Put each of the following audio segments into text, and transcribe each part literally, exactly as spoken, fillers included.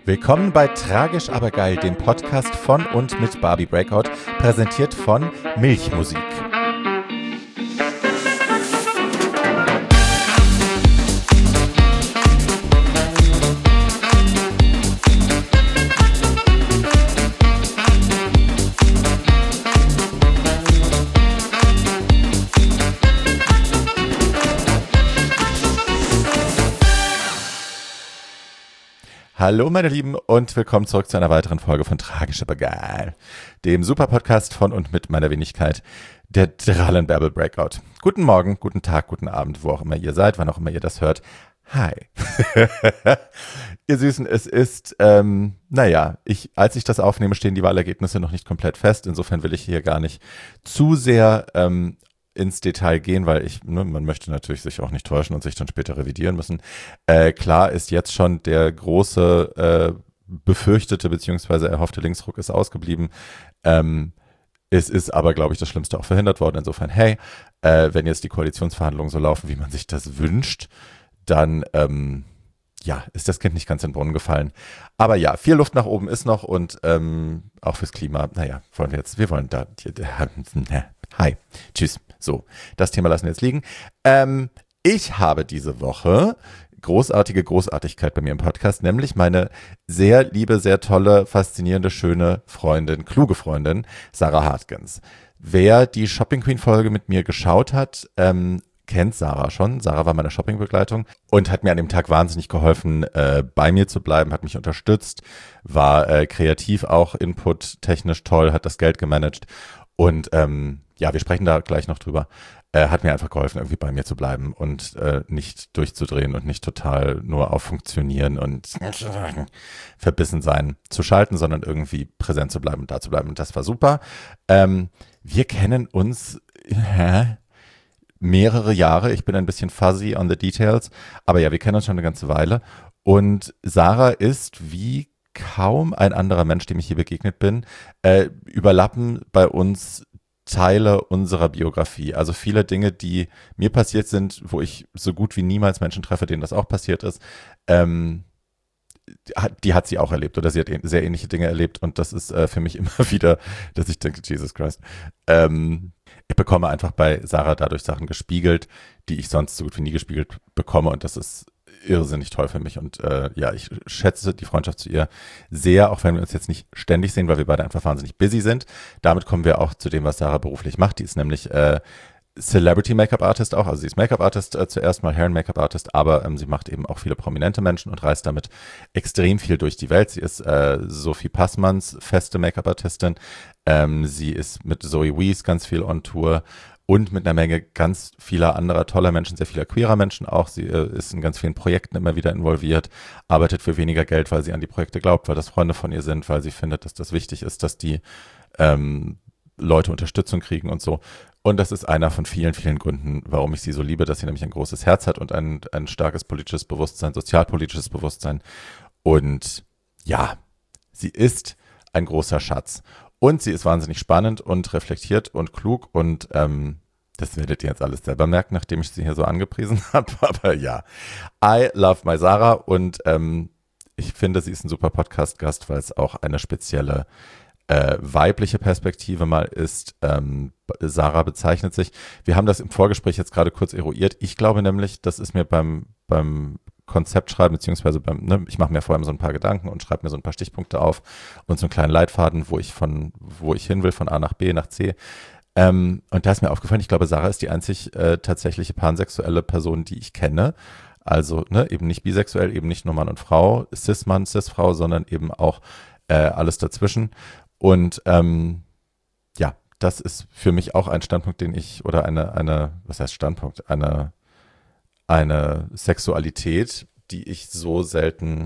Willkommen bei Tragisch aber geil, dem Podcast von und mit Barbie Breakout, präsentiert von Milchmusik. Hallo meine Lieben und willkommen zurück zu einer weiteren Folge von Tragisch aber geil, dem Super-Podcast von und mit meiner Wenigkeit, der Drallenbärbel Breakout. Guten Morgen, guten Tag, guten Abend, wo auch immer ihr seid, wann auch immer ihr das hört. Hi. Ihr Süßen, es ist, ähm, naja, ich, als ich das aufnehme, stehen die Wahlergebnisse noch nicht komplett fest. Insofern will ich hier gar nicht zu sehr ähm, ins Detail gehen, weil ich, ne, man möchte natürlich sich auch nicht täuschen und sich dann später revidieren müssen. Äh, klar ist jetzt schon der große äh, befürchtete bzw. erhoffte Linksruck ist ausgeblieben. Ähm, es ist aber, glaube ich, das Schlimmste auch verhindert worden. Insofern, hey, äh, wenn jetzt die Koalitionsverhandlungen so laufen, wie man sich das wünscht, dann ähm, ja, ist das Kind nicht ganz in den Brunnen gefallen. Aber ja, viel Luft nach oben ist noch und ähm, auch fürs Klima, naja, wollen wir jetzt, wir wollen da, äh, hi, tschüss. So, das Thema lassen wir jetzt liegen. Ähm, ich habe diese Woche großartige Großartigkeit bei mir im Podcast, nämlich meine sehr liebe, sehr tolle, faszinierende, schöne Freundin, kluge Freundin, Sarah Hartgens. Wer die Shopping Queen Folge mit mir geschaut hat, ähm, kennt Sarah schon. Sarah war meine Shoppingbegleitung und hat mir an dem Tag wahnsinnig geholfen, äh, bei mir zu bleiben, hat mich unterstützt, war äh, kreativ auch, Input technisch toll, hat das Geld gemanagt und ähm, ja, wir sprechen da gleich noch drüber, äh, hat mir einfach geholfen, irgendwie bei mir zu bleiben und äh, nicht durchzudrehen und nicht total nur auf Funktionieren und verbissen sein zu schalten, sondern irgendwie präsent zu bleiben und da zu bleiben. Und das war super. Ähm, wir kennen uns hä? mehrere Jahre. Ich bin ein bisschen fuzzy on the details, aber ja, wir kennen uns schon eine ganze Weile. Und Sarah ist wie kaum ein anderer Mensch, dem ich hier begegnet bin, äh, überlappen bei uns Teile unserer Biografie. Also viele Dinge, die mir passiert sind, wo ich so gut wie niemals Menschen treffe, denen das auch passiert ist, ähm, die hat sie auch erlebt oder sie hat sehr ähnliche Dinge erlebt und das ist äh, für mich immer wieder, dass ich denke, Jesus Christ. Ähm, ich bekomme einfach bei Sarah dadurch Sachen gespiegelt, die ich sonst so gut wie nie gespiegelt bekomme und das ist irrsinnig toll für mich und äh, ja, ich schätze die Freundschaft zu ihr sehr, auch wenn wir uns jetzt nicht ständig sehen, weil wir beide einfach wahnsinnig busy sind. Damit kommen wir auch zu dem, was Sarah beruflich macht. Die ist nämlich äh, Celebrity Make-up Artist auch, also sie ist Make-up Artist äh, zuerst mal, Hair and Make-up Artist, aber ähm, sie macht eben auch viele prominente Menschen und reist damit extrem viel durch die Welt. Sie ist äh, Sophie Passmanns feste Make-up Artistin, ähm, sie ist mit Zoe Wees ganz viel on Tour und mit einer Menge ganz vieler anderer toller Menschen, sehr vieler queerer Menschen auch. Sie äh, ist in ganz vielen Projekten immer wieder involviert, arbeitet für weniger Geld, weil sie an die Projekte glaubt, weil das Freunde von ihr sind, weil sie findet, dass das wichtig ist, dass die ähm, Leute Unterstützung kriegen und so. Und das ist einer von vielen, vielen Gründen, warum ich sie so liebe, dass sie nämlich ein großes Herz hat und ein, ein starkes politisches Bewusstsein, sozialpolitisches Bewusstsein. Und ja, sie ist ein großer Schatz. Und sie ist wahnsinnig spannend und reflektiert und klug und ähm, das werdet ihr jetzt alles selber merken, nachdem ich sie hier so angepriesen habe. Aber ja, I love my Sarah und ähm, ich finde, sie ist ein super Podcast-Gast, weil es auch eine spezielle äh, weibliche Perspektive mal ist. Ähm, Sarah bezeichnet sich, wir haben das im Vorgespräch jetzt gerade kurz eruiert. Ich glaube nämlich, das ist mir beim, beim Konzept schreiben, beziehungsweise beim, ne, ich mache mir vorher so ein paar Gedanken und schreibe mir so ein paar Stichpunkte auf und so einen kleinen Leitfaden, wo ich von, wo ich hin will, von A nach B nach C. Ähm, und da ist mir aufgefallen, ich glaube, Sarah ist die einzig äh, tatsächliche pansexuelle Person, die ich kenne. Also ne, eben nicht bisexuell, eben nicht nur Mann und Frau, Cis-Mann, Cis-Frau, sondern eben auch äh, alles dazwischen. Und ähm, ja, das ist für mich auch ein Standpunkt, den ich, oder eine, eine, was heißt Standpunkt, eine eine Sexualität, die ich so selten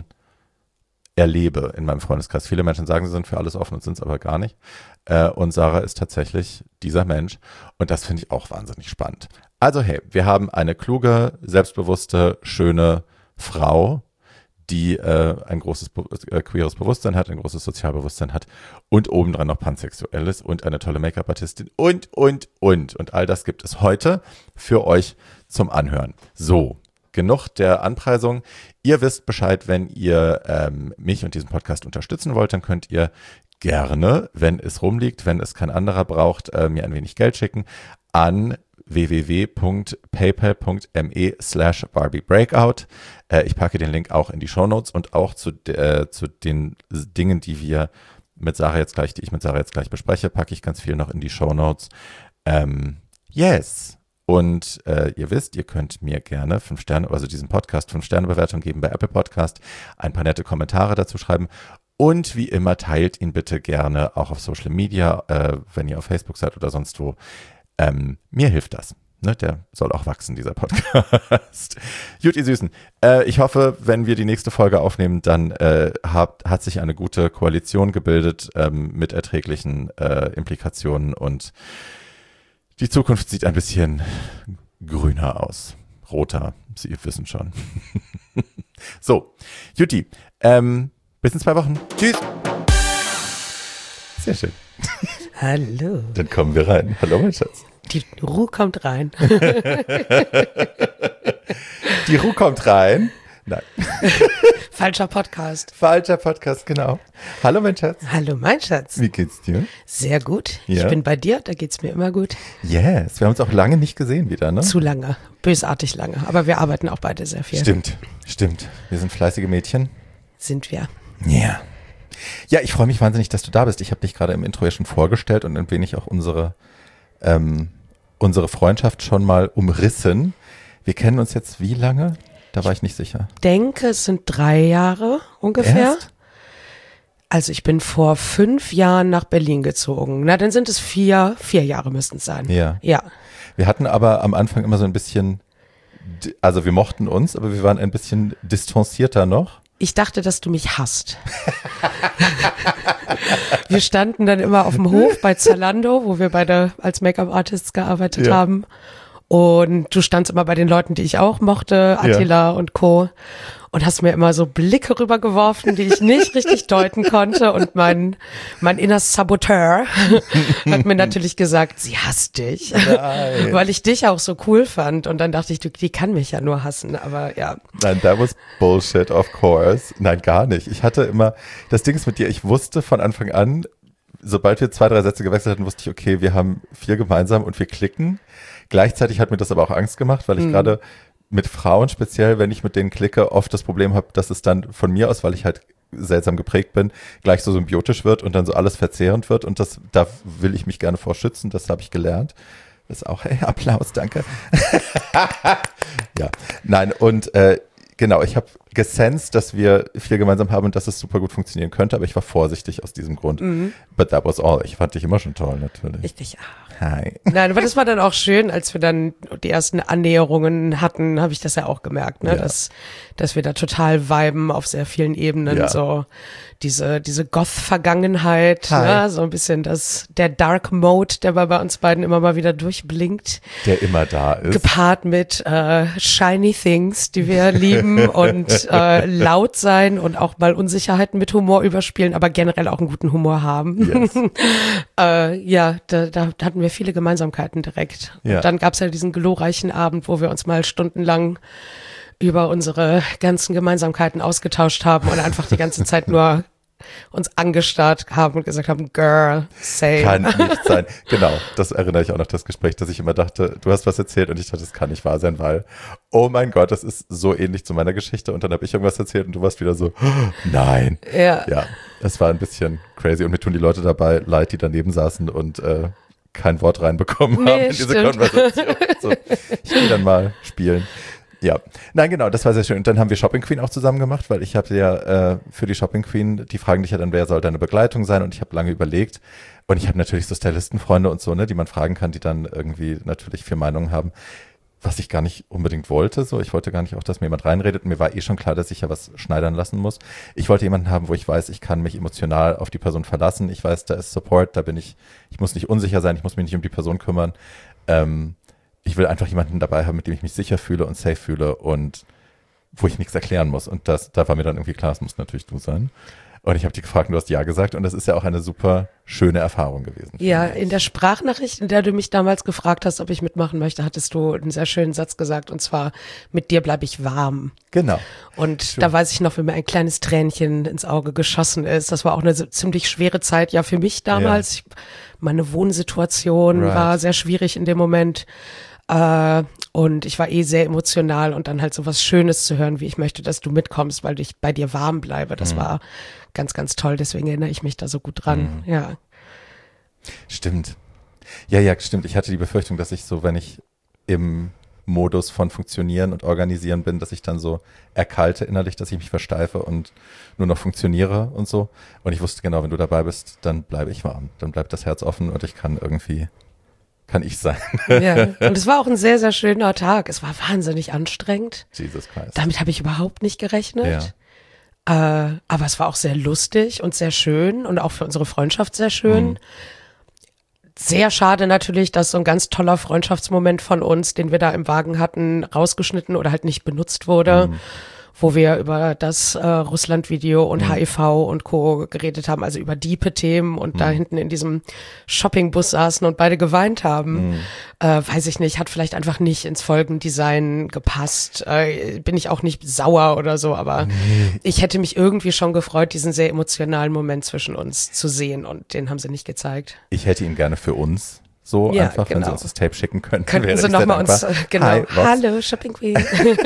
erlebe in meinem Freundeskreis. Viele Menschen sagen, sie sind für alles offen und sind es aber gar nicht. Äh, und Sarah ist tatsächlich dieser Mensch. Und das finde ich auch wahnsinnig spannend. Also hey, wir haben eine kluge, selbstbewusste, schöne Frau, die äh, ein großes äh, queeres Bewusstsein hat, ein großes Sozialbewusstsein hat und obendrein noch pansexuell ist und eine tolle Make-up-Artistin und, und, und. Und all das gibt es heute für euch zum Anhören. So, genug der Anpreisung. Ihr wisst Bescheid, wenn ihr ähm, mich und diesen Podcast unterstützen wollt, dann könnt ihr gerne, wenn es rumliegt, wenn es kein anderer braucht, äh, mir ein wenig Geld schicken an www.paypal.me slash barbiebreakout. Äh, ich packe den Link auch in die Shownotes und auch zu, äh, zu den Dingen, die wir mit Sarah jetzt gleich, die ich mit Sarah jetzt gleich bespreche, packe ich ganz viel noch in die Shownotes. Ähm, yes. Und äh, ihr wisst, ihr könnt mir gerne fünf Sterne, also diesen Podcast fünf Sterne Bewertung geben bei Apple Podcast, ein paar nette Kommentare dazu schreiben und wie immer teilt ihn bitte gerne auch auf Social Media, äh, wenn ihr auf Facebook seid oder sonst wo. Ähm, mir hilft das. Ne? Der soll auch wachsen, dieser Podcast. Gut, ihr Süßen. Äh, ich hoffe, wenn wir die nächste Folge aufnehmen, dann äh, hat, hat sich eine gute Koalition gebildet ähm, mit erträglichen äh, Implikationen und die Zukunft sieht ein bisschen grüner aus. Roter, Sie wissen schon. So, Juti, ähm, bis in zwei Wochen. Tschüss. Sehr schön. Hallo. Dann kommen wir rein. Hallo, mein Schatz. Die Ruhe kommt rein. Die Ruhe kommt rein. Nein. Falscher Podcast. Falscher Podcast, genau. Hallo, mein Schatz. Hallo, mein Schatz. Wie geht's dir? Sehr gut. Ja. Ich bin bei dir, da geht's mir immer gut. Yes, wir haben uns auch lange nicht gesehen wieder, ne? Zu lange, bösartig lange. Aber wir arbeiten auch beide sehr viel. Stimmt, stimmt. Wir sind fleißige Mädchen. Sind wir. Ja. Yeah. Ja, ich freue mich wahnsinnig, dass du da bist. Ich habe dich gerade im Intro ja schon vorgestellt und ein wenig auch unsere, ähm, unsere Freundschaft schon mal umrissen. Wir kennen uns jetzt wie lange? Da war ich nicht sicher. Ich denke, es sind drei Jahre ungefähr. Erst? Also ich bin vor fünf Jahren nach Berlin gezogen. Na, dann sind es vier, vier Jahre müssten es sein. Ja. Ja. Wir hatten aber am Anfang immer so ein bisschen, also wir mochten uns, aber wir waren ein bisschen distanzierter noch. Ich dachte, dass du mich hasst. Wir standen dann immer auf dem Hof bei Zalando, wo wir beide als Make-up-Artists gearbeitet Ja. haben. Und du standst immer bei den Leuten, die ich auch mochte, Attila Ja. und Co. Und hast mir immer so Blicke rübergeworfen, die ich nicht richtig deuten konnte. Und mein, mein inner Saboteur hat mir natürlich gesagt, sie hasst dich. Nein. Weil ich dich auch so cool fand. Und dann dachte ich, du, die kann mich ja nur hassen. Aber ja. Nein, that was bullshit, of course. Nein, gar nicht. Ich hatte immer, das Ding ist mit dir, ich wusste von Anfang an, sobald wir zwei, drei Sätze gewechselt hatten, wusste ich, okay, wir haben vier gemeinsam und wir klicken. Gleichzeitig hat mir das aber auch Angst gemacht, weil ich Mhm. gerade mit Frauen speziell, wenn ich mit denen klicke, oft das Problem habe, dass es dann von mir aus, weil ich halt seltsam geprägt bin, gleich so symbiotisch wird und dann so alles verzehrend wird und das, da will ich mich gerne vor schützen, das habe ich gelernt. Das ist auch, hey, Applaus, danke. Ja, nein, und äh, genau, ich habe gesensed, dass wir viel gemeinsam haben und dass es super gut funktionieren könnte, aber ich war vorsichtig aus diesem Grund. Mhm. But that was all. Ich fand dich immer schon toll, natürlich. Ich dich auch. Hi. Nein, aber das war dann auch schön, als wir dann die ersten Annäherungen hatten, habe ich das ja auch gemerkt, ne, Ja. dass, dass wir da total viben auf sehr vielen Ebenen, Ja. so diese, diese Goth-Vergangenheit, Hi. ne, so ein bisschen das, der Dark Mode, der bei, bei uns beiden immer mal wieder durchblinkt, Der immer da ist. gepaart mit äh, shiny things, die wir lieben und äh, laut sein und auch mal Unsicherheiten mit Humor überspielen, aber generell auch einen guten Humor haben. Yes. Äh, ja, da, da hatten wir viele Gemeinsamkeiten direkt. Ja. Und dann gab's ja diesen glorreichen Abend, wo wir uns mal stundenlang über unsere ganzen Gemeinsamkeiten ausgetauscht haben und einfach die ganze Zeit nur uns angestarrt haben und gesagt haben, Girl, same. Kann nicht sein. Genau, das erinnere ich auch noch, das Gespräch, dass ich immer dachte, du hast was erzählt und ich dachte, das kann nicht wahr sein, weil, oh mein Gott, das ist so ähnlich zu meiner Geschichte und dann habe ich irgendwas erzählt und du warst wieder so, nein. Ja. Ja, es war ein bisschen crazy und mir tun die Leute dabei leid, die daneben saßen und äh, kein Wort reinbekommen Nee, haben in diese stimmt. Konversation. So, ich gehe dann mal spielen. Ja, nein, genau, das war sehr schön. Und dann haben wir Shopping Queen auch zusammen gemacht, weil ich habe ja äh, für die Shopping Queen, die fragen dich ja dann, wer soll deine Begleitung sein? Und ich habe lange überlegt. Und ich habe natürlich so Stylistenfreunde und so, ne, die man fragen kann, die dann irgendwie natürlich vier Meinungen haben, was ich gar nicht unbedingt wollte. So, ich wollte gar nicht auch, dass mir jemand reinredet. Und mir war eh schon klar, dass ich ja was schneidern lassen muss. Ich wollte jemanden haben, wo ich weiß, ich kann mich emotional auf die Person verlassen. Ich weiß, da ist Support, da bin ich, ich muss nicht unsicher sein, ich muss mich nicht um die Person kümmern. Ähm, Ich will einfach jemanden dabei haben, mit dem ich mich sicher fühle und safe fühle und wo ich nichts erklären muss. Und das, da war mir dann irgendwie klar, es muss natürlich du sein. Und ich habe dich gefragt und du hast ja gesagt. Und das ist ja auch eine super schöne Erfahrung gewesen. Ja, in der Sprachnachricht, in der du mich damals gefragt hast, ob ich mitmachen möchte, hattest du einen sehr schönen Satz gesagt. Und zwar, mit dir bleibe ich warm. Genau. Und Schön. Da weiß ich noch, wie mir ein kleines Tränchen ins Auge geschossen ist. Das war auch eine ziemlich schwere Zeit, ja, für mich damals. Ja. Meine Wohnsituation right. war sehr schwierig in dem Moment. Äh, und ich war eh sehr emotional und dann halt so was Schönes zu hören, wie ich möchte, dass du mitkommst, weil ich bei dir warm bleibe. Das mhm. war ganz, ganz toll. Deswegen erinnere ich mich da so gut dran. Mhm. Ja. Stimmt. Ja, ja, stimmt. Ich hatte die Befürchtung, dass ich so, wenn ich im Modus von Funktionieren und Organisieren bin, dass ich dann so erkalte innerlich, dass ich mich versteife und nur noch funktioniere und so. Und ich wusste genau, wenn du dabei bist, dann bleibe ich warm. Dann bleibt das Herz offen und ich kann irgendwie, kann ich sein. Ja, und es war auch ein sehr, sehr schöner Tag. Es war wahnsinnig anstrengend. Jesus Christ. Damit habe ich überhaupt nicht gerechnet. Ja. Äh, aber es war auch sehr lustig und sehr schön und auch für unsere Freundschaft sehr schön. Mhm. Sehr schade natürlich, dass so ein ganz toller Freundschaftsmoment von uns, den wir da im Wagen hatten, rausgeschnitten oder halt nicht benutzt wurde, mhm. wo wir über das äh, Russland-Video und mhm. H I V und Co. geredet haben, also über diepe Themen und mhm. da hinten in diesem Shoppingbus saßen und beide geweint haben. Mhm. Äh, weiß ich nicht, hat vielleicht einfach nicht ins Folgendesign gepasst. Äh, bin ich auch nicht sauer oder so, aber nee. Ich hätte mich irgendwie schon gefreut, diesen sehr emotionalen Moment zwischen uns zu sehen und den haben sie nicht gezeigt. Ich hätte ihn gerne für uns. So ja, einfach, genau. Wenn sie uns das Tape schicken könnten. Könnten sie nochmal uns, äh, genau. Hi, hallo, Shopping Queen.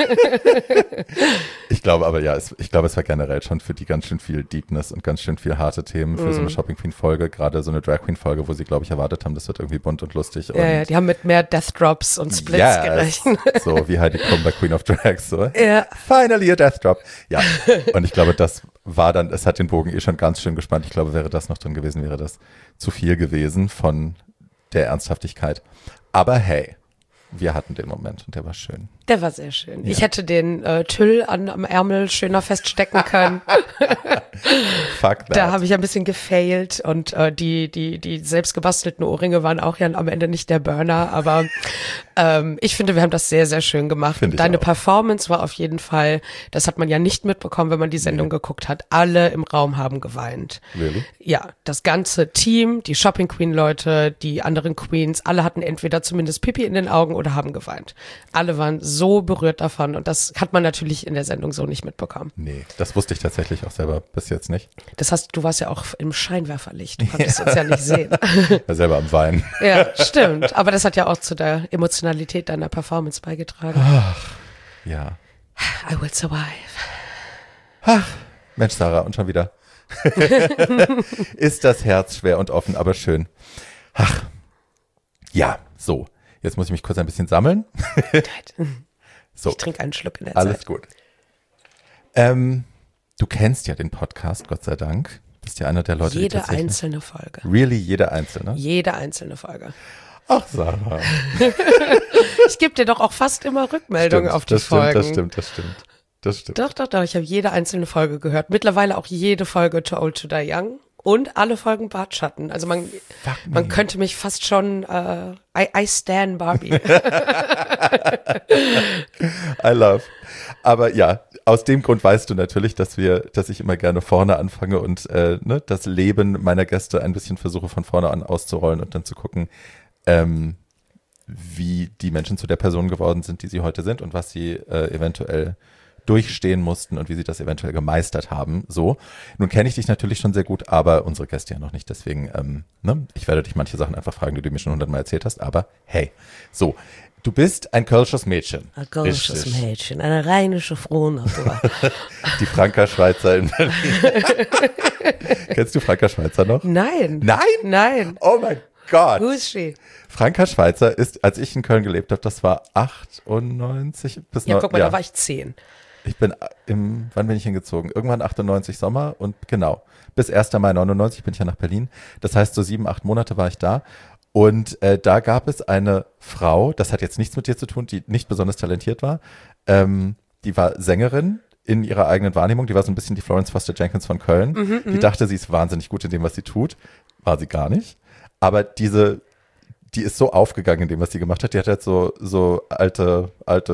Ich glaube aber, ja, es, ich glaube, es war generell schon für die ganz schön viel Deepness und ganz schön viel harte Themen für mm. so eine Shopping Queen Folge, gerade so eine Drag Queen Folge, wo sie, glaube ich, erwartet haben, das wird irgendwie bunt und lustig. Ja, und ja, die haben mit mehr Death Drops und Splits yes. gerechnet. So wie Heidi Klum bei Queen of Drags, so. Ja. Finally a Death Drop. Ja, und ich glaube, das war dann, es hat den Bogen eh schon ganz schön gespannt. Ich glaube, wäre das noch drin gewesen, wäre das zu viel gewesen von der Ernsthaftigkeit. Aber hey, wir hatten den Moment und der war schön. Der war sehr schön. Ja. Ich hätte den äh, Tüll an, am Ärmel schöner feststecken können. Fuck that. Da habe ich ein bisschen gefailt und äh, die, die, die selbst gebastelten Ohrringe waren auch ja am Ende nicht der Burner, aber ähm, ich finde, wir haben das sehr, sehr schön gemacht. Find ich Deine auch. Performance war auf jeden Fall, das hat man ja nicht mitbekommen, wenn man die Sendung nee. geguckt hat. Alle im Raum haben geweint. Really? Ja, das ganze Team, die Shopping Queen Leute, die anderen Queens, alle hatten entweder zumindest Pipi in den Augen oder haben geweint. Alle waren so berührt davon und das hat man natürlich in der Sendung so nicht mitbekommen. Nee, das wusste ich tatsächlich auch selber bis jetzt nicht. Das heißt, du warst ja auch im Scheinwerferlicht, du konntest ja. uns ja nicht sehen. Ja, selber am Weinen. Ja, stimmt, aber das hat ja auch zu der Emotionalität deiner Performance beigetragen. Ach, ja. I will survive. Ach, Mensch Sarah, und schon wieder. Ist das Herz schwer und offen, aber schön. Ach, ja, so. Jetzt muss ich mich kurz ein bisschen sammeln. So. Ich trinke einen Schluck in der Alles Zeit. gut. Ähm, du kennst ja den Podcast, Gott sei Dank. Das ist ja einer der Leute, jede die tatsächlich... Jede einzelne Folge. Really, jede einzelne? Jede einzelne Folge. Ach, Sarah. Ich gebe dir doch auch fast immer Rückmeldungen stimmt, auf die das Folgen. Stimmt, das stimmt, das stimmt. Das stimmt. Doch, doch, doch. Ich habe jede einzelne Folge gehört. Mittlerweile auch jede Folge Too Old to Die Young. Und alle Folgen Bartschatten. Also man, man könnte mich fast schon, uh, I, I stan Barbie. I love. Aber ja, aus dem Grund weißt du natürlich, dass wir, dass ich immer gerne vorne anfange und äh, ne, das Leben meiner Gäste ein bisschen versuche von vorne an auszurollen und dann zu gucken, ähm, wie die Menschen zu der Person geworden sind, die sie heute sind und was sie äh, eventuell durchstehen mussten und wie sie das eventuell gemeistert haben. So, nun kenne ich dich natürlich schon sehr gut, aber unsere Gäste ja noch nicht. Deswegen, ähm, ne, ich werde dich manche Sachen einfach fragen, die du mir schon hundertmal erzählt hast. Aber hey, so, du bist ein kölsches Mädchen. Ein kölsches Mädchen, eine rheinische Frohnatur. Die Franka Schweizer in Berlin. Kennst du Franka Schweizer noch? Nein. Nein? Nein. Oh mein Gott. Who is she? Franka Schweizer ist, als ich in Köln gelebt habe, das war achtundneunzig bis Ja, noch, guck mal, ja. da war ich zehn. Ich bin im, wann bin ich hingezogen? Irgendwann achtundneunzig Sommer und genau, bis erster Mai neunundneunzig bin ich ja nach Berlin. Das heißt, so sieben, acht Monate war ich da. Und äh, da gab es eine Frau, das hat jetzt nichts mit dir zu tun, die nicht besonders talentiert war. Ähm, die war Sängerin in ihrer eigenen Wahrnehmung. Die war so ein bisschen die Florence Foster Jenkins von Köln. Mhm, die dachte, sie ist wahnsinnig gut in dem, was sie tut. War sie gar nicht. Aber diese, die ist so aufgegangen in dem, was sie gemacht hat. Die hat halt so, so alte, alte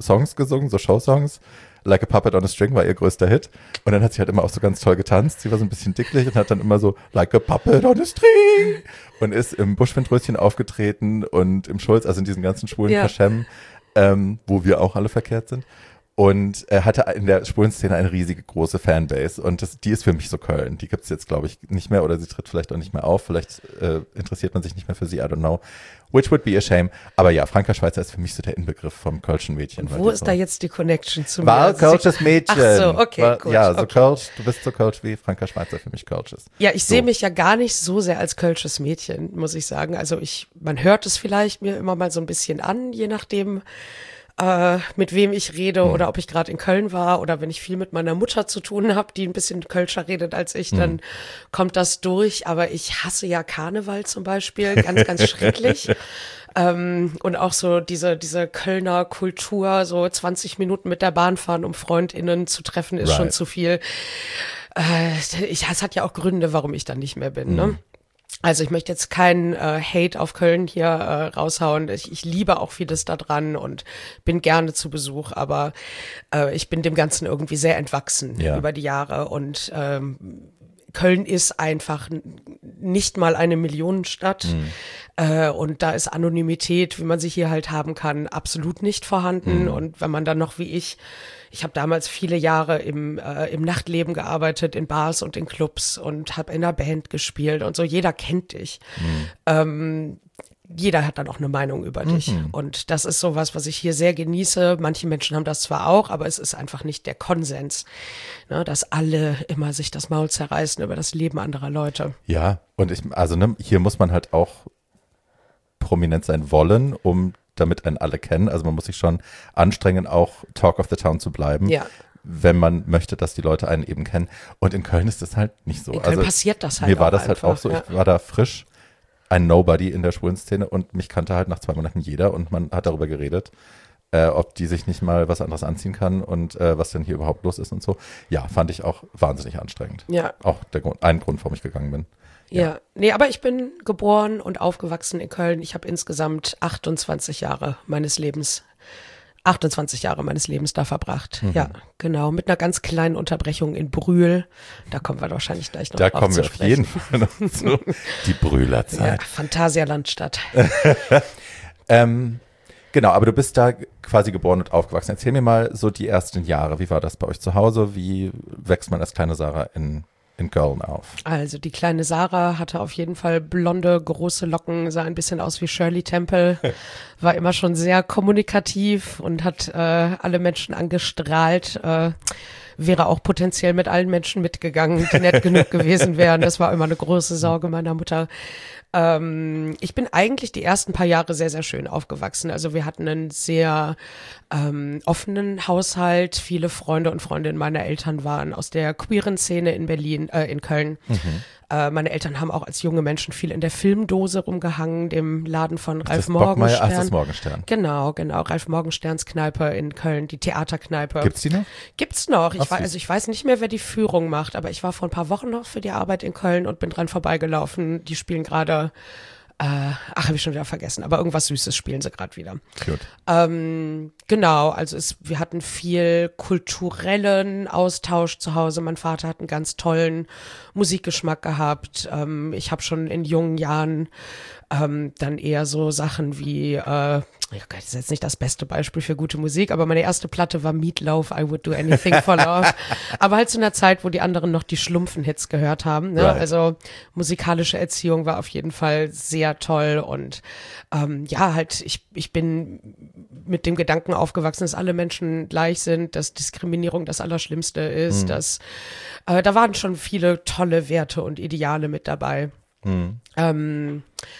Songs gesungen, so Showsongs. Like a Puppet on a String war ihr größter Hit. Und dann hat sie halt immer auch so ganz toll getanzt. Sie war so ein bisschen dicklich und hat dann immer so Like a Puppet on a String und ist im Buschwindröschen aufgetreten und im Schulz, also in diesen ganzen schwulen Ja. Verschämmen, ähm, wo wir auch alle verkehrt sind. Und er hatte in der schwulen Szene eine riesige große Fanbase und das, die ist für mich so Köln. Die gibt's jetzt, glaube ich, nicht mehr oder sie tritt vielleicht auch nicht mehr auf. Vielleicht äh, interessiert man sich nicht mehr für sie, I don't know. Which would be a shame. Aber ja, Franka Schweizer ist für mich so der Inbegriff vom Kölschen Mädchen. Wo ist so da jetzt die Connection zu mir? War Also sie- Kölsches Mädchen. Ach so, okay, War, gut. Ja, so okay. Kölsch, du bist so Kölsch wie Franka Schweizer für mich Kölsch ist. Ja, ich So. sehe mich ja gar nicht so sehr als kölsches Mädchen, muss ich sagen. Also ich, man hört es vielleicht mir immer mal so ein bisschen an, je nachdem, äh, mit wem ich rede oder ob ich gerade in Köln war oder wenn ich viel mit meiner Mutter zu tun habe, die ein bisschen kölscher redet als ich, dann kommt das durch. Aber ich hasse ja Karneval zum Beispiel, ganz, ganz schrecklich. Ähm, und auch so diese, diese Kölner Kultur, so zwanzig Minuten mit der Bahn fahren, um FreundInnen zu treffen, ist schon Right. zu viel. Äh, ich, es hat ja auch Gründe, warum ich da nicht mehr bin, ne? Also ich möchte jetzt keinen äh, Hate auf Köln hier äh, raushauen. Ich, ich liebe auch vieles da dran und bin gerne zu Besuch, aber äh, ich bin dem Ganzen irgendwie sehr entwachsen Ja. über die Jahre und ähm, Köln ist einfach n- nicht mal eine Millionenstadt äh, und da ist Anonymität, wie man sie hier halt haben kann, absolut nicht vorhanden. Und wenn man dann noch wie ich, ich habe damals viele Jahre im, äh, im Nachtleben gearbeitet, in Bars und in Clubs und habe in einer Band gespielt und so, jeder kennt dich. Ähm, jeder hat dann auch eine Meinung über dich. Und das ist sowas, was ich hier sehr genieße. Manche Menschen haben das zwar auch, aber es ist einfach nicht der Konsens, ne, dass alle immer sich das Maul zerreißen über das Leben anderer Leute. Ja, und ich, also ne, hier muss man halt auch prominent sein wollen, um damit einen alle kennen. Also man muss sich schon anstrengen, auch Talk of the Town zu bleiben, Ja. wenn man möchte, dass die Leute einen eben kennen. Und in Köln ist das halt nicht so. In Köln also passiert das halt mir war auch das halt einfach, auch so. ja. Ich war da frisch, ein Nobody in der schwulen Szene und mich kannte halt nach zwei Monaten jeder und man hat darüber geredet, äh, ob die sich nicht mal was anderes anziehen kann und äh, was denn hier überhaupt los ist und so. Ja, fand ich auch wahnsinnig anstrengend. Ja. Auch der Grund, ein Grund, warum ich gegangen bin. Ja, nee, aber ich bin geboren und aufgewachsen in Köln. Ich habe insgesamt achtundzwanzig Jahre meines Lebens, achtundzwanzig Jahre meines Lebens da verbracht. Mhm. Ja, genau, mit einer ganz kleinen Unterbrechung in Brühl. Da kommen wir wahrscheinlich gleich noch Da drauf kommen zu wir auf sprechen. jeden Fall noch zu. Die Ja, Brühlerzeit. Phantasialandstadt. Ähm, genau, aber du bist da quasi geboren und aufgewachsen. Erzähl mir mal so die ersten Jahre. Wie war das bei euch zu Hause? Wie wächst man als kleine Sarah in, in Köln auf? Also die kleine Sarah hatte auf jeden Fall blonde, große Locken, sah ein bisschen aus wie Shirley Temple, war immer schon sehr kommunikativ und hat äh, alle Menschen angestrahlt, äh, wäre auch potenziell mit allen Menschen mitgegangen, die nett genug gewesen wären. Das war immer eine große Sorge meiner Mutter. Ähm, ich bin eigentlich die ersten paar Jahre sehr, sehr schön aufgewachsen. Also wir hatten einen sehr ähm, offenen Haushalt. Viele Freunde und Freundinnen meiner Eltern waren aus der queeren Szene in Berlin, äh, in Köln. Äh, meine Eltern haben auch als junge Menschen viel in der Filmdose rumgehangen, dem Laden von Ralf das Bockmeier, ach, das Morgenstern. ist Morgenstern. Genau, genau. Ralf Morgensterns Kneipe in Köln, die Theaterkneipe. Gibt's die noch? Gibt's noch. Ich Ach, weiß, süß. also ich weiß nicht mehr, wer die Führung macht, aber ich war vor ein paar Wochen noch für die Arbeit in Köln und bin dran vorbeigelaufen. Die spielen gerade, äh, ach, habe ich schon wieder vergessen, aber irgendwas Süßes spielen sie gerade wieder. Cute. Ähm, genau, also es, wir hatten viel kulturellen Austausch zu Hause. Mein Vater hat einen ganz tollen Musikgeschmack gehabt. Ähm, ich habe schon in jungen Jahren ähm, dann eher so Sachen wie, äh, das ist jetzt nicht das beste Beispiel für gute Musik, aber meine erste Platte war Meatloaf, I Would Do Anything for Love. Aber halt zu einer Zeit, wo die anderen noch die Schlumpfen-Hits gehört haben. Ne? Right. Also musikalische Erziehung war auf jeden Fall sehr toll und ähm, ja, halt, ich, ich bin mit dem Gedanken aufgewachsen, dass alle Menschen gleich sind, dass Diskriminierung das Allerschlimmste ist, dass äh, da waren schon viele tolle Werte und Ideale mit dabei. Ähm,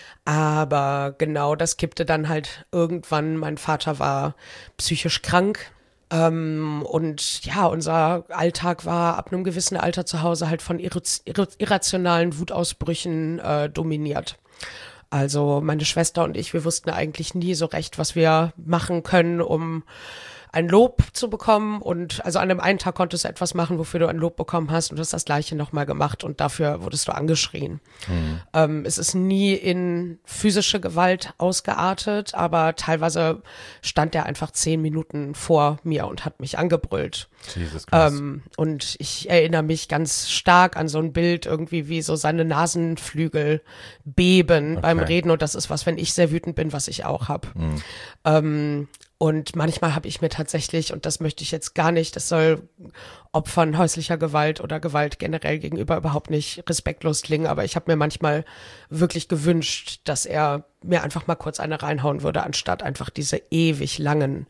aber genau, das kippte dann halt irgendwann. Mein Vater war psychisch krank. Ähm, und ja, unser Alltag war ab einem gewissen Alter zu Hause halt von irra- irra- irrationalen Wutausbrüchen äh, dominiert. Also meine Schwester und ich, wir wussten eigentlich nie so recht, was wir machen können, um ein Lob zu bekommen und also an dem einen Tag konntest du etwas machen, wofür du ein Lob bekommen hast und du hast das Gleiche nochmal gemacht und dafür wurdest du angeschrien. Mhm. Ähm, es ist nie in physische Gewalt ausgeartet, aber teilweise stand er einfach zehn Minuten vor mir und hat mich angebrüllt. Jesus Christ. Ähm, und ich erinnere mich ganz stark an so ein Bild irgendwie, wie so seine Nasenflügel beben okay. beim Reden und das ist was, wenn ich sehr wütend bin, was ich auch habe. Mhm. Ähm, Und manchmal habe ich mir tatsächlich, und das möchte ich jetzt gar nicht, das soll Opfern häuslicher Gewalt oder Gewalt generell gegenüber überhaupt nicht respektlos klingen, aber ich habe mir manchmal wirklich gewünscht, dass er mir einfach mal kurz eine reinhauen würde, anstatt einfach diese ewig langen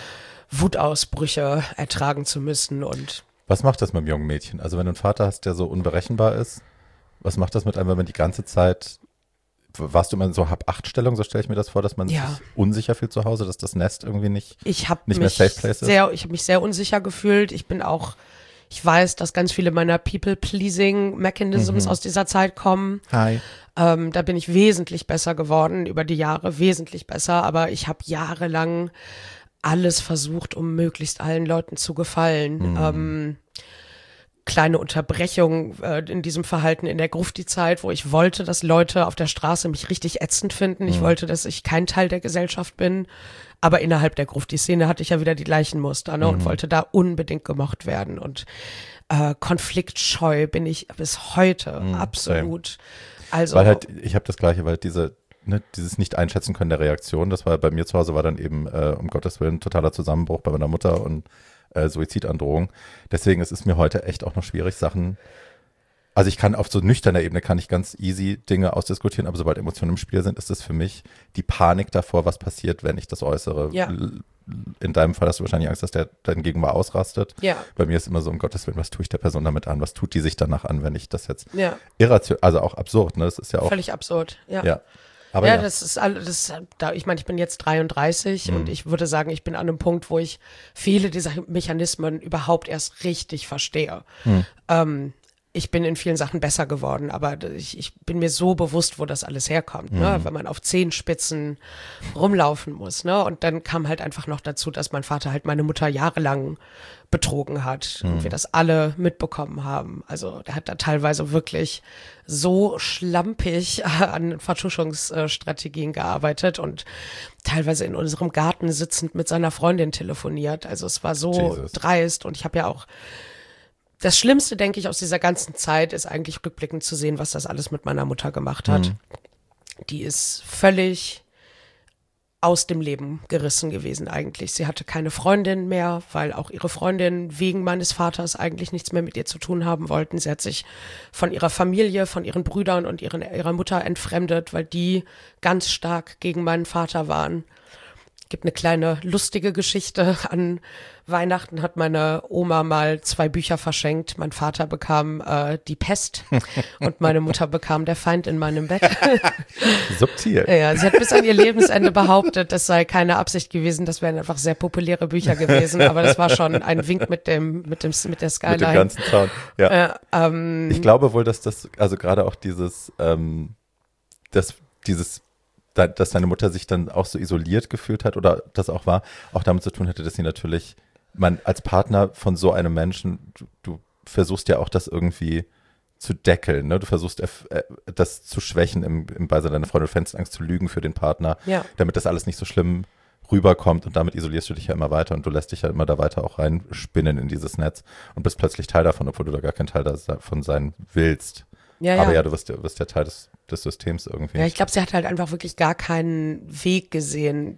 Wutausbrüche ertragen zu müssen. Und was macht das mit einem jungen Mädchen? Also wenn du einen Vater hast, der so unberechenbar ist, was macht das mit einem, wenn man die ganze Zeit... Warst du immer in so Hab-Acht-Stellung, so stelle ich mir das vor, dass man ja. sich unsicher fühlt zu Hause, dass das Nest irgendwie nicht, ich nicht mehr Safe Place ist? Sehr, ich habe mich sehr unsicher gefühlt. Ich bin auch, ich weiß, dass ganz viele meiner People-Pleasing-Mechanisms mhm. aus dieser Zeit kommen. Hi. Ähm, da bin ich wesentlich besser geworden, über die Jahre wesentlich besser, aber ich habe jahrelang alles versucht, um möglichst allen Leuten zu gefallen. Mhm. Ähm, kleine Unterbrechung äh, in diesem Verhalten in der Grufti-Zeit, wo ich wollte, dass Leute auf der Straße mich richtig ätzend finden. Ich mhm. wollte, dass ich kein Teil der Gesellschaft bin. Aber innerhalb der Grufti-Szene hatte ich ja wieder die gleichen Muster, ne, mhm. und wollte da unbedingt gemocht werden. Und äh, konfliktscheu bin ich bis heute mhm, absolut. Also, weil halt, ich habe das Gleiche, weil diese Ne, dieses Nicht-Einschätzen können der Reaktion, das war bei mir zu Hause, war dann eben, äh, um Gottes Willen, totaler Zusammenbruch bei meiner Mutter und äh, Suizidandrohung. Deswegen ist es mir heute echt auch noch schwierig, Sachen, also ich kann auf so nüchterner Ebene kann ich ganz easy Dinge ausdiskutieren, aber sobald Emotionen im Spiel sind, ist es für mich die Panik davor, was passiert, wenn ich das äußere. Ja. In deinem Fall hast du wahrscheinlich Angst, dass der dein Gegenüber ausrastet. Ja. Bei mir ist immer so, um Gottes Willen, was tue ich der Person damit an? Was tut die sich danach an, wenn ich das jetzt ja. irrational, also auch absurd, ne? Das ist ja auch. Völlig absurd, ja. Ja. Aber ja, ja, das ist alles, da, ich meine, ich bin jetzt dreiunddreißig mhm. und ich würde sagen, ich bin an einem Punkt, wo ich viele dieser Mechanismen überhaupt erst richtig verstehe. Mhm. Ähm, ich bin in vielen Sachen besser geworden, aber ich, ich bin mir so bewusst, wo das alles herkommt, mhm. ne? Wenn man auf Zehenspitzen rumlaufen muss, ne? Und dann kam halt einfach noch dazu, dass mein Vater halt meine Mutter jahrelang betrogen hat mhm. und wir das alle mitbekommen haben. Also der hat da teilweise wirklich so schlampig an Vertuschungsstrategien gearbeitet und teilweise in unserem Garten sitzend mit seiner Freundin telefoniert. Also es war so Jesus. dreist und ich habe ja auch das Schlimmste, denke ich, aus dieser ganzen Zeit ist eigentlich rückblickend zu sehen, was das alles mit meiner Mutter gemacht hat. Mhm. Die ist völlig aus dem Leben gerissen gewesen eigentlich. Sie hatte keine Freundin mehr, weil auch ihre Freundin wegen meines Vaters eigentlich nichts mehr mit ihr zu tun haben wollten. Sie hat sich von ihrer Familie, von ihren Brüdern und ihren, ihrer Mutter entfremdet, weil die ganz stark gegen meinen Vater waren. Gibt eine kleine lustige Geschichte. An Weihnachten hat meine Oma mal zwei Bücher verschenkt. Mein Vater bekam äh, die Pest und meine Mutter bekam Der Feind in meinem Bett. Subtil. Ja, sie hat bis an ihr Lebensende behauptet, das sei keine Absicht gewesen. Das wären einfach sehr populäre Bücher gewesen. Aber das war schon ein Wink mit dem, mit dem, mit der Skyline. Mit dem ganzen Zaun. Ja. Äh, ähm, ich glaube wohl, dass das, also gerade auch dieses, ähm, das, dieses dass deine Mutter sich dann auch so isoliert gefühlt hat oder das auch war, auch damit zu tun hätte, dass sie natürlich, man als Partner von so einem Menschen, du, du versuchst ja auch das irgendwie zu deckeln, ne? Du versuchst äh, das zu schwächen im, im Beisein deiner Freundin, du fängst Angst zu lügen für den Partner, ja. damit das alles nicht so schlimm rüberkommt und damit isolierst du dich ja immer weiter und du lässt dich ja immer da weiter auch reinspinnen in dieses Netz und bist plötzlich Teil davon, obwohl du da gar kein Teil davon sein willst. Ja, Aber ja, ja, du wirst ja, wirst ja Teil des, des Systems irgendwie. Ja, ich glaube, sie hat halt einfach wirklich gar keinen Weg gesehen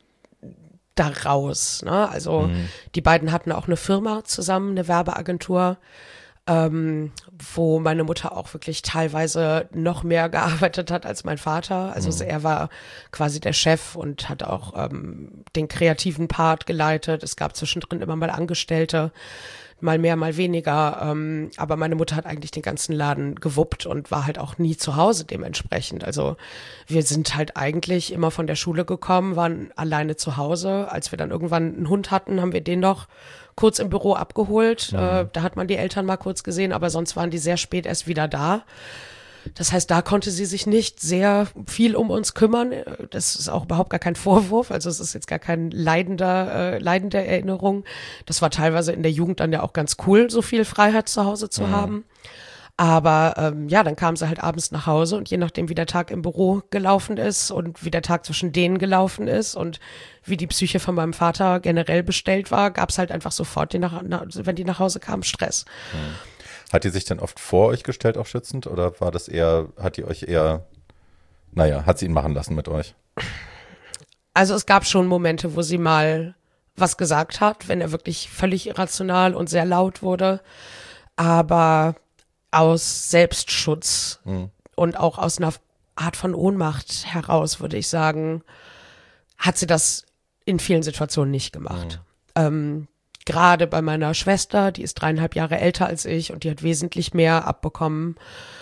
daraus. Ne? Also mhm. die beiden hatten auch eine Firma zusammen, eine Werbeagentur, ähm, wo meine Mutter auch wirklich teilweise noch mehr gearbeitet hat als mein Vater. Also mhm. er war quasi der Chef und hat auch ähm, den kreativen Part geleitet. Es gab zwischendrin immer mal Angestellte. Mal mehr, mal weniger, ähm, aber meine Mutter hat eigentlich den ganzen Laden gewuppt und war halt auch nie zu Hause dementsprechend. Also wir sind halt eigentlich immer von der Schule gekommen, waren alleine zu Hause. Als wir dann irgendwann einen Hund hatten, haben wir den noch kurz im Büro abgeholt. Mhm. Äh, da hat man die Eltern mal kurz gesehen, aber sonst waren die sehr spät erst wieder da. Das heißt, da konnte sie sich nicht sehr viel um uns kümmern. Das ist auch überhaupt gar kein Vorwurf. Also es ist jetzt gar kein leidender, äh, leidende Erinnerung. Das war teilweise in der Jugend dann ja auch ganz cool, so viel Freiheit zu Hause zu mhm. haben. Aber ähm, ja, dann kam sie halt abends nach Hause und je nachdem, wie der Tag im Büro gelaufen ist und wie der Tag zwischen denen gelaufen ist und wie die Psyche von meinem Vater generell bestellt war, gab es halt einfach sofort, die nach, wenn die nach Hause kamen, Stress. Mhm. Hat die sich denn oft vor euch gestellt, auch schützend? Oder war das eher, hat die euch eher, naja, hat sie ihn machen lassen mit euch? Also es gab schon Momente, wo sie mal was gesagt hat, wenn er wirklich völlig irrational und sehr laut wurde. Aber aus Selbstschutz mhm. und auch aus einer Art von Ohnmacht heraus, würde ich sagen, hat sie das in vielen Situationen nicht gemacht. Mhm. Ähm, gerade bei meiner Schwester, die ist dreieinhalb Jahre älter als ich und die hat wesentlich mehr abbekommen.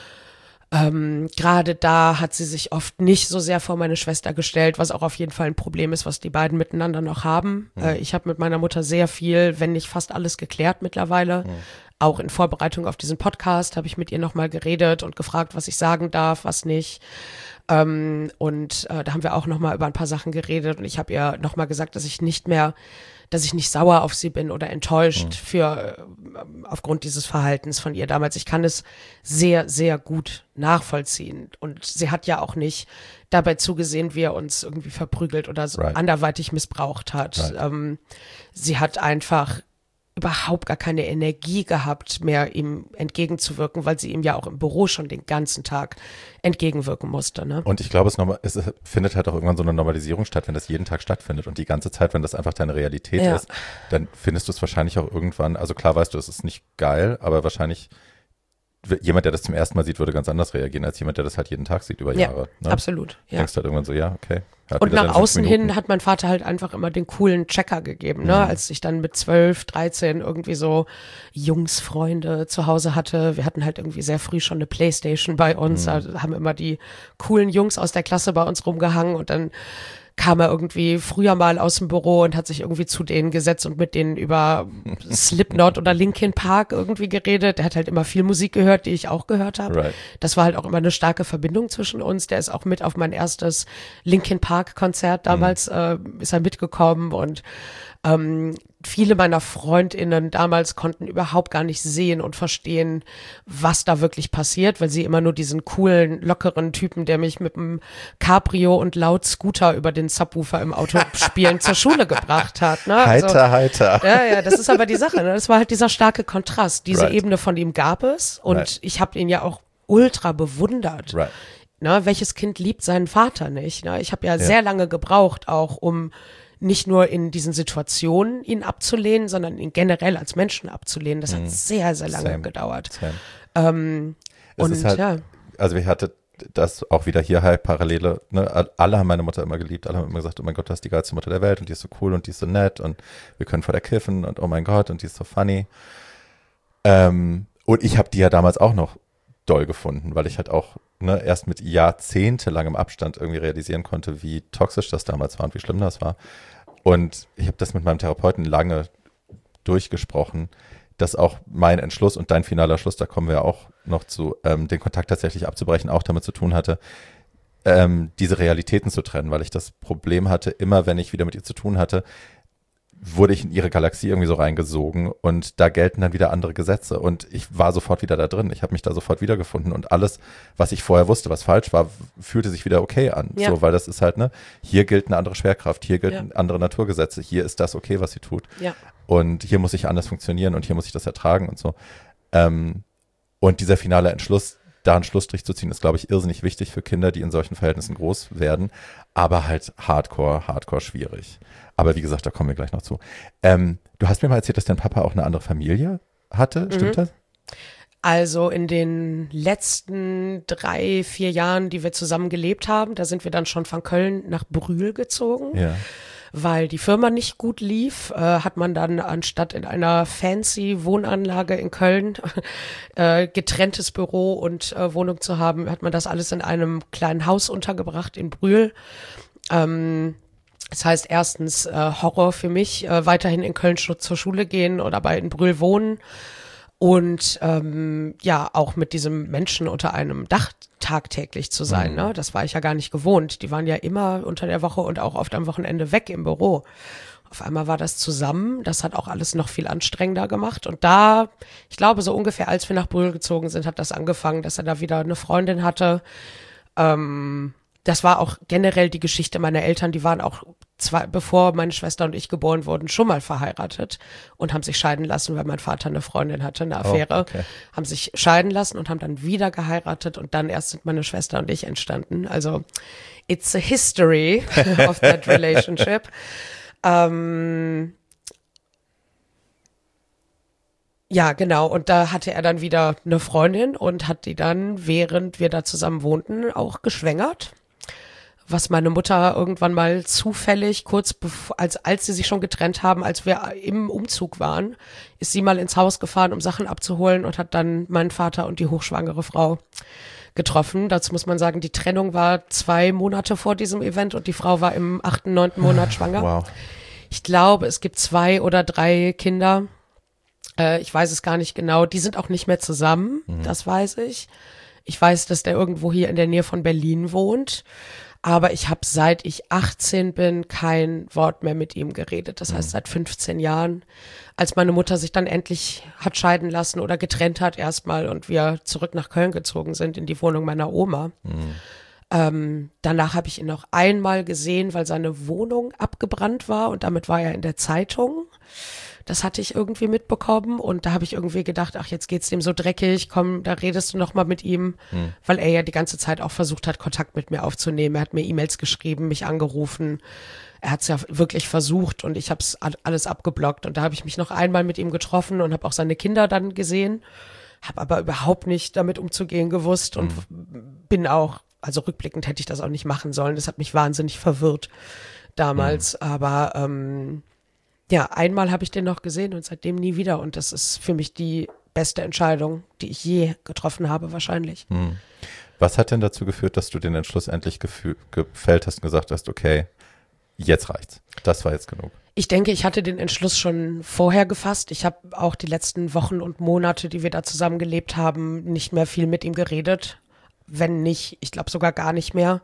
Ähm, gerade da hat sie sich oft nicht so sehr vor meine Schwester gestellt, was auch auf jeden Fall ein Problem ist, was die beiden miteinander noch haben. Mhm. Äh, ich habe mit meiner Mutter sehr viel, wenn nicht fast alles geklärt mittlerweile. Mhm. Auch in Vorbereitung auf diesen Podcast habe ich mit ihr nochmal geredet und gefragt, was ich sagen darf, was nicht. Ähm, und äh, da haben wir auch nochmal über ein paar Sachen geredet und ich habe ihr nochmal gesagt, dass ich nicht mehr, dass ich nicht sauer auf sie bin oder enttäuscht mhm. für äh, aufgrund dieses Verhaltens von ihr damals. Ich kann es sehr, sehr gut nachvollziehen. Und sie hat ja auch nicht dabei zugesehen, wie er uns irgendwie verprügelt oder so right. anderweitig missbraucht hat. Right. Ähm, sie hat einfach überhaupt gar keine Energie gehabt, mehr ihm entgegenzuwirken, weil sie ihm ja auch im Büro schon den ganzen Tag entgegenwirken musste. Ne? Und ich glaube, es, normal, es findet halt auch irgendwann so eine Normalisierung statt, wenn das jeden Tag stattfindet und die ganze Zeit, wenn das einfach deine Realität ja. ist, dann findest du es wahrscheinlich auch irgendwann, also klar weißt du, es ist nicht geil, aber wahrscheinlich jemand, der das zum ersten Mal sieht, würde ganz anders reagieren, als jemand, der das halt jeden Tag sieht über Jahre. Ja, ne? Absolut. Ja. Denkst du halt irgendwann so, ja, okay. Und nach außen hin hat mein Vater halt einfach immer den coolen Checker gegeben, ne? Mhm. Als ich dann mit zwölf, dreizehn irgendwie so Jungsfreunde zu Hause hatte. Wir hatten halt irgendwie sehr früh schon eine Playstation bei uns, mhm. also haben immer die coolen Jungs aus der Klasse bei uns rumgehangen und dann kam er irgendwie früher mal aus dem Büro und hat sich irgendwie zu denen gesetzt und mit denen über Slipknot oder Linkin Park irgendwie geredet. Der hat halt immer viel Musik gehört, die ich auch gehört habe. Right. Das war halt auch immer eine starke Verbindung zwischen uns. Der ist auch mit auf mein erstes Linkin Park Konzert damals, mhm. äh, ist er mitgekommen und ähm, viele meiner FreundInnen damals konnten überhaupt gar nicht sehen und verstehen, was da wirklich passiert, weil sie immer nur diesen coolen, lockeren Typen, der mich mit einem Cabrio und laut Scooter über den Subwoofer im Auto spielen zur Schule gebracht hat. Ne? Heiter, also, heiter. Ja, ja, das ist aber die Sache. Ne? Das war halt dieser starke Kontrast. Diese right. Ebene von ihm gab es und right. ich habe ihn ja auch ultra bewundert. Right. Ne? Welches Kind liebt seinen Vater nicht? Ne? Ich habe ja, ja sehr lange gebraucht, auch um nicht nur in diesen Situationen ihn abzulehnen, sondern ihn generell als Menschen abzulehnen. Das hat mm. sehr, sehr lange Same. gedauert. Same. Ähm, es und ist halt, ja. Also wir hatten das auch wieder hier halt Parallele. Ne? Alle haben meine Mutter immer geliebt. Alle haben immer gesagt, oh mein Gott, das ist die geilste Mutter der Welt und die ist so cool und die ist so nett und wir können vor der kiffen und oh mein Gott und die ist so funny. Ähm, und ich habe die ja damals auch noch doll gefunden, weil ich halt auch ne, erst mit jahrzehntelangem Abstand irgendwie realisieren konnte, wie toxisch das damals war und wie schlimm das war. Und ich habe das mit meinem Therapeuten lange durchgesprochen, dass auch mein Entschluss und dein finaler Schluss, da kommen wir auch noch zu, ähm, den Kontakt tatsächlich abzubrechen, auch damit zu tun hatte, ähm, diese Realitäten zu trennen, weil ich das Problem hatte, immer wenn ich wieder mit ihr zu tun hatte, wurde ich in ihre Galaxie irgendwie so reingesogen und da gelten dann wieder andere Gesetze und ich war sofort wieder da drin. Ich habe mich da sofort wiedergefunden und alles, was ich vorher wusste, was falsch war, fühlte sich wieder okay an. Ja. So, weil das ist halt, ne, hier gilt eine andere Schwerkraft, hier gelten ja. andere Naturgesetze, hier ist das okay, was sie tut. Ja. Und hier muss ich anders funktionieren und hier muss ich das ertragen und so. Ähm, und dieser finale Entschluss, da einen Schlussstrich zu ziehen, ist, glaube ich, irrsinnig wichtig für Kinder, die in solchen Verhältnissen groß werden, aber halt hardcore, hardcore schwierig. Aber wie gesagt, da kommen wir gleich noch zu. Ähm, du hast mir mal erzählt, dass dein Papa auch eine andere Familie hatte, stimmt mhm. das? Also in den letzten drei, vier Jahren, die wir zusammen gelebt haben, da sind wir dann schon von Köln nach Brühl gezogen. Ja. Weil die Firma nicht gut lief, äh, hat man dann anstatt in einer fancy Wohnanlage in Köln äh, getrenntes Büro und äh, Wohnung zu haben, hat man das alles in einem kleinen Haus untergebracht in Brühl. Ähm, das heißt erstens äh, Horror für mich, äh, weiterhin in Köln zur Schule gehen oder bei in Brühl wohnen. Und ähm, ja, auch mit diesem Menschen unter einem Dach tagtäglich zu sein, Mhm. ne? Das war ich ja gar nicht gewohnt. Die waren ja immer unter der Woche und auch oft am Wochenende weg im Büro. Auf einmal war das zusammen. Das hat auch alles noch viel anstrengender gemacht. Und da, ich glaube, so ungefähr, als wir nach Brühl gezogen sind, hat das angefangen, dass er da wieder eine Freundin hatte. Ähm, das war auch generell die Geschichte meiner Eltern. Die waren auch zwei, bevor meine Schwester und ich geboren wurden, schon mal verheiratet und haben sich scheiden lassen, weil mein Vater eine Freundin hatte, eine Affäre. Oh, okay. Haben sich scheiden lassen und haben dann wieder geheiratet und dann erst sind meine Schwester und ich entstanden. Also, it's a history of that relationship. Ähm, ja, genau. Und da hatte er dann wieder eine Freundin und hat die dann, während wir da zusammen wohnten, auch geschwängert. Was meine Mutter irgendwann mal zufällig, kurz bevor, als, als sie sich schon getrennt haben, als wir im Umzug waren, ist sie mal ins Haus gefahren, um Sachen abzuholen und hat dann meinen Vater und die hochschwangere Frau getroffen. Dazu muss man sagen, die Trennung war zwei Monate vor diesem Event und die Frau war im achten, neunten Monat schwanger. Wow. Ich glaube, es gibt zwei oder drei Kinder. Äh, ich weiß es gar nicht genau. Die sind auch nicht mehr zusammen, mhm. Das weiß ich. Ich weiß, dass der irgendwo hier in der Nähe von Berlin wohnt. Aber ich habe, seit ich achtzehn bin, kein Wort mehr mit ihm geredet. Das heißt, seit fünfzehn Jahren, als meine Mutter sich dann endlich hat scheiden lassen oder getrennt hat erstmal und wir zurück nach Köln gezogen sind, in die Wohnung meiner Oma. Mhm. Ähm, danach habe ich ihn noch einmal gesehen, weil seine Wohnung abgebrannt war und damit war er in der Zeitung. Das hatte ich irgendwie mitbekommen und da habe ich irgendwie gedacht, ach, jetzt geht's dem so dreckig, komm, da redest du noch mal mit ihm, hm. weil er ja die ganze Zeit auch versucht hat, Kontakt mit mir aufzunehmen. Er hat mir E-Mails geschrieben, mich angerufen. Er hat es ja wirklich versucht und ich habe es alles abgeblockt. Und da habe ich mich noch einmal mit ihm getroffen und habe auch seine Kinder dann gesehen, habe aber überhaupt nicht damit umzugehen gewusst und hm. bin auch, also rückblickend hätte ich das auch nicht machen sollen. Das hat mich wahnsinnig verwirrt damals, hm. aber ähm, ja, einmal habe ich den noch gesehen und seitdem nie wieder. Und das ist für mich die beste Entscheidung, die ich je getroffen habe, wahrscheinlich. Hm. Was hat denn dazu geführt, dass du den Entschluss endlich gefü- gefällt hast und gesagt hast, okay, jetzt reicht's. Das war jetzt genug. Ich denke, ich hatte den Entschluss schon vorher gefasst. Ich habe auch die letzten Wochen und Monate, die wir da zusammen gelebt haben, nicht mehr viel mit ihm geredet. Wenn nicht, ich glaube sogar gar nicht mehr.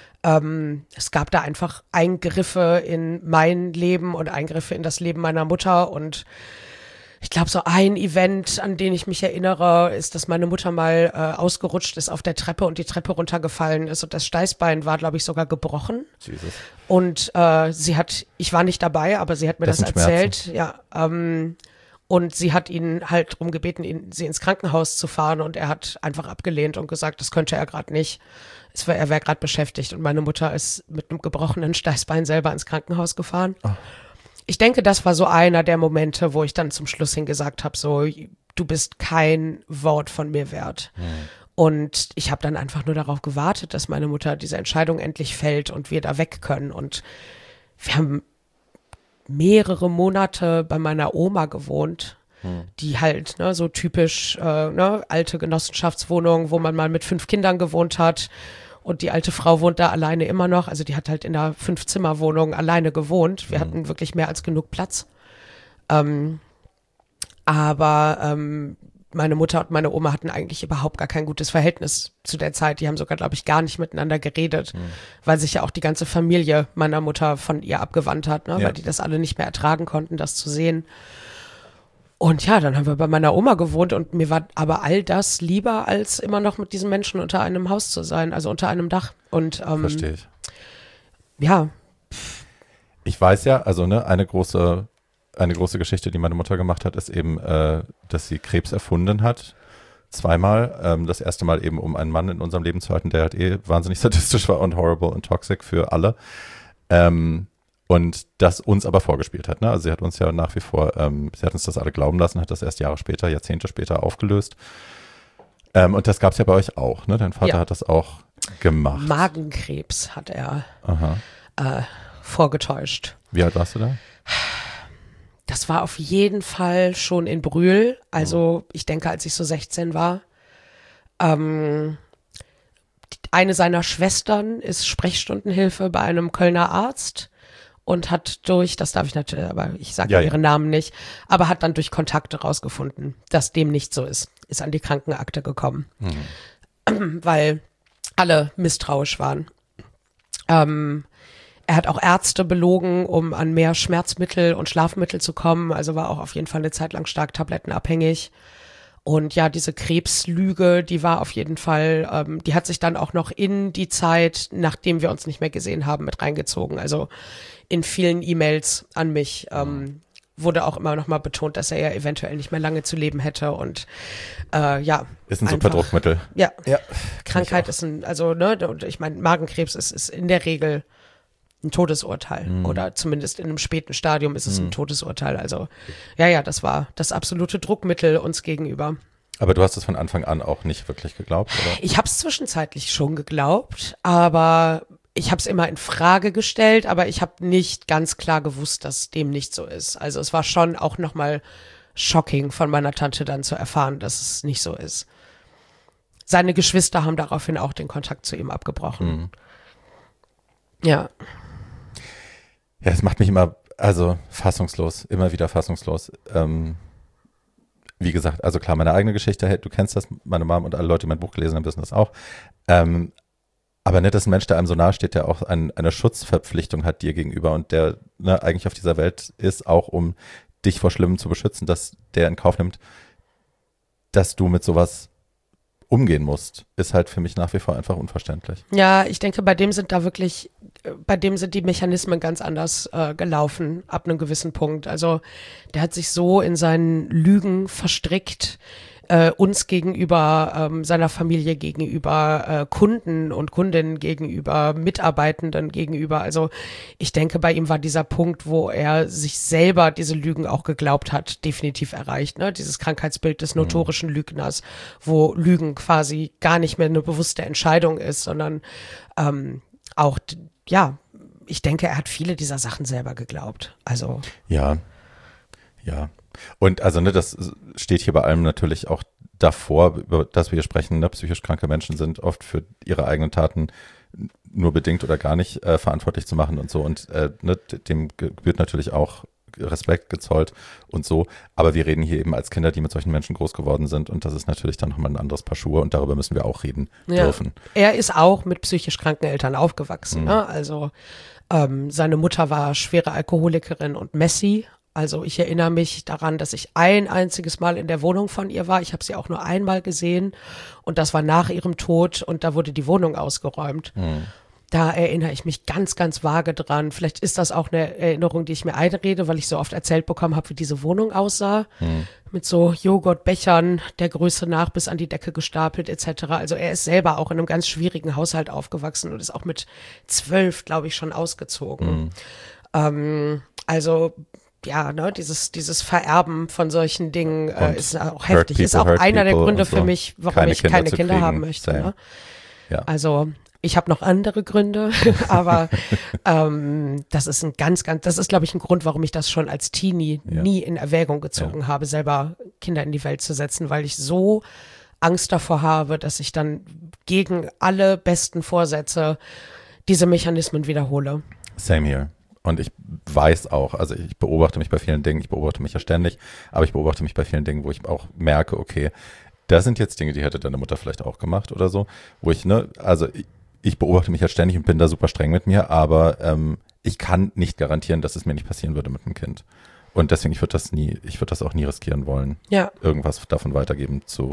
Ähm, es gab da einfach Eingriffe in mein Leben und Eingriffe in das Leben meiner Mutter und ich glaube, so ein Event, an den ich mich erinnere, ist, dass meine Mutter mal äh, ausgerutscht ist auf der Treppe und die Treppe runtergefallen ist und das Steißbein war, glaube ich, sogar gebrochen. Jesus. Und äh, sie hat, ich war nicht dabei, aber sie hat mir das, das erzählt, Schmerzen. ja, ähm, und sie hat ihn halt darum gebeten, ihn, sie ins Krankenhaus zu fahren und er hat einfach abgelehnt und gesagt, das könnte er gerade nicht. Es war, er wäre gerade beschäftigt und meine Mutter ist mit einem gebrochenen Steißbein selber ins Krankenhaus gefahren. Oh. Ich denke, das war so einer der Momente, wo ich dann zum Schluss hin gesagt habe, so, du bist kein Wort von mir wert. Hm. Und ich habe dann einfach nur darauf gewartet, dass meine Mutter diese Entscheidung endlich fällt und wir da weg können. Und wir haben mehrere Monate bei meiner Oma gewohnt, hm. die halt ne, so typisch äh, ne, alte Genossenschaftswohnung, wo man mal mit fünf Kindern gewohnt hat. Und die alte Frau wohnt da alleine immer noch. Also die hat halt in einer Fünf-Zimmer-Wohnung alleine gewohnt. Wir mhm. hatten wirklich mehr als genug Platz. Ähm, aber ähm, meine Mutter und meine Oma hatten eigentlich überhaupt gar kein gutes Verhältnis zu der Zeit. Die haben sogar, glaube ich, gar nicht miteinander geredet, mhm. weil sich ja auch die ganze Familie meiner Mutter von ihr abgewandt hat, ne? Ja. Weil die das alle nicht mehr ertragen konnten, das zu sehen. Und ja, dann haben wir bei meiner Oma gewohnt und mir war aber all das lieber, als immer noch mit diesen Menschen unter einem Haus zu sein, also unter einem Dach. Und ähm, verstehe ich. Ja. Ich weiß ja, also ne, eine große, eine große Geschichte, die meine Mutter gemacht hat, ist eben, äh, dass sie Krebs erfunden hat. Zweimal. Ähm, das erste Mal eben, um einen Mann in unserem Leben zu halten, der halt eh wahnsinnig sadistisch war und horrible und toxic für alle. Ähm, Und das uns aber vorgespielt hat. Ne? Also sie hat uns ja nach wie vor, ähm, sie hat uns das alle glauben lassen, hat das erst Jahre später, Jahrzehnte später aufgelöst. Ähm, und das gab es ja bei euch auch. Ne? Dein Vater ja. hat das auch gemacht. Magenkrebs hat er Aha. Äh, vorgetäuscht. Wie alt warst du da? Das war auf jeden Fall schon in Brühl. Also ich denke, als ich so sechzehn war. Ähm, eine seiner Schwestern ist Sprechstundenhilfe bei einem Kölner Arzt. und hat durch, das darf ich natürlich, aber ich sage ja, ja ihren ja. Namen nicht, aber hat dann durch Kontakte rausgefunden, dass dem nicht so ist. Ist an die Krankenakte gekommen, mhm. weil alle misstrauisch waren. Ähm, er hat auch Ärzte belogen, um an mehr Schmerzmittel und Schlafmittel zu kommen, also war auch auf jeden Fall eine Zeit lang stark tablettenabhängig. Und ja, diese Krebslüge, die war auf jeden Fall, ähm, die hat sich dann auch noch in die Zeit, nachdem wir uns nicht mehr gesehen haben, mit reingezogen. Also in vielen E-Mails an mich ähm, wurde auch immer noch mal betont, dass er ja eventuell nicht mehr lange zu leben hätte. Und äh, ja. Ist ein einfach, super Druckmittel. Ja, ja Krankheit ist ein, also ne, und ich meine, Magenkrebs ist, ist in der Regel ein Todesurteil mhm. oder zumindest in einem späten Stadium ist es mhm. ein Todesurteil. Also ja, ja, das war das absolute Druckmittel uns gegenüber. Aber du hast es von Anfang an auch nicht wirklich geglaubt, oder? Ich habe es zwischenzeitlich schon geglaubt, aber ich habe es immer in Frage gestellt, aber ich habe nicht ganz klar gewusst, dass dem nicht so ist. Also es war schon auch nochmal shocking von meiner Tante dann zu erfahren, dass es nicht so ist. Seine Geschwister haben daraufhin auch den Kontakt zu ihm abgebrochen. Mhm. Ja. Ja, es macht mich immer, also fassungslos, immer wieder fassungslos. Ähm, wie gesagt, also klar, meine eigene Geschichte, du kennst das, meine Mom und alle Leute, die mein Buch gelesen haben, wissen das auch. Ähm, aber nicht, dass ein Mensch, der einem so nahe steht, der auch ein, eine Schutzverpflichtung hat dir gegenüber und der ne, eigentlich auf dieser Welt ist, auch um dich vor Schlimmem zu beschützen, dass der in Kauf nimmt, dass du mit sowas umgehen musst, ist halt für mich nach wie vor einfach unverständlich. Ja, ich denke, bei dem sind da wirklich, bei dem sind die Mechanismen ganz anders äh, gelaufen, ab einem gewissen Punkt. Also der hat sich so in seinen Lügen verstrickt, äh, uns gegenüber, ähm, seiner Familie gegenüber, äh, Kunden und Kundinnen gegenüber, Mitarbeitenden gegenüber. Also ich denke, bei ihm war dieser Punkt, wo er sich selber diese Lügen auch geglaubt hat, definitiv erreicht. Ne? Dieses Krankheitsbild des notorischen Lügners, wo Lügen quasi gar nicht mehr eine bewusste Entscheidung ist, sondern ähm, auch, ja, ich denke, er hat viele dieser Sachen selber geglaubt. Also ja, ja. Und also ne, das steht hier bei allem natürlich auch davor, über das wir hier sprechen, ne, psychisch kranke Menschen sind oft für ihre eigenen Taten nur bedingt oder gar nicht äh, verantwortlich zu machen und so. Und äh, ne, dem gebührt natürlich auch Respekt gezollt und so. Aber wir reden hier eben als Kinder, die mit solchen Menschen groß geworden sind. Und das ist natürlich dann nochmal ein anderes Paar Schuhe und darüber müssen wir auch reden ja. dürfen. Er ist auch mit psychisch kranken Eltern aufgewachsen. Mhm. Ne? Also ähm, seine Mutter war schwere Alkoholikerin und Messi. Also ich erinnere mich daran, dass ich ein einziges Mal in der Wohnung von ihr war. Ich habe sie auch nur einmal gesehen und das war nach ihrem Tod und da wurde die Wohnung ausgeräumt. Mhm. Da erinnere ich mich ganz, ganz vage dran. Vielleicht ist das auch eine Erinnerung, die ich mir einrede, weil ich so oft erzählt bekommen habe, wie diese Wohnung aussah. Mhm. Mit so Joghurtbechern der Größe nach bis an die Decke gestapelt et cetera. Also er ist selber auch in einem ganz schwierigen Haushalt aufgewachsen und ist auch mit zwölf, glaube ich, schon ausgezogen. Mhm. Ähm, also ja, ne, dieses, dieses Vererben von solchen Dingen äh, ist auch heftig. People, ist auch einer der Gründe so. für mich, warum keine ich Kinder keine Kinder kriegen. haben möchte. Ne? Ja. Also ich habe noch andere Gründe, aber ähm, das ist ein ganz, ganz, das ist, glaube ich, ein Grund, warum ich das schon als Teenie ja. nie in Erwägung gezogen ja. habe, selber Kinder in die Welt zu setzen, weil ich so Angst davor habe, dass ich dann gegen alle besten Vorsätze diese Mechanismen wiederhole. Same here. Und ich weiß auch, also ich beobachte mich bei vielen Dingen, ich beobachte mich ja ständig, aber ich beobachte mich bei vielen Dingen, wo ich auch merke, okay, das sind jetzt Dinge, die hätte deine Mutter vielleicht auch gemacht oder so, wo ich, ne, also ich, ich beobachte mich ja ständig und bin da super streng mit mir, aber ähm, ich kann nicht garantieren, dass es mir nicht passieren würde mit einem Kind. Und deswegen, ich würde das nie, ich würde das auch nie riskieren wollen, ja. irgendwas davon weitergeben zu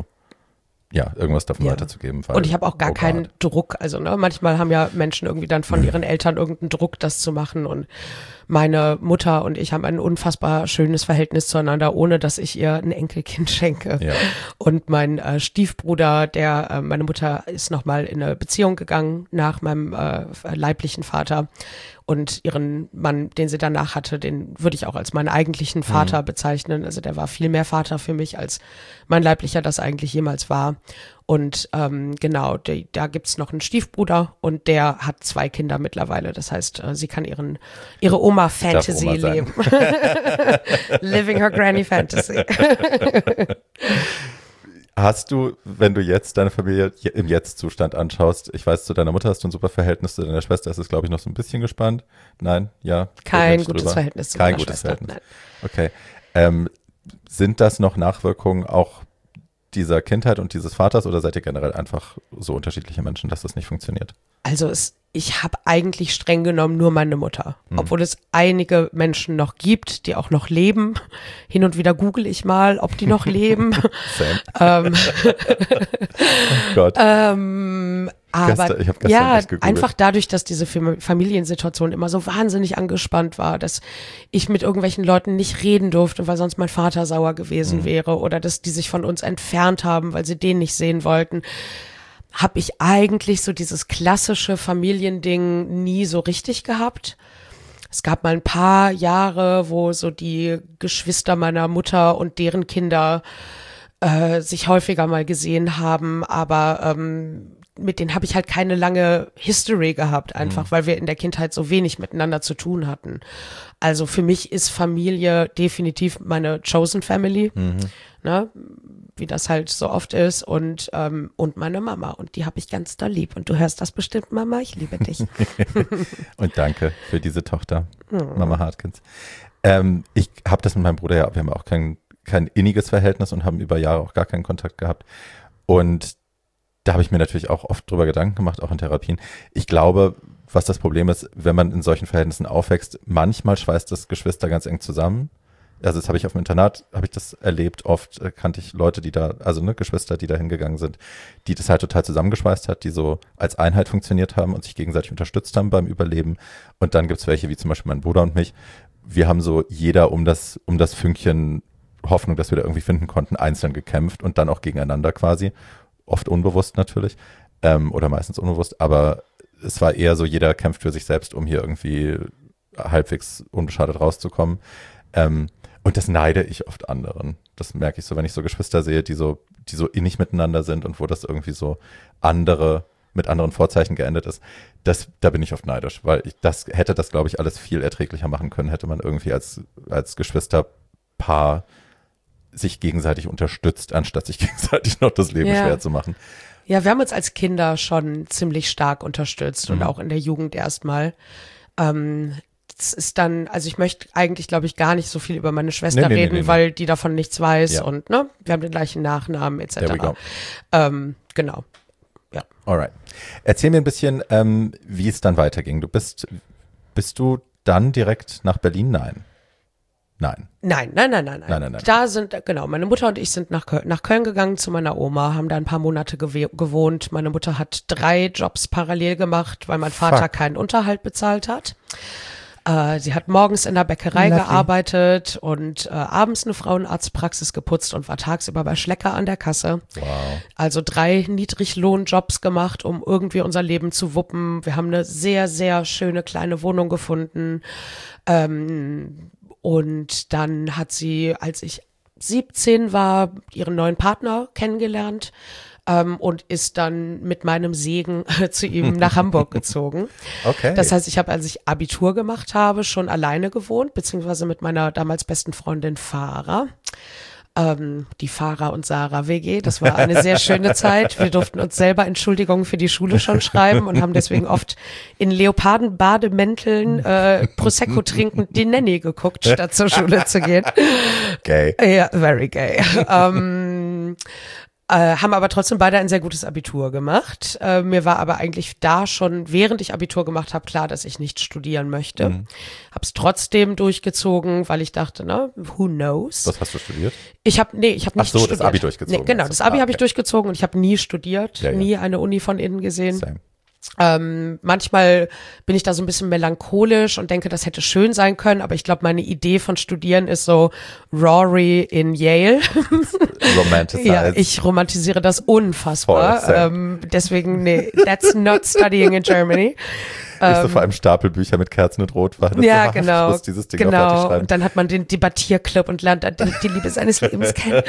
Ja, irgendwas davon ja. weiterzugeben. Weil, und ich habe auch gar oh keinen God. Druck. Also ne, manchmal haben ja Menschen irgendwie dann von ihren Eltern irgendeinen Druck, das zu machen. Und meine Mutter und ich haben ein unfassbar schönes Verhältnis zueinander, ohne dass ich ihr ein Enkelkind schenke. Ja. Und mein äh, Stiefbruder, der, äh, meine Mutter ist nochmal in eine Beziehung gegangen nach meinem äh, leiblichen Vater. Und ihren Mann, den sie danach hatte, den würde ich auch als meinen eigentlichen Vater mhm. bezeichnen. Also der war viel mehr Vater für mich, als mein leiblicher das eigentlich jemals war. Und ähm, genau, die, da gibt's noch einen Stiefbruder und der hat zwei Kinder mittlerweile. Das heißt, äh, sie kann ihren ihre Oma-Fantasy Oma leben. Living her Granny Fantasy. Hast du, wenn du jetzt deine Familie im Jetzt-Zustand anschaust, ich weiß, zu deiner Mutter hast du ein super Verhältnis, zu deiner Schwester ist es, glaube ich, noch so ein bisschen gespannt. Nein, ja. Kein gutes drüber. Verhältnis zu Kein meiner gutes Schwester. Verhältnis. Nein. Okay. Ähm, sind das noch Nachwirkungen auch dieser Kindheit und dieses Vaters oder seid ihr generell einfach so unterschiedliche Menschen, dass das nicht funktioniert? Also es, ich habe eigentlich streng genommen nur meine Mutter, Hm. obwohl es einige Menschen noch gibt, die auch noch leben. Hin und wieder google ich mal, ob die noch leben. Same. ähm, Oh Gott. ähm, aber Gestern- ich hab gestern ja, echt gegoogelt. einfach dadurch, dass diese Fam- Familiensituation immer so wahnsinnig angespannt war, dass ich mit irgendwelchen Leuten nicht reden durfte, weil sonst mein Vater sauer gewesen Mhm. wäre oder dass die sich von uns entfernt haben, weil sie den nicht sehen wollten, habe ich eigentlich so dieses klassische Familiending nie so richtig gehabt. Es gab mal ein paar Jahre, wo so die Geschwister meiner Mutter und deren Kinder äh, sich häufiger mal gesehen haben, aber ähm, mit denen habe ich halt keine lange History gehabt, einfach Mhm. weil wir in der Kindheit so wenig miteinander zu tun hatten. Also für mich ist Familie definitiv meine Chosen Family, Mhm. ne? Wie das halt so oft ist und ähm, und meine Mama und die habe ich ganz doll lieb und du hörst das bestimmt, Mama, ich liebe dich. Und danke für diese Tochter, Mama Hartkins. Ähm, ich habe das mit meinem Bruder ja, wir haben auch kein, kein inniges Verhältnis und haben über Jahre auch gar keinen Kontakt gehabt. Und da habe ich mir natürlich auch oft drüber Gedanken gemacht, auch in Therapien. Ich glaube, was das Problem ist, wenn man in solchen Verhältnissen aufwächst, manchmal schweißt das Geschwister ganz eng zusammen. Also das habe ich auf dem Internat, habe ich das erlebt. Oft äh, kannte ich Leute, die da, also ne, Geschwister, die da hingegangen sind, die das halt total zusammengeschweißt hat, die so als Einheit funktioniert haben und sich gegenseitig unterstützt haben beim Überleben. Und dann gibt's welche, wie zum Beispiel mein Bruder und mich. Wir haben so jeder um das, um das Fünkchen Hoffnung, dass wir da irgendwie finden konnten, einzeln gekämpft und dann auch gegeneinander quasi. Oft unbewusst natürlich, ähm, oder meistens unbewusst, aber es war eher so, jeder kämpft für sich selbst, um hier irgendwie halbwegs unbeschadet rauszukommen. Ähm, und das neide ich oft anderen. Das merke ich so, wenn ich so Geschwister sehe, die so, die so innig miteinander sind und wo das irgendwie so andere, mit anderen Vorzeichen geendet ist. Das, da bin ich oft neidisch, weil ich das, hätte das, glaube ich, alles viel erträglicher machen können, hätte man irgendwie als, als Geschwisterpaar sich gegenseitig unterstützt, anstatt sich gegenseitig noch das Leben Ja. schwer zu machen. Ja, wir haben uns als Kinder schon ziemlich stark unterstützt und Mhm. auch in der Jugend erstmal. Ähm, das ist dann, also ich möchte eigentlich, glaube ich, gar nicht so viel über meine Schwester Nee, nee, nee, reden, nee, nee. weil die davon nichts weiß Ja. und ne, wir haben den gleichen Nachnamen et There we cetera. go. Ähm, genau. Alright. Erzähl mir ein bisschen, ähm, wie es dann weiterging. Du bist, bist du dann direkt nach Berlin? Nein. Nein. Nein, nein, nein, nein, nein. Nein, nein, nein. Da sind, genau, meine Mutter und ich sind nach Köln, nach Köln gegangen zu meiner Oma, haben da ein paar Monate gewe- gewohnt. Meine Mutter hat drei Jobs parallel gemacht, weil mein Vater Fuck. keinen Unterhalt bezahlt hat. Äh, sie hat morgens in der Bäckerei Lovely. gearbeitet und äh, abends eine Frauenarztpraxis geputzt und war tagsüber bei Schlecker an der Kasse. Wow. Also drei Niedriglohnjobs gemacht, um irgendwie unser Leben zu wuppen. Wir haben eine sehr, sehr schöne kleine Wohnung gefunden. Ähm, und dann hat sie, als ich siebzehn war, ihren neuen Partner kennengelernt ähm, und ist dann mit meinem Segen zu ihm nach Hamburg gezogen. Okay. Das heißt, ich habe, als ich Abitur gemacht habe, schon alleine gewohnt, beziehungsweise mit meiner damals besten Freundin Farah. Ähm, die Farah und Sarah W G. Das war eine sehr schöne Zeit. Wir durften uns selber Entschuldigungen für die Schule schon schreiben und haben deswegen oft in Leopardenbademänteln äh, Prosecco trinkend die Nanny geguckt, statt zur Schule zu gehen. Gay. Ja, very gay. ähm, äh, haben aber trotzdem beide ein sehr gutes Abitur gemacht. Äh, mir war aber eigentlich da schon, während ich Abitur gemacht habe, klar, dass ich nicht studieren möchte. Mhm. Habe es trotzdem durchgezogen, weil ich dachte, na, who knows? Was hast du studiert? Ich habe nee, ich habe Ach nicht so, das studiert. Abi durchgezogen Nee, genau, hast du. das Abi Ah, habe ich okay. durchgezogen und ich habe nie studiert, Ja, ja. nie eine Uni von innen gesehen. Same. Ähm, manchmal bin ich da so ein bisschen melancholisch und denke, das hätte schön sein können, aber ich glaube, meine Idee von Studieren ist so Rory in Yale. Romanticized. Ja, ich romantisiere das unfassbar. Voll, same. Ähm, deswegen, nee, that's not studying in Germany. Ich so vor allem Stapelbücher mit Kerzen und Rotwein. Ja, so, genau. Ich muss dieses Ding auch fertig genau. schreiben. Und dann hat man den Debattierclub und lernt dann die, die Liebe seines Lebens kennen.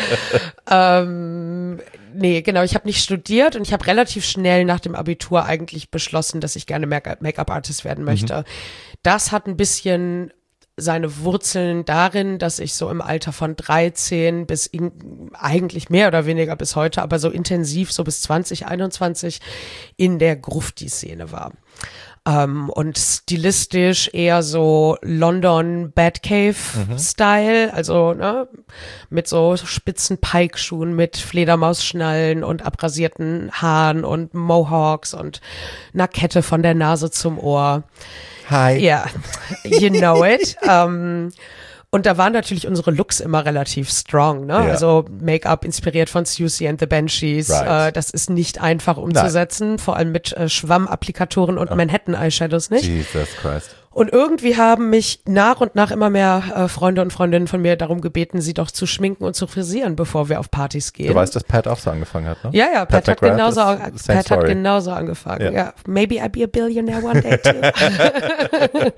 ähm, nee, genau. Ich habe nicht studiert und ich habe relativ schnell nach dem Abitur eigentlich beschlossen, dass ich gerne Make- Make-up-Artist werden möchte. Das hat ein bisschen seine Wurzeln darin, dass ich so im Alter von dreizehn bis in, eigentlich mehr oder weniger bis heute, aber so intensiv so bis zwanzig einundzwanzig in der Grufti-Szene war. Um, und stilistisch eher so London Batcave-Style, mhm. also ne, mit so spitzen Pike-Schuhen, mit Fledermausschnallen und abrasierten Haaren und Mohawks und einer Kette von der Nase zum Ohr. Hi. Ja, yeah, you know it. um, Und da waren natürlich unsere Looks immer relativ strong, ne? Ja. Also Make-up inspiriert von Siouxsie and the Banshees. Right. Äh, das ist nicht einfach umzusetzen, Nein. vor allem mit äh, Schwammapplikatoren und oh. Manhattan-Eyeshadows nicht. Jesus Christ. Und irgendwie haben mich nach und nach immer mehr äh, Freunde und Freundinnen von mir darum gebeten, sie doch zu schminken und zu frisieren, bevor wir auf Partys gehen. Du weißt, dass Pat auch so angefangen hat, ne? Ja, ja, Pat, Pat hat, genauso, Pat hat story. genauso angefangen. Ja. Yeah. Maybe I'll be a billionaire one day too.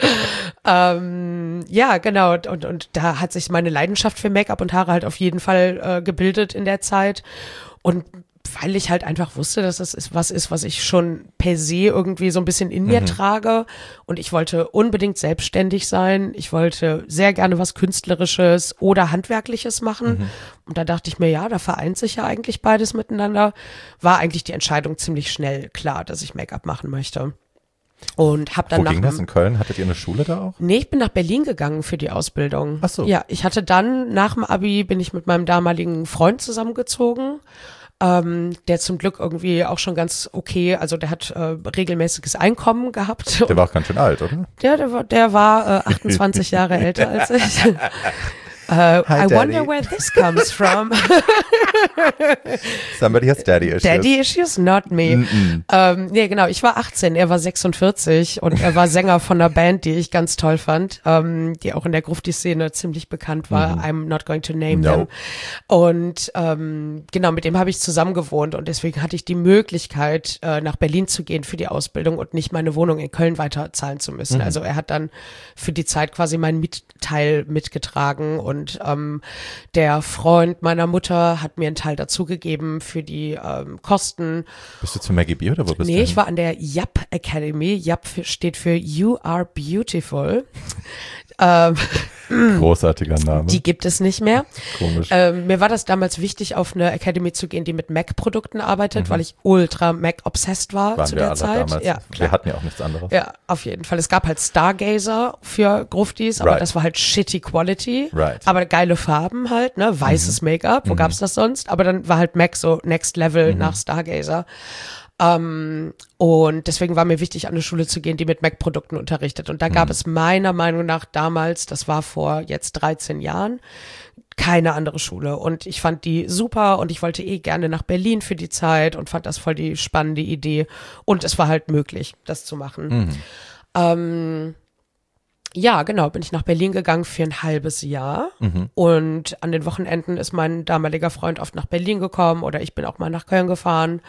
ähm, ja, genau. Und, und da hat sich meine Leidenschaft für Make-up und Haare halt auf jeden Fall äh, gebildet in der Zeit. Und weil ich halt einfach wusste, dass das ist, was ist, was ich schon per se irgendwie so ein bisschen in mir mhm. trage. Und ich wollte unbedingt selbstständig sein. Ich wollte sehr gerne was Künstlerisches oder Handwerkliches machen. Mhm. Und da dachte ich mir, ja, da vereint sich ja eigentlich beides miteinander. War eigentlich die Entscheidung ziemlich schnell klar, dass ich Make-up machen möchte. Und hab dann Wo nach ging das in Köln? Hattet ihr eine Schule da auch? Nee, ich bin nach Berlin gegangen für die Ausbildung. Ach so. Ja, ich hatte dann, nach dem Abi bin ich mit meinem damaligen Freund zusammengezogen. Ähm, der zum Glück irgendwie auch schon ganz okay, also der hat äh, regelmäßiges Einkommen gehabt. Der war auch ganz schön alt, oder? Der, der war, der war äh, achtundzwanzig Jahre älter als ich. Uh, Hi, I Daddy. wonder where this comes from. Somebody has daddy issues. Daddy issues, not me. Ähm, nee, genau, ich war achtzehn, er war sechsundvierzig und er war Sänger von einer Band, die ich ganz toll fand, ähm, die auch in der Grufti-Szene ziemlich bekannt war. Mhm. I'm not going to name no. them. Und ähm, genau, mit dem habe ich zusammen gewohnt und deswegen hatte ich die Möglichkeit, äh, nach Berlin zu gehen für die Ausbildung und nicht meine Wohnung in Köln weiterzahlen zu müssen. Mhm. Also er hat dann für die Zeit quasi meinen Mietteil mitgetragen und Und ähm, der Freund meiner Mutter hat mir einen Teil dazugegeben für die ähm, Kosten. Bist du zu Maggie B oder wo bist nee, du? Nee, ich war an der Yup Academy. Yup steht für You Are Beautiful. ähm, Großartiger Name. Die gibt es nicht mehr. Komisch. Ähm, mir war das damals wichtig, auf eine Academy zu gehen, die mit Mac-Produkten arbeitet, mhm. weil ich ultra Mac-obsessed war Waren zu wir der alle Zeit. Damals. Ja, wir hatten ja auch nichts anderes. Ja, auf jeden Fall. Es gab halt Stargazer für Gruftis, aber right. das war halt shitty Quality. Right. Aber geile Farben halt, ne? Weißes mhm. Make-up, wo mhm. gab's das sonst? Aber dann war halt Mac so Next Level mhm. nach Stargazer. Um, und deswegen war mir wichtig, an eine Schule zu gehen, die mit Mac-Produkten unterrichtet. Und da gab mhm. es meiner Meinung nach damals, das war vor jetzt dreizehn Jahren, keine andere Schule. Und ich fand die super und ich wollte eh gerne nach Berlin für die Zeit und fand das voll die spannende Idee. Und es war halt möglich, das zu machen. Mhm. Um, ja, genau, bin ich nach Berlin gegangen für ein halbes Jahr. Mhm. Und an den Wochenenden ist mein damaliger Freund oft nach Berlin gekommen oder ich bin auch mal nach Köln gefahren.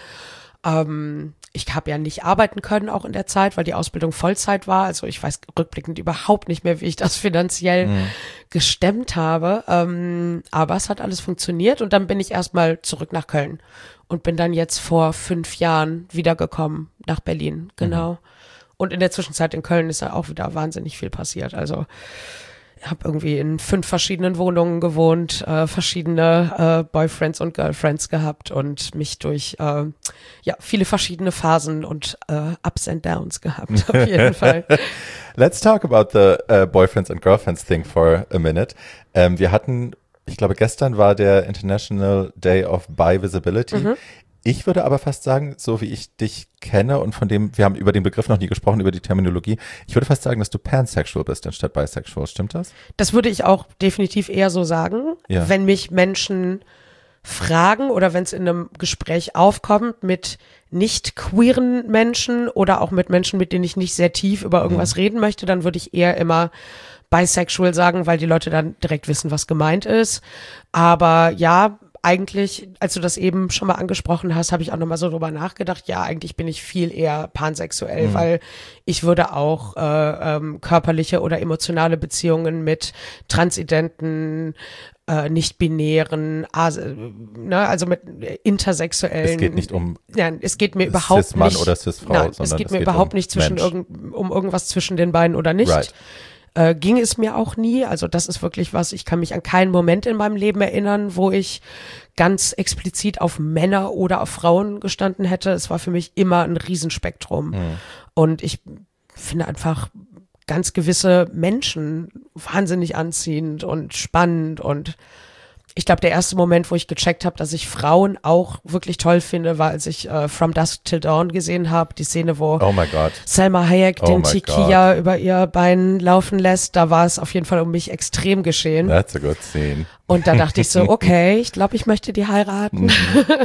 Ähm, ich habe ja nicht arbeiten können auch in der Zeit, weil die Ausbildung Vollzeit war. Also ich weiß rückblickend überhaupt nicht mehr, wie ich das finanziell mhm. gestemmt habe. Ähm, aber es hat alles funktioniert und dann bin ich erstmal zurück nach Köln und bin dann jetzt vor fünf Jahren wiedergekommen nach Berlin. Genau. Mhm. Und in der Zwischenzeit in Köln ist ja auch wieder wahnsinnig viel passiert. Also ich habe irgendwie in fünf verschiedenen Wohnungen gewohnt, äh, verschiedene äh, Boyfriends und Girlfriends gehabt und mich durch äh, ja viele verschiedene Phasen und äh, Ups and Downs gehabt, auf jeden Fall. Let's talk about the uh, Boyfriends and Girlfriends thing for a minute. Ähm, wir hatten, ich glaube gestern war der International Day of Bi Visibility. Mhm. Ich würde aber fast sagen, so wie ich dich kenne und von dem, wir haben über den Begriff noch nie gesprochen, über die Terminologie, ich würde fast sagen, dass du pansexual bist anstatt bisexual. Stimmt das? Das würde ich auch definitiv eher so sagen, ja. Wenn mich Menschen fragen oder wenn es in einem Gespräch aufkommt mit nicht queeren Menschen oder auch mit Menschen, mit denen ich nicht sehr tief über irgendwas mhm. reden möchte, dann würde ich eher immer bisexual sagen, weil die Leute dann direkt wissen, was gemeint ist. Aber ja, eigentlich, als du das eben schon mal angesprochen hast, habe ich auch nochmal so drüber nachgedacht, ja, eigentlich bin ich viel eher pansexuell, mhm. weil ich würde auch äh, ähm, körperliche oder emotionale Beziehungen mit transidenten, äh, nicht-binären, as- ne, also mit intersexuellen. Es geht nicht um ja, es geht mir überhaupt Cis-Mann nicht, oder Cis-Frau, nein, sondern es geht es mir geht überhaupt um nicht zwischen Mensch. irgend, um irgendwas zwischen den beiden oder nicht. Right. Äh, ging es mir auch nie. Also das ist wirklich was, ich kann mich an keinen Moment in meinem Leben erinnern, wo ich ganz explizit auf Männer oder auf Frauen gestanden hätte. Es war für mich immer ein Riesenspektrum. Mhm. Und ich finde einfach ganz gewisse Menschen wahnsinnig anziehend und spannend. Und ich glaube, der erste Moment, wo ich gecheckt habe, dass ich Frauen auch wirklich toll finde, war, als ich äh, From Dusk Till Dawn gesehen habe. Die Szene, wo oh my God. Salma Hayek oh den Tequila über ihr Bein laufen lässt. Da war es auf jeden Fall um mich extrem geschehen. That's a good scene. Und da dachte ich so, okay, ich glaube, ich möchte die heiraten. Mhm.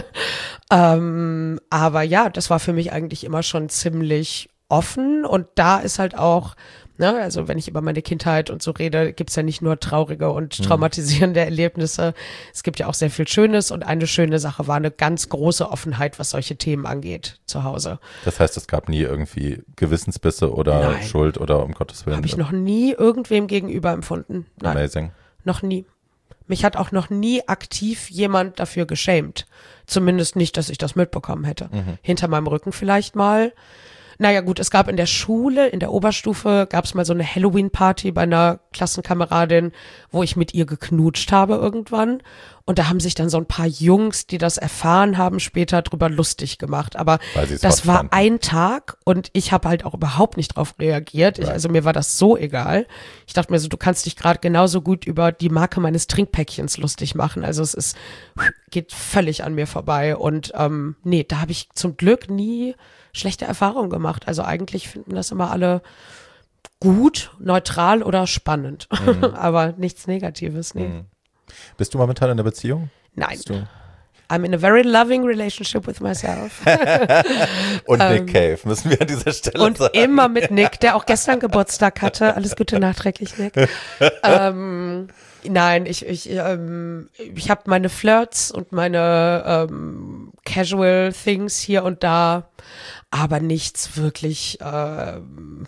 ähm, aber ja, das war für mich eigentlich immer schon ziemlich offen. Und da ist halt auch, ne, also wenn ich über meine Kindheit und so rede, gibt's ja nicht nur traurige und traumatisierende Erlebnisse. Es gibt ja auch sehr viel Schönes, und eine schöne Sache war eine ganz große Offenheit, was solche Themen angeht, zu Hause. Das heißt, es gab nie irgendwie Gewissensbisse oder Nein. Schuld oder um Gottes Willen? Habe ich noch nie irgendwem gegenüber empfunden. Nein. Amazing. Noch nie. Mich hat auch noch nie aktiv jemand dafür geschämt. Zumindest nicht, dass ich das mitbekommen hätte. Mhm. Hinter meinem Rücken vielleicht mal. Naja gut, es gab in der Schule, in der Oberstufe, gab es mal so eine Halloween-Party bei einer Klassenkameradin, wo ich mit ihr geknutscht habe irgendwann. Und da haben sich dann so ein paar Jungs, die das erfahren haben, später drüber lustig gemacht. Aber das war ein Tag und ich habe halt auch überhaupt nicht drauf reagiert. Ich, also mir war das so egal. Ich dachte mir so, du kannst dich gerade genauso gut über die Marke meines Trinkpäckchens lustig machen. Also es ist, geht völlig an mir vorbei. Und ähm, nee, da habe ich zum Glück nie schlechte Erfahrungen gemacht. Also eigentlich finden das immer alle gut, neutral oder spannend. Mhm. Aber nichts Negatives, nee. Mhm. Bist du momentan in einer Beziehung? Nein. I'm in a very loving relationship with myself. Und Nick ähm, Cave, müssen wir an dieser Stelle und sagen. Und immer mit Nick, der auch gestern Geburtstag hatte. Alles Gute nachträglich, Nick. ähm, nein, ich, ich, ähm, ich habe meine Flirts und meine ähm, Casual Things hier und da, aber nichts wirklich äh,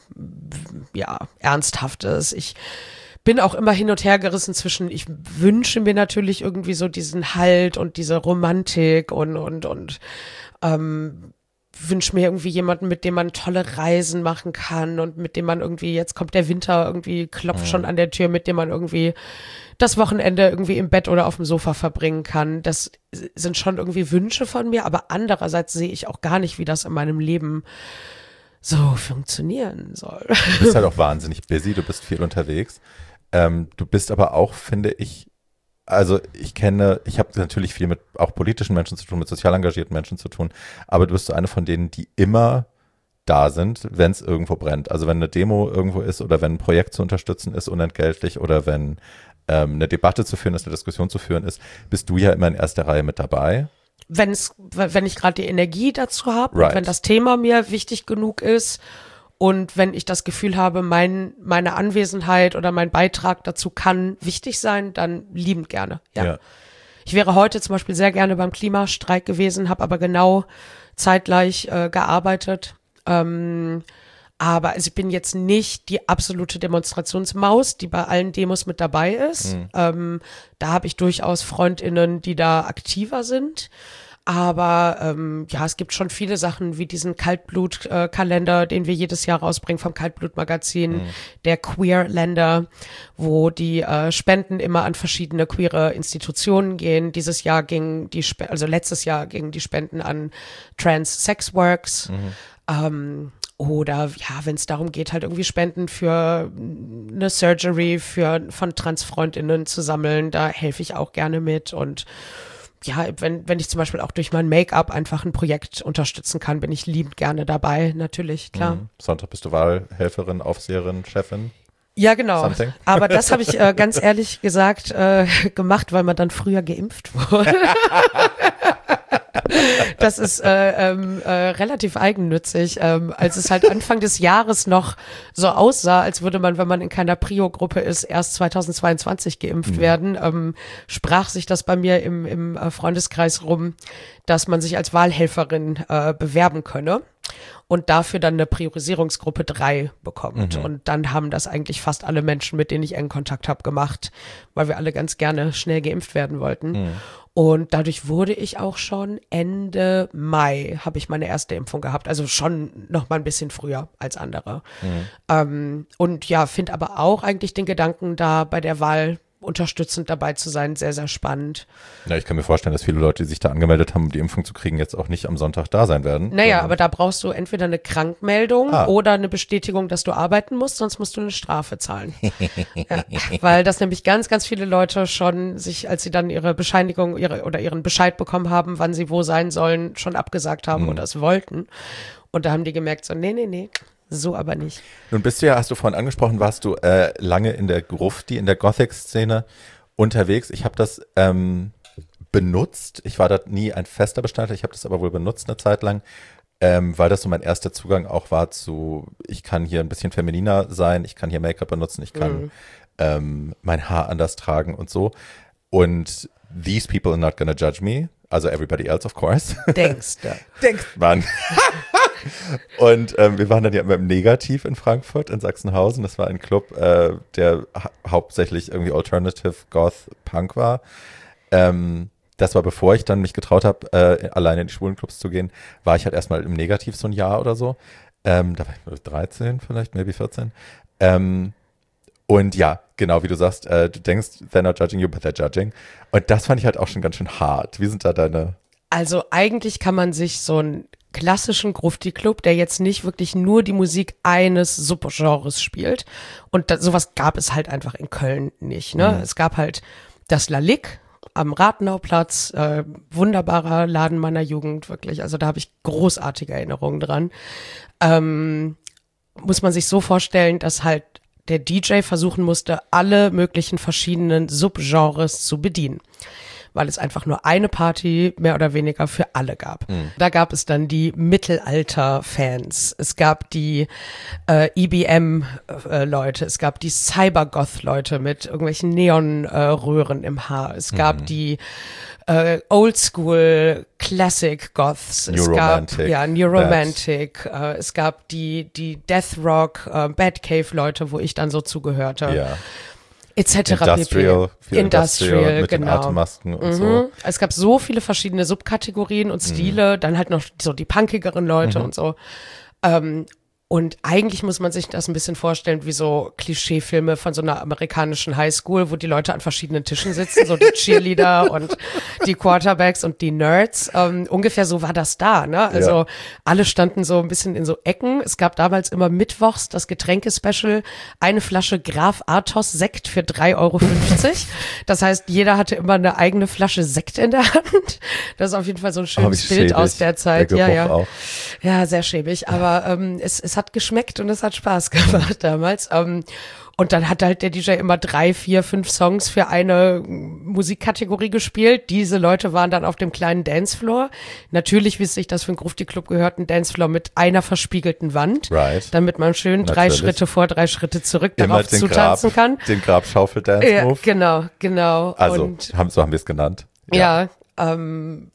ja, Ernsthaftes. Ich bin auch immer hin und her gerissen zwischen, ich wünsche mir natürlich irgendwie so diesen Halt und diese Romantik und und und ähm, wünsche mir irgendwie jemanden, mit dem man tolle Reisen machen kann und mit dem man irgendwie, jetzt kommt der Winter, irgendwie klopft mhm. schon an der Tür, mit dem man irgendwie das Wochenende irgendwie im Bett oder auf dem Sofa verbringen kann. Das sind schon irgendwie Wünsche von mir, aber andererseits sehe ich auch gar nicht, wie das in meinem Leben so funktionieren soll. Du bist halt auch wahnsinnig busy, du bist viel unterwegs. Ähm, du bist aber auch, finde ich, also ich kenne, ich habe natürlich viel mit auch politischen Menschen zu tun, mit sozial engagierten Menschen zu tun, aber du bist so eine von denen, die immer da sind, wenn es irgendwo brennt. Also wenn eine Demo irgendwo ist oder wenn ein Projekt zu unterstützen ist, unentgeltlich, oder wenn ähm, eine Debatte zu führen ist, eine Diskussion zu führen ist, bist du ja immer in erster Reihe mit dabei. Wenn es, wenn ich gerade die Energie dazu habe, right. wenn das Thema mir wichtig genug ist und wenn ich das Gefühl habe, mein, meine Anwesenheit oder mein Beitrag dazu kann wichtig sein, dann liebend gerne. Ja. ja. Ich wäre heute zum Beispiel sehr gerne beim Klimastreik gewesen, habe aber genau zeitgleich äh, gearbeitet. Ähm, aber also ich bin jetzt nicht die absolute Demonstrationsmaus, die bei allen Demos mit dabei ist. Mhm. Ähm, da habe ich durchaus FreundInnen, die da aktiver sind. Aber ähm, ja, es gibt schon viele Sachen wie diesen Kaltblut-Kalender, äh, den wir jedes Jahr rausbringen vom Kaltblut-Magazin, mhm. der Queer-Länder, wo die äh, Spenden immer an verschiedene queere Institutionen gehen. Dieses Jahr ging die, Sp- also letztes Jahr gingen die Spenden an Trans Sex Works. Mhm. Ähm, oder ja, wenn es darum geht, halt irgendwie Spenden für eine Surgery für von Transfreundinnen zu sammeln, da helfe ich auch gerne mit. Und ja, wenn, wenn ich zum Beispiel auch durch mein Make-up einfach ein Projekt unterstützen kann, bin ich liebend gerne dabei, natürlich, klar. Mhm. Sonntag bist du Wahlhelferin, Aufseherin, Chefin? Ja, genau. Something. Aber das habe ich äh, ganz ehrlich gesagt äh, gemacht, weil man dann früher geimpft wurde. Das ist äh, ähm, äh, relativ eigennützig, ähm, als es halt Anfang des Jahres noch so aussah, als würde man, wenn man in keiner Prio-Gruppe ist, erst zweitausendzweiundzwanzig geimpft mhm. werden, ähm, sprach sich das bei mir im, im äh, Freundeskreis rum, dass man sich als Wahlhelferin äh, bewerben könne. und dafür dann eine Priorisierungsgruppe drei bekommt. Mhm. Und dann haben das eigentlich fast alle Menschen, mit denen ich engen Kontakt habe, gemacht, weil wir alle ganz gerne schnell geimpft werden wollten. Mhm. Und dadurch wurde ich auch schon Ende Mai, habe ich meine erste Impfung gehabt. Also schon noch mal ein bisschen früher als andere. Mhm. Ähm, und ja, finde aber auch eigentlich den Gedanken, da bei der Wahl unterstützend dabei zu sein, sehr, sehr spannend. Ja, ich kann mir vorstellen, dass viele Leute, die sich da angemeldet haben, um die Impfung zu kriegen, jetzt auch nicht am Sonntag da sein werden. Naja, aber da brauchst du entweder eine Krankmeldung ah. oder eine Bestätigung, dass du arbeiten musst, sonst musst du eine Strafe zahlen. Ja, weil das nämlich ganz, ganz viele Leute schon sich, als sie dann ihre Bescheinigung ihre, oder ihren Bescheid bekommen haben, wann sie wo sein sollen, schon abgesagt haben mhm. oder es wollten. Und da haben die gemerkt, so nee, nee, nee. So aber nicht. Nun bist du ja, hast du vorhin angesprochen, warst du äh, lange in der Grufti, in der Gothic-Szene unterwegs. Ich habe das ähm, benutzt. Ich war da nie ein fester Bestandteil. Ich habe das aber wohl benutzt eine Zeit lang, ähm, weil das so mein erster Zugang auch war zu, ich kann hier ein bisschen femininer sein, ich kann hier Make-up benutzen, ich kann mhm. ähm, mein Haar anders tragen und so. Und these people are not gonna judge me. Also everybody else, of course. Denkst du. Denkst man. Und ähm, wir waren dann ja immer im Negativ in Frankfurt, in Sachsenhausen. Das war ein Club, äh, der ha- hauptsächlich irgendwie Alternative Goth Punk war. Ähm, das war, bevor ich dann mich getraut habe, äh, alleine in die schwulen Clubs zu gehen, war ich halt erstmal im Negativ so ein Jahr oder so. Ähm, da war ich dreizehn vielleicht, maybe vierzehn. Ähm, und ja, genau wie du sagst, äh, du denkst, they're not judging you, but they're judging. Und das fand ich halt auch schon ganz schön hart. Wie sind da deine... Also eigentlich kann man sich so ein klassischen Grufti-Club, der jetzt nicht wirklich nur die Musik eines Subgenres spielt. Und da, sowas gab es halt einfach in Köln nicht. Ne? Mhm. Es gab halt das Lalique am Rathenauplatz, äh, wunderbarer Laden meiner Jugend, wirklich. Also da habe ich großartige Erinnerungen dran. Ähm, muss man sich so vorstellen, dass halt der D J versuchen musste, alle möglichen verschiedenen Subgenres zu bedienen, weil es einfach nur eine Party mehr oder weniger für alle gab. Mhm. Da gab es dann die Mittelalter-Fans, es gab die äh, E B M-Leute, es gab die Cybergoth-Leute mit irgendwelchen Neonröhren äh, im Haar, es gab mhm. die äh, Oldschool Classic Goths, New es Romantic, gab ja New Romantic, äh, es gab die die Death Rock, äh, Batcave-Leute, wo ich dann so zugehörte. Ja. Etc. Industrial, Industrial, Industrial, mit genau. den Atemmasken und mhm. so. Es gab so viele verschiedene Subkategorien und Stile, mhm. dann halt noch so die punkigeren Leute mhm. und so. Ähm, und eigentlich muss man sich das ein bisschen vorstellen wie so Klischeefilme von so einer amerikanischen Highschool, wo die Leute an verschiedenen Tischen sitzen, so die Cheerleader und die Quarterbacks und die Nerds. Ähm, ungefähr so war das da, ne? Also ja. alle standen so ein bisschen in so Ecken. Es gab damals immer mittwochs das Getränkespecial, eine Flasche Graf Athos Sekt für drei Euro fünfzig. Das heißt, jeder hatte immer eine eigene Flasche Sekt in der Hand. Das ist auf jeden Fall so ein schönes oh, Bild schäbig. Aus der Zeit. Der ja, ja. Auch. Ja, sehr schäbig. Aber ähm, es, es hat geschmeckt und es hat Spaß gemacht damals. Um, und dann hat halt der D J immer drei, vier, fünf Songs für eine Musikkategorie gespielt. Diese Leute waren dann auf dem kleinen Dancefloor. Natürlich, wie es sich das für einen Grufti-Club gehört, ein Dancefloor mit einer verspiegelten Wand, right. damit man schön Natürlich. drei Schritte vor, drei Schritte zurück immer darauf zutanzen Grab, kann. Den Grabschaufel-Dance-Move. Ja, genau, genau. Also, und, haben, so haben wir es genannt. Ja, ja ähm,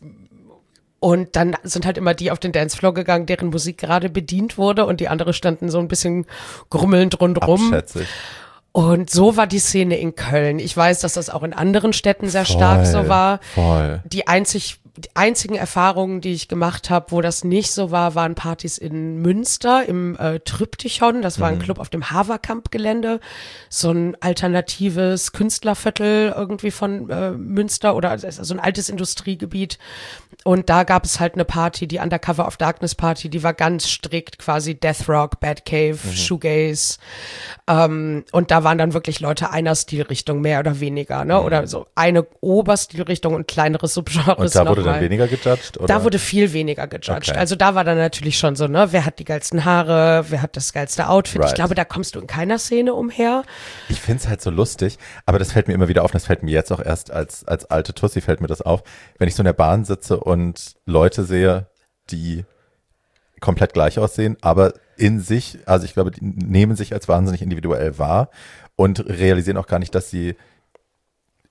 und dann sind halt immer die auf den Dancefloor gegangen, deren Musik gerade bedient wurde und die andere standen so ein bisschen grummelnd rundrum. Abschätzig. Und so war die Szene in Köln. Ich weiß, dass das auch in anderen Städten sehr voll, stark so war. Voll. Die einzig Die einzigen Erfahrungen, die ich gemacht habe, wo das nicht so war, waren Partys in Münster im äh, Triptychon. Das war ein Club auf dem Haverkamp-Gelände. So ein alternatives Künstlerviertel irgendwie von äh, Münster oder so ein altes Industriegebiet. Und da gab es halt eine Party, die Undercover of Darkness Party, die war ganz strikt quasi Death Rock, Batcave, mhm. Shoegaze. Ähm, und da waren dann wirklich Leute einer Stilrichtung, mehr oder weniger, ne? Mhm. Oder so eine Oberstilrichtung und kleinere Subgenres. Und da wurde dann weniger gejudged? Oder? Da wurde viel weniger gejudged. Okay. Also da war dann natürlich schon so, ne, wer hat die geilsten Haare, wer hat das geilste Outfit. Right. Ich glaube, da kommst du in keiner Szene umher. Ich finde es halt so lustig, aber das fällt mir immer wieder auf, das fällt mir jetzt auch erst als, als alte Tussi fällt mir das auf, wenn ich so in der Bahn sitze und Leute sehe, die komplett gleich aussehen, aber in sich, also ich glaube, die nehmen sich als wahnsinnig individuell wahr und realisieren auch gar nicht, dass sie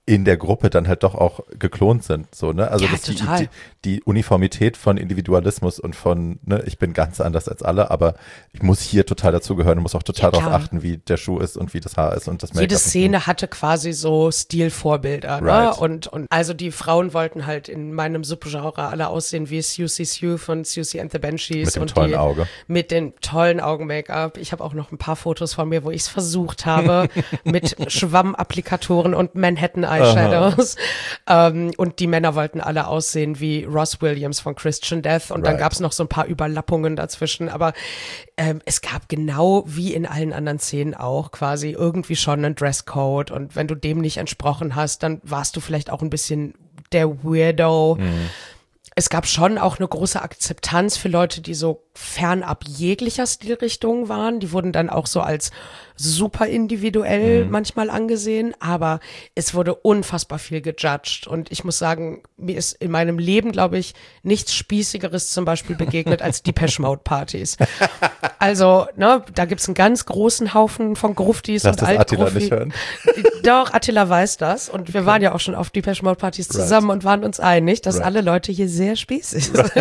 in der Gruppe dann halt doch auch geklont sind, so, ne? Also Ja, dass die, total. die, die Uniformität von Individualismus und von, ne, ich bin ganz anders als alle, aber ich muss hier total dazugehören und muss auch total Ja, darauf klar. achten, wie der Schuh ist und wie das Haar ist und das Make-up. Jede und- Szene hatte quasi so Stilvorbilder, ne? Right. Und, und also die Frauen wollten halt in meinem Subgenre alle aussehen wie Susie Sue von Susie and the Banshees. Mit dem und tollen die, Auge. Mit den tollen Augen-Make-up. Ich habe auch noch ein paar Fotos von mir, wo ich es versucht habe, mit Schwammapplikatoren und Manhattan-Eyeshadows. Ähm, und die Männer wollten alle aussehen wie Ross Williams von Christian Death. Und dann Right. gab es noch so ein paar Überlappungen dazwischen. Aber ähm, es gab genau wie in allen anderen Szenen auch quasi irgendwie schon einen Dresscode. Und wenn du dem nicht entsprochen hast, dann warst du vielleicht auch ein bisschen der Weirdo. Mhm. Es gab schon auch eine große Akzeptanz für Leute, die so fernab jeglicher Stilrichtung waren. Die wurden dann auch so als super individuell Mhm. manchmal angesehen, aber es wurde unfassbar viel gejudged. Und ich muss sagen, mir ist in meinem Leben, glaube ich, nichts Spießigeres zum Beispiel begegnet als Depeche Mode Partys. Also, ne, da gibt's einen ganz großen Haufen von Gruftis Lass und das Attila Altgrufti. nicht hören. Doch, Attila weiß das. Und wir waren ja auch schon auf Depeche Mode Partys zusammen und waren uns einig, dass Right. alle Leute hier sehr spießig sind.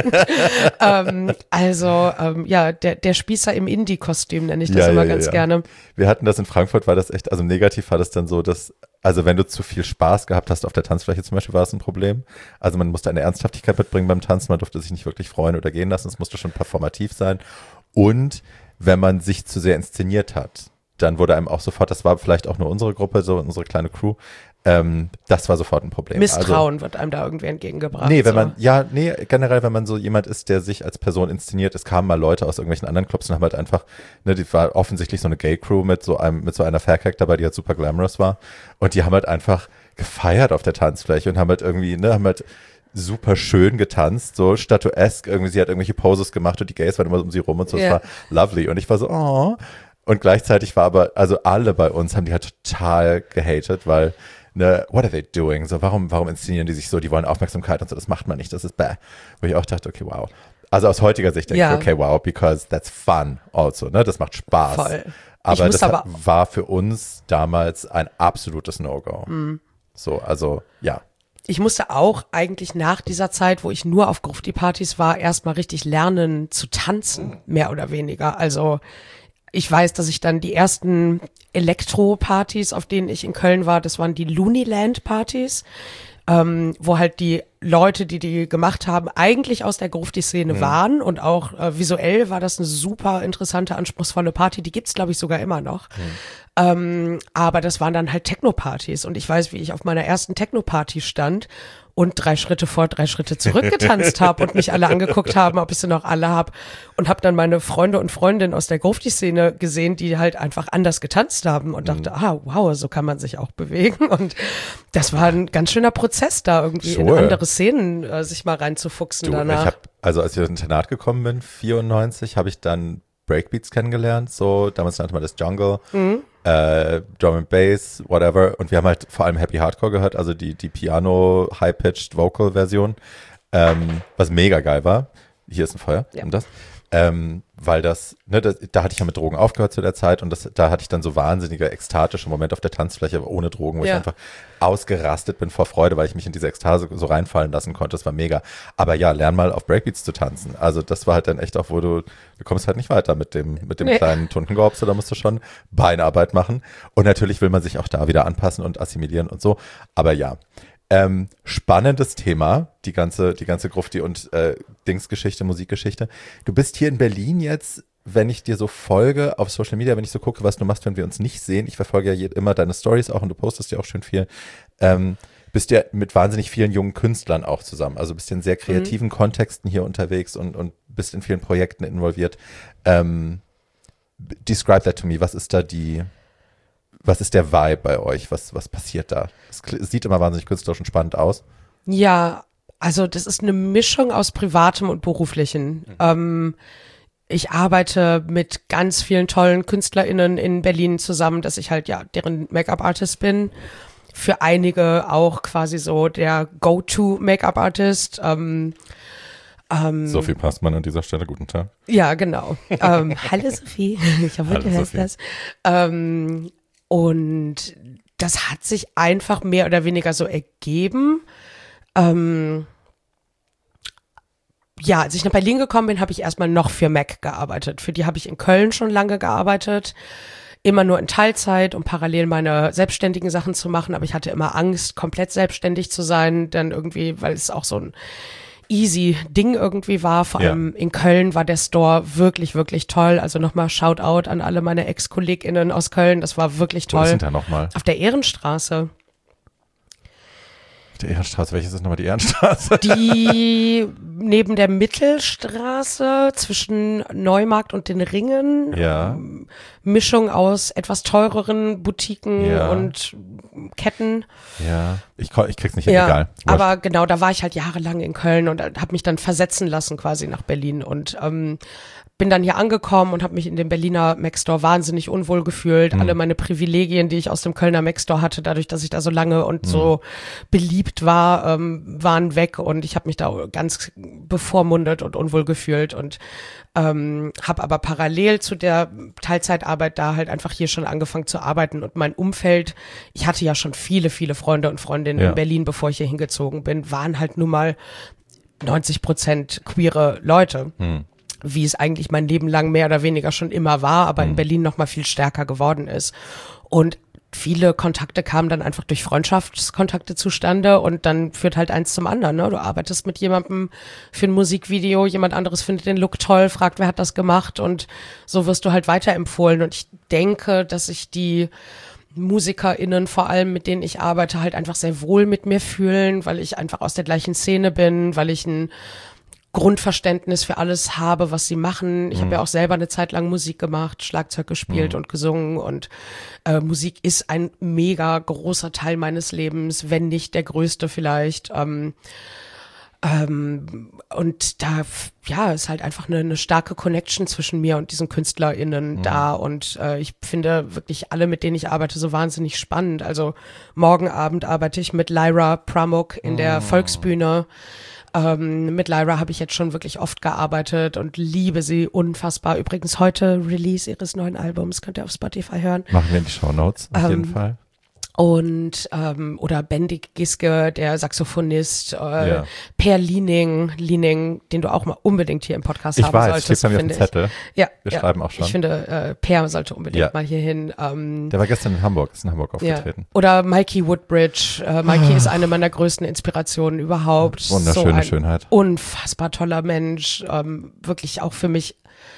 ähm, also, ähm, ja, der, der Spießer im Indie-Kostüm nenne ich das Ja, immer ja, ja, ganz ja. gerne. Wir hatten das in Frankfurt, war das echt, also negativ war das dann so, dass, also wenn du zu viel Spaß gehabt hast auf der Tanzfläche zum Beispiel, war es ein Problem. Also man musste eine Ernsthaftigkeit mitbringen beim Tanzen, man durfte sich nicht wirklich freuen oder gehen lassen, es musste schon performativ sein. Und wenn man sich zu sehr inszeniert hat, dann wurde einem auch sofort, das war vielleicht auch nur unsere Gruppe, so unsere kleine Crew, ähm, das war sofort ein Problem. Misstrauen wird einem da irgendwie entgegengebracht. Nee, wenn so. man, ja, nee, generell, wenn man so jemand ist, der sich als Person inszeniert, es kamen mal Leute aus irgendwelchen anderen Clubs und haben halt einfach, ne, die war offensichtlich so eine Gay-Crew mit so einem, mit so einer Faircake dabei, die halt super glamorous war. Und die haben halt einfach gefeiert auf der Tanzfläche und haben halt irgendwie, ne, haben halt super schön getanzt, so statuesk, irgendwie, sie hat irgendwelche Poses gemacht und die Gays waren immer um sie rum und so, es Ja. war lovely. Und ich war so, oh. Und gleichzeitig war aber, also alle bei uns haben die halt total gehatet, weil, ne, what are they doing? So, warum, warum inszenieren die sich so? Die wollen Aufmerksamkeit und so, das macht man nicht, das ist bäh. Wo ich auch dachte, okay, wow. Also aus heutiger Sicht denke Ja. ich, okay, wow, because that's fun also, ne, das macht Spaß. Voll. Ich Aber muss das aber- hat, war für uns damals ein absolutes No-Go. Mhm. So, also, ja. Ich musste auch eigentlich nach dieser Zeit, wo ich nur auf Grufti-Partys war, erstmal richtig lernen zu tanzen, mehr oder weniger. Also ich weiß, dass ich dann die ersten Elektro-Partys, auf denen ich in Köln war, das waren die Looniland-Partys, ähm, wo halt die Leute, die die gemacht haben, eigentlich aus der Grufti-Szene waren und auch äh, visuell war das eine super interessante, anspruchsvolle Party, die gibt's, glaube ich, sogar immer noch. Ähm, aber das waren dann halt Techno-Partys und ich weiß, wie ich auf meiner ersten Techno-Party stand und drei Schritte vor, drei Schritte zurück getanzt habe und mich alle angeguckt haben, ob ich sie noch alle hab und habe dann meine Freunde und Freundinnen aus der Grufti-Szene gesehen, die halt einfach anders getanzt haben und dachte, ah, wow, so kann man sich auch bewegen und das war ein ganz schöner Prozess da irgendwie in Sure. andere Szenen äh, sich mal reinzufuchsen Du, danach. ich habe, also als ich ins Internat gekommen bin, vierundneunzig, habe ich dann Breakbeats kennengelernt, so, damals nannte man das Jungle, Mhm. äh, Drum and Bass, whatever, und wir haben halt vor allem Happy Hardcore gehört, also die, die Piano High-Pitched Vocal Version, ähm, was mega geil war. Hier ist ein Feuer, Ja. um das. Ähm, weil das, ne, das, da hatte ich ja mit Drogen aufgehört zu der Zeit und das, da hatte ich dann so wahnsinnige ekstatische Momente auf der Tanzfläche ohne Drogen, wo ich Ja. einfach ausgerastet bin vor Freude, weil ich mich in diese Ekstase so reinfallen lassen konnte. Das war mega. Aber ja, lern mal auf Breakbeats zu tanzen. Also das war halt dann echt auch, wo du, du kommst halt nicht weiter mit dem, mit dem Nee. kleinen Tuntengorbs, da musst du schon Beinarbeit machen. Und natürlich will man sich auch da wieder anpassen und assimilieren und so. Aber ja. Ähm, spannendes Thema, die ganze, die ganze Grufti- und äh, Dingsgeschichte, Musikgeschichte. Du bist hier in Berlin jetzt, wenn ich dir so folge auf Social Media, wenn ich so gucke, was du machst, wenn wir uns nicht sehen. Ich verfolge ja je, immer deine Stories auch und du postest ja auch schön viel. Ähm, bist ja mit wahnsinnig vielen jungen Künstlern auch zusammen. Also bist in sehr kreativen mhm. Kontexten hier unterwegs und, und bist in vielen Projekten involviert. Ähm, describe that to me. Was ist da die... Was ist der Vibe bei euch? Was, was passiert da? Es, es sieht immer wahnsinnig künstlerisch und spannend aus. Ja, also das ist eine Mischung aus Privatem und Beruflichen. Mhm. Ähm, ich arbeite mit ganz vielen tollen KünstlerInnen in Berlin zusammen, dass ich halt ja deren Make-up-Artist bin. Für einige auch quasi so der Go-To-Make-up-Artist. Ähm, ähm, Sophie Passmann an dieser Stelle, guten Tag. Ja, genau. ähm, hallo Sophie, ich hoffe, Hallo, du hörst Sophie. das. Ähm, Und das hat sich einfach mehr oder weniger so ergeben. Ähm, ja, als ich nach Berlin gekommen bin, habe ich erstmal noch für Mac gearbeitet. Für die habe ich in Köln schon lange gearbeitet. Immer nur in Teilzeit, um parallel meine selbstständigen Sachen zu machen. Aber ich hatte immer Angst, komplett selbstständig zu sein. Dann irgendwie, weil es auch so ein easy Ding irgendwie war. Vor allem ja. in Köln war der Store wirklich, wirklich toll. Also nochmal Shoutout an alle meine Ex-KollegInnen aus Köln. Das war wirklich toll. Wo ist denn da nochmal? Auf der Ehrenstraße. Die Ehrenstraße, welches ist nochmal die Ehrenstraße? Die neben der Mittelstraße zwischen Neumarkt und den Ringen. Ja. Mischung aus etwas teureren Boutiquen ja. und Ketten. Ja, ich, ich krieg's nicht hin, ja, egal. Wurscht. Aber genau, da war ich halt jahrelang in Köln und habe mich dann versetzen lassen quasi nach Berlin und ähm, bin dann hier angekommen und habe mich in dem Berliner Mac Store wahnsinnig unwohl gefühlt. Mhm. Alle meine Privilegien, die ich aus dem Kölner Mac Store hatte, dadurch, dass ich da so lange und mhm. so beliebt war, ähm, waren weg und ich habe mich da ganz bevormundet und unwohl gefühlt und ähm, habe aber parallel zu der Teilzeitarbeit da halt einfach hier schon angefangen zu arbeiten und mein Umfeld, ich hatte ja schon viele, viele Freunde und Freundinnen ja. in Berlin, bevor ich hier hingezogen bin, waren halt nun mal neunzig Prozent queere Leute. Mhm. Wie es eigentlich mein Leben lang mehr oder weniger schon immer war, aber mhm. in Berlin noch mal viel stärker geworden ist. Und viele Kontakte kamen dann einfach durch Freundschaftskontakte zustande und dann führt halt eins zum anderen. Ne? Du arbeitest mit jemandem für ein Musikvideo, jemand anderes findet den Look toll, fragt, wer hat das gemacht und so wirst du halt weiterempfohlen. Und ich denke, dass ich die MusikerInnen vor allem, mit denen ich arbeite, halt einfach sehr wohl mit mir fühlen, weil ich einfach aus der gleichen Szene bin, weil ich ein Grundverständnis für alles habe, was sie machen. Ich mhm. habe ja auch selber eine Zeit lang Musik gemacht, Schlagzeug gespielt mhm. und gesungen und äh, Musik ist ein mega großer Teil meines Lebens, wenn nicht der größte vielleicht. Ähm, ähm, und da, ja, ist halt einfach eine, eine starke Connection zwischen mir und diesen KünstlerInnen mhm. da und äh, ich finde wirklich alle, mit denen ich arbeite, so wahnsinnig spannend. Also morgen Abend arbeite ich mit Lyra Pramuk in mhm. der Volksbühne. Ähm, mit Lyra habe ich jetzt schon wirklich oft gearbeitet und liebe sie unfassbar. Übrigens heute Release ihres neuen Albums, könnt ihr auf Spotify hören. Machen wir in die Shownotes, auf ähm, jeden Fall. Und, ähm, oder Bendik Giske, der Saxophonist, äh, ja. Per Liening, Liening, den du auch mal unbedingt hier im Podcast ich haben weiß, solltest. Ich weiß, steht bei mir auf dem Zettel. Ja, wir ja, schreiben auch schon. Ich finde, äh, Per sollte unbedingt ja. mal hier hin. Ähm, der war gestern in Hamburg, ist in Hamburg aufgetreten. Ja. Oder Mikey Woodbridge. Äh, Mikey ist eine meiner größten Inspirationen überhaupt. Wunderschöne so ein Schönheit. Unfassbar toller Mensch. Ähm, wirklich auch für mich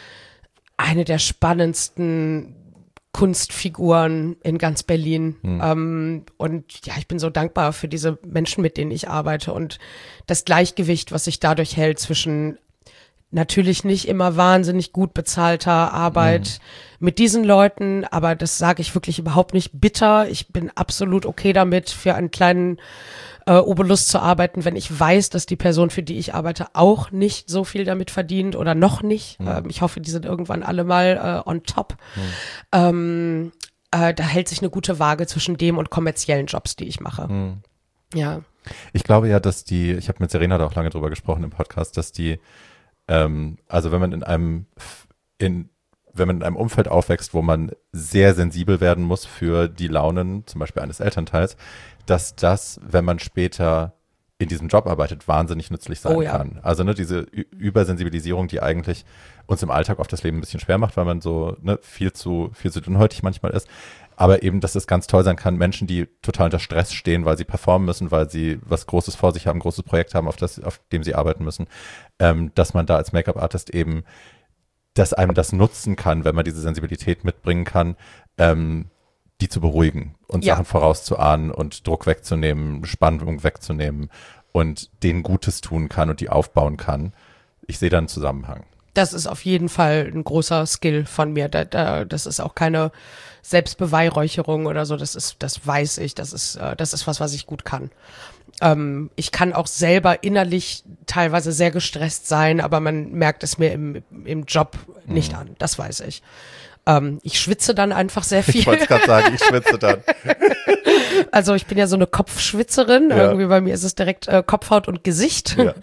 eine der spannendsten Kunstfiguren in ganz Berlin. Hm. Ähm, und ja, ich bin so dankbar für diese Menschen, mit denen ich arbeite und das Gleichgewicht, was sich dadurch hält zwischen natürlich nicht immer wahnsinnig gut bezahlter Arbeit hm. mit diesen Leuten, aber das sage ich wirklich überhaupt nicht bitter. Ich bin absolut okay damit, für einen kleinen äh, Obolus zu arbeiten, wenn ich weiß, dass die Person, für die ich arbeite, auch nicht so viel damit verdient oder noch nicht. Mhm. Ähm, ich hoffe, die sind irgendwann alle mal äh, on top. Mhm. Ähm, äh, da hält sich eine gute Waage zwischen dem und kommerziellen Jobs, die ich mache. Mhm. Ja. Ich glaube ja, dass die, ich habe mit Serena da auch lange drüber gesprochen im Podcast, dass die, ähm, also wenn man in einem, in wenn man in einem Umfeld aufwächst, wo man sehr sensibel werden muss für die Launen, zum Beispiel eines Elternteils, dass das, wenn man später in diesem Job arbeitet, wahnsinnig nützlich sein oh, ja. kann. Also ne, diese Ü- Übersensibilisierung, die eigentlich uns im Alltag oft das Leben ein bisschen schwer macht, weil man so ne, viel zu viel zu dünnhäutig manchmal ist. Aber eben, dass es ganz toll sein kann, Menschen, die total unter Stress stehen, weil sie performen müssen, weil sie was Großes vor sich haben, ein großes Projekt haben, auf das, auf dem sie arbeiten müssen, ähm, dass man da als Make-up-Artist eben dass einem das nutzen kann, wenn man diese Sensibilität mitbringen kann, ähm, die zu beruhigen und ja. Sachen vorauszuahnen und Druck wegzunehmen, Spannung wegzunehmen und denen Gutes tun kann und die aufbauen kann. Ich sehe da einen Zusammenhang. Das ist auf jeden Fall ein großer Skill von mir. Da, da, das ist auch keine Selbstbeweihräucherung oder so. Das ist, das weiß ich. Das ist, äh, das ist was, was ich gut kann. Ähm, ich kann auch selber innerlich teilweise sehr gestresst sein, aber man merkt es mir im, im Job nicht mhm. an. Das weiß ich. Ähm, ich schwitze dann einfach sehr viel. Ich wollte gerade sagen, ich schwitze dann. Also ich bin ja so eine Kopfschwitzerin. Ja. Irgendwie bei mir ist es direkt äh, Kopfhaut und Gesicht. Ja.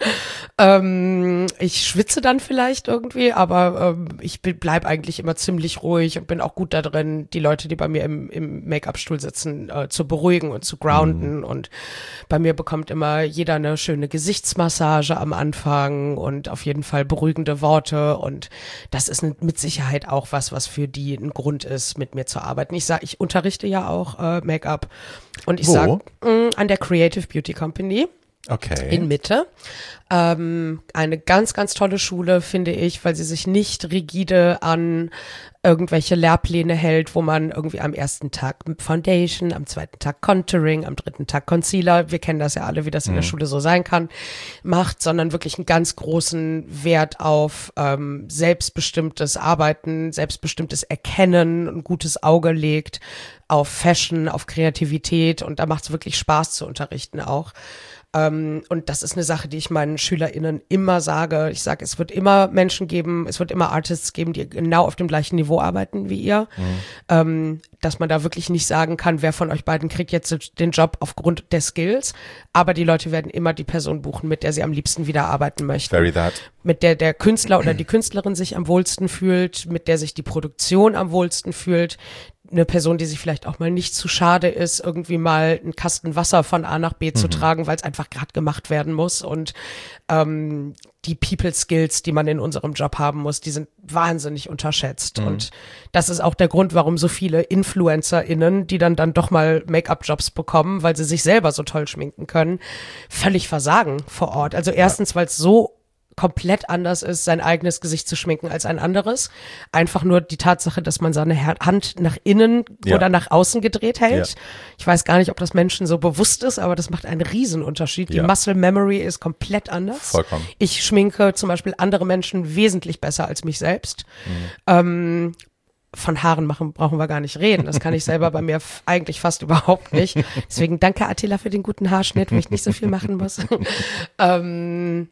ähm, ich schwitze dann vielleicht irgendwie, aber ähm, ich bin, bleib eigentlich immer ziemlich ruhig und bin auch gut da drin, die Leute, die bei mir im, im Make-up-Stuhl sitzen, äh, zu beruhigen und zu grounden. Mhm. Und bei mir bekommt immer jeder eine schöne Gesichtsmassage am Anfang und auf jeden Fall beruhigende Worte. Und das ist mit Sicherheit auch was, was für die ein Grund ist, mit mir zu arbeiten. Ich sage, ich unterrichte ja auch äh, Make-up. Und ich sage, an der Creative Beauty Company okay. in Mitte. Ähm, eine ganz, ganz tolle Schule, finde ich, weil sie sich nicht rigide an irgendwelche Lehrpläne hält, wo man irgendwie am ersten Tag Foundation, am zweiten Tag Contouring, am dritten Tag Concealer, wir kennen das ja alle, wie das in der Mhm. Schule so sein kann, macht, sondern wirklich einen ganz großen Wert auf ähm, selbstbestimmtes Arbeiten, selbstbestimmtes Erkennen, ein gutes Auge legt auf Fashion, auf Kreativität und da macht es wirklich Spaß zu unterrichten auch. Ähm, und das ist eine Sache, die ich meinen SchülerInnen immer sage. Ich sage, es wird immer Menschen geben, es wird immer Artists geben, die genau auf dem gleichen Niveau arbeiten wie ihr. Mhm. Ähm, dass man da wirklich nicht sagen kann, wer von euch beiden kriegt jetzt den Job aufgrund der Skills. Aber die Leute werden immer die Person buchen, mit der sie am liebsten wieder arbeiten möchten. Very that. Mit der der Künstler oder die Künstlerin sich am wohlsten fühlt, mit der sich die Produktion am wohlsten fühlt. Eine Person, die sich vielleicht auch mal nicht zu schade ist, irgendwie mal einen Kasten Wasser von A nach B mhm. zu tragen, weil es einfach gerade gemacht werden muss. Und ähm, die People Skills, die man in unserem Job haben muss, die sind wahnsinnig unterschätzt. Mhm. Und das ist auch der Grund, warum so viele InfluencerInnen, die dann dann doch mal Make-up-Jobs bekommen, weil sie sich selber so toll schminken können, völlig versagen vor Ort. Also erstens, weil es so komplett anders ist, sein eigenes Gesicht zu schminken als ein anderes. Einfach nur die Tatsache, dass man seine Hand nach innen ja. oder nach außen gedreht hält. Ja. Ich weiß gar nicht, ob das Menschen so bewusst ist, aber das macht einen Riesenunterschied. Ja. Die Muscle Memory ist komplett anders. Vollkommen. Ich schminke zum Beispiel andere Menschen wesentlich besser als mich selbst. Mhm. Ähm, von Haaren machen brauchen wir gar nicht reden. Das kann ich selber bei mir f- eigentlich fast überhaupt nicht. Deswegen danke Attila für den guten Haarschnitt, wo ich nicht so viel machen muss. ähm,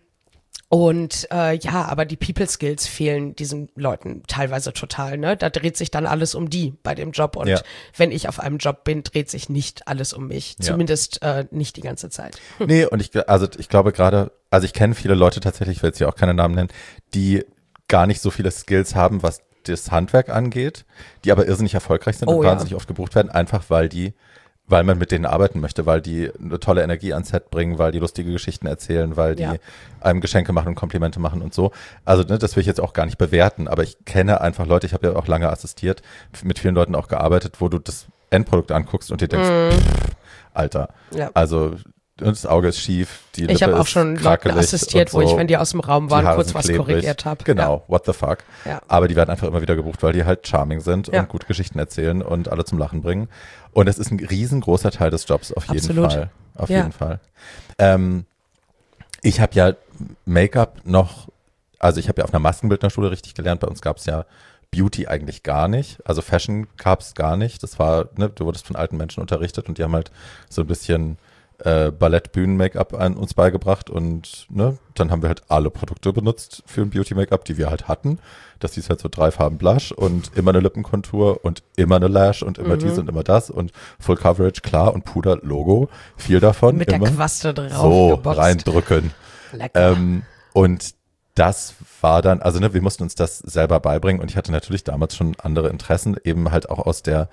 Und äh, ja, aber die People Skills fehlen diesen Leuten teilweise total, ne? Da dreht sich dann alles um die bei dem Job und ja. wenn ich auf einem Job bin, dreht sich nicht alles um mich, ja. zumindest äh, nicht die ganze Zeit. Hm. Nee, und ich, also ich glaube gerade, also ich kenne viele Leute tatsächlich, ich will jetzt hier auch keine Namen nennen, die gar nicht so viele Skills haben, was das Handwerk angeht, die aber irrsinnig erfolgreich sind oh, und ja. wahnsinnig oft gebucht werden, einfach weil die weil man mit denen arbeiten möchte, weil die eine tolle Energie ans Set bringen, weil die lustige Geschichten erzählen, weil die ja. einem Geschenke machen und Komplimente machen und so. Also ne, das will ich jetzt auch gar nicht bewerten, aber ich kenne einfach Leute, ich habe ja auch lange assistiert, mit vielen Leuten auch gearbeitet, wo du das Endprodukt anguckst und dir denkst, mm. pff, Alter, ja. also das Auge ist schief, die Lippe Ich habe auch ist schon Leuten assistiert, so. wo ich, wenn die aus dem Raum waren, kurz was klebrig. korrigiert habe. Genau, ja. what the fuck. Ja. Aber die werden einfach immer wieder gebucht, weil die halt charming sind ja. und gute Geschichten erzählen und alle zum Lachen bringen. Und es ist ein riesengroßer Teil des Jobs, auf jeden Absolut. Fall. Auf ja. jeden Fall. Ähm, ich habe ja Make-up noch, also ich habe ja auf einer Maskenbildnerschule richtig gelernt. Bei uns gab es ja Beauty eigentlich gar nicht. Also Fashion gab es gar nicht. Das war, ne, du wurdest von alten Menschen unterrichtet und die haben halt so ein bisschen äh, Ballett-Bühnen-Make-up an uns beigebracht und ne, dann haben wir halt alle Produkte benutzt für ein Beauty-Make-up, die wir halt hatten. Das hieß halt so drei Farben Blush und immer eine Lippenkontur und immer eine Lash und immer mhm. dies und immer das und Full Coverage, klar, und Puder, Logo, viel davon. Mit immer. der Quaste drauf So, geboxt. reindrücken. Lecker. Ähm, und das war dann, also ne, wir mussten uns das selber beibringen und ich hatte natürlich damals schon andere Interessen, eben halt auch aus der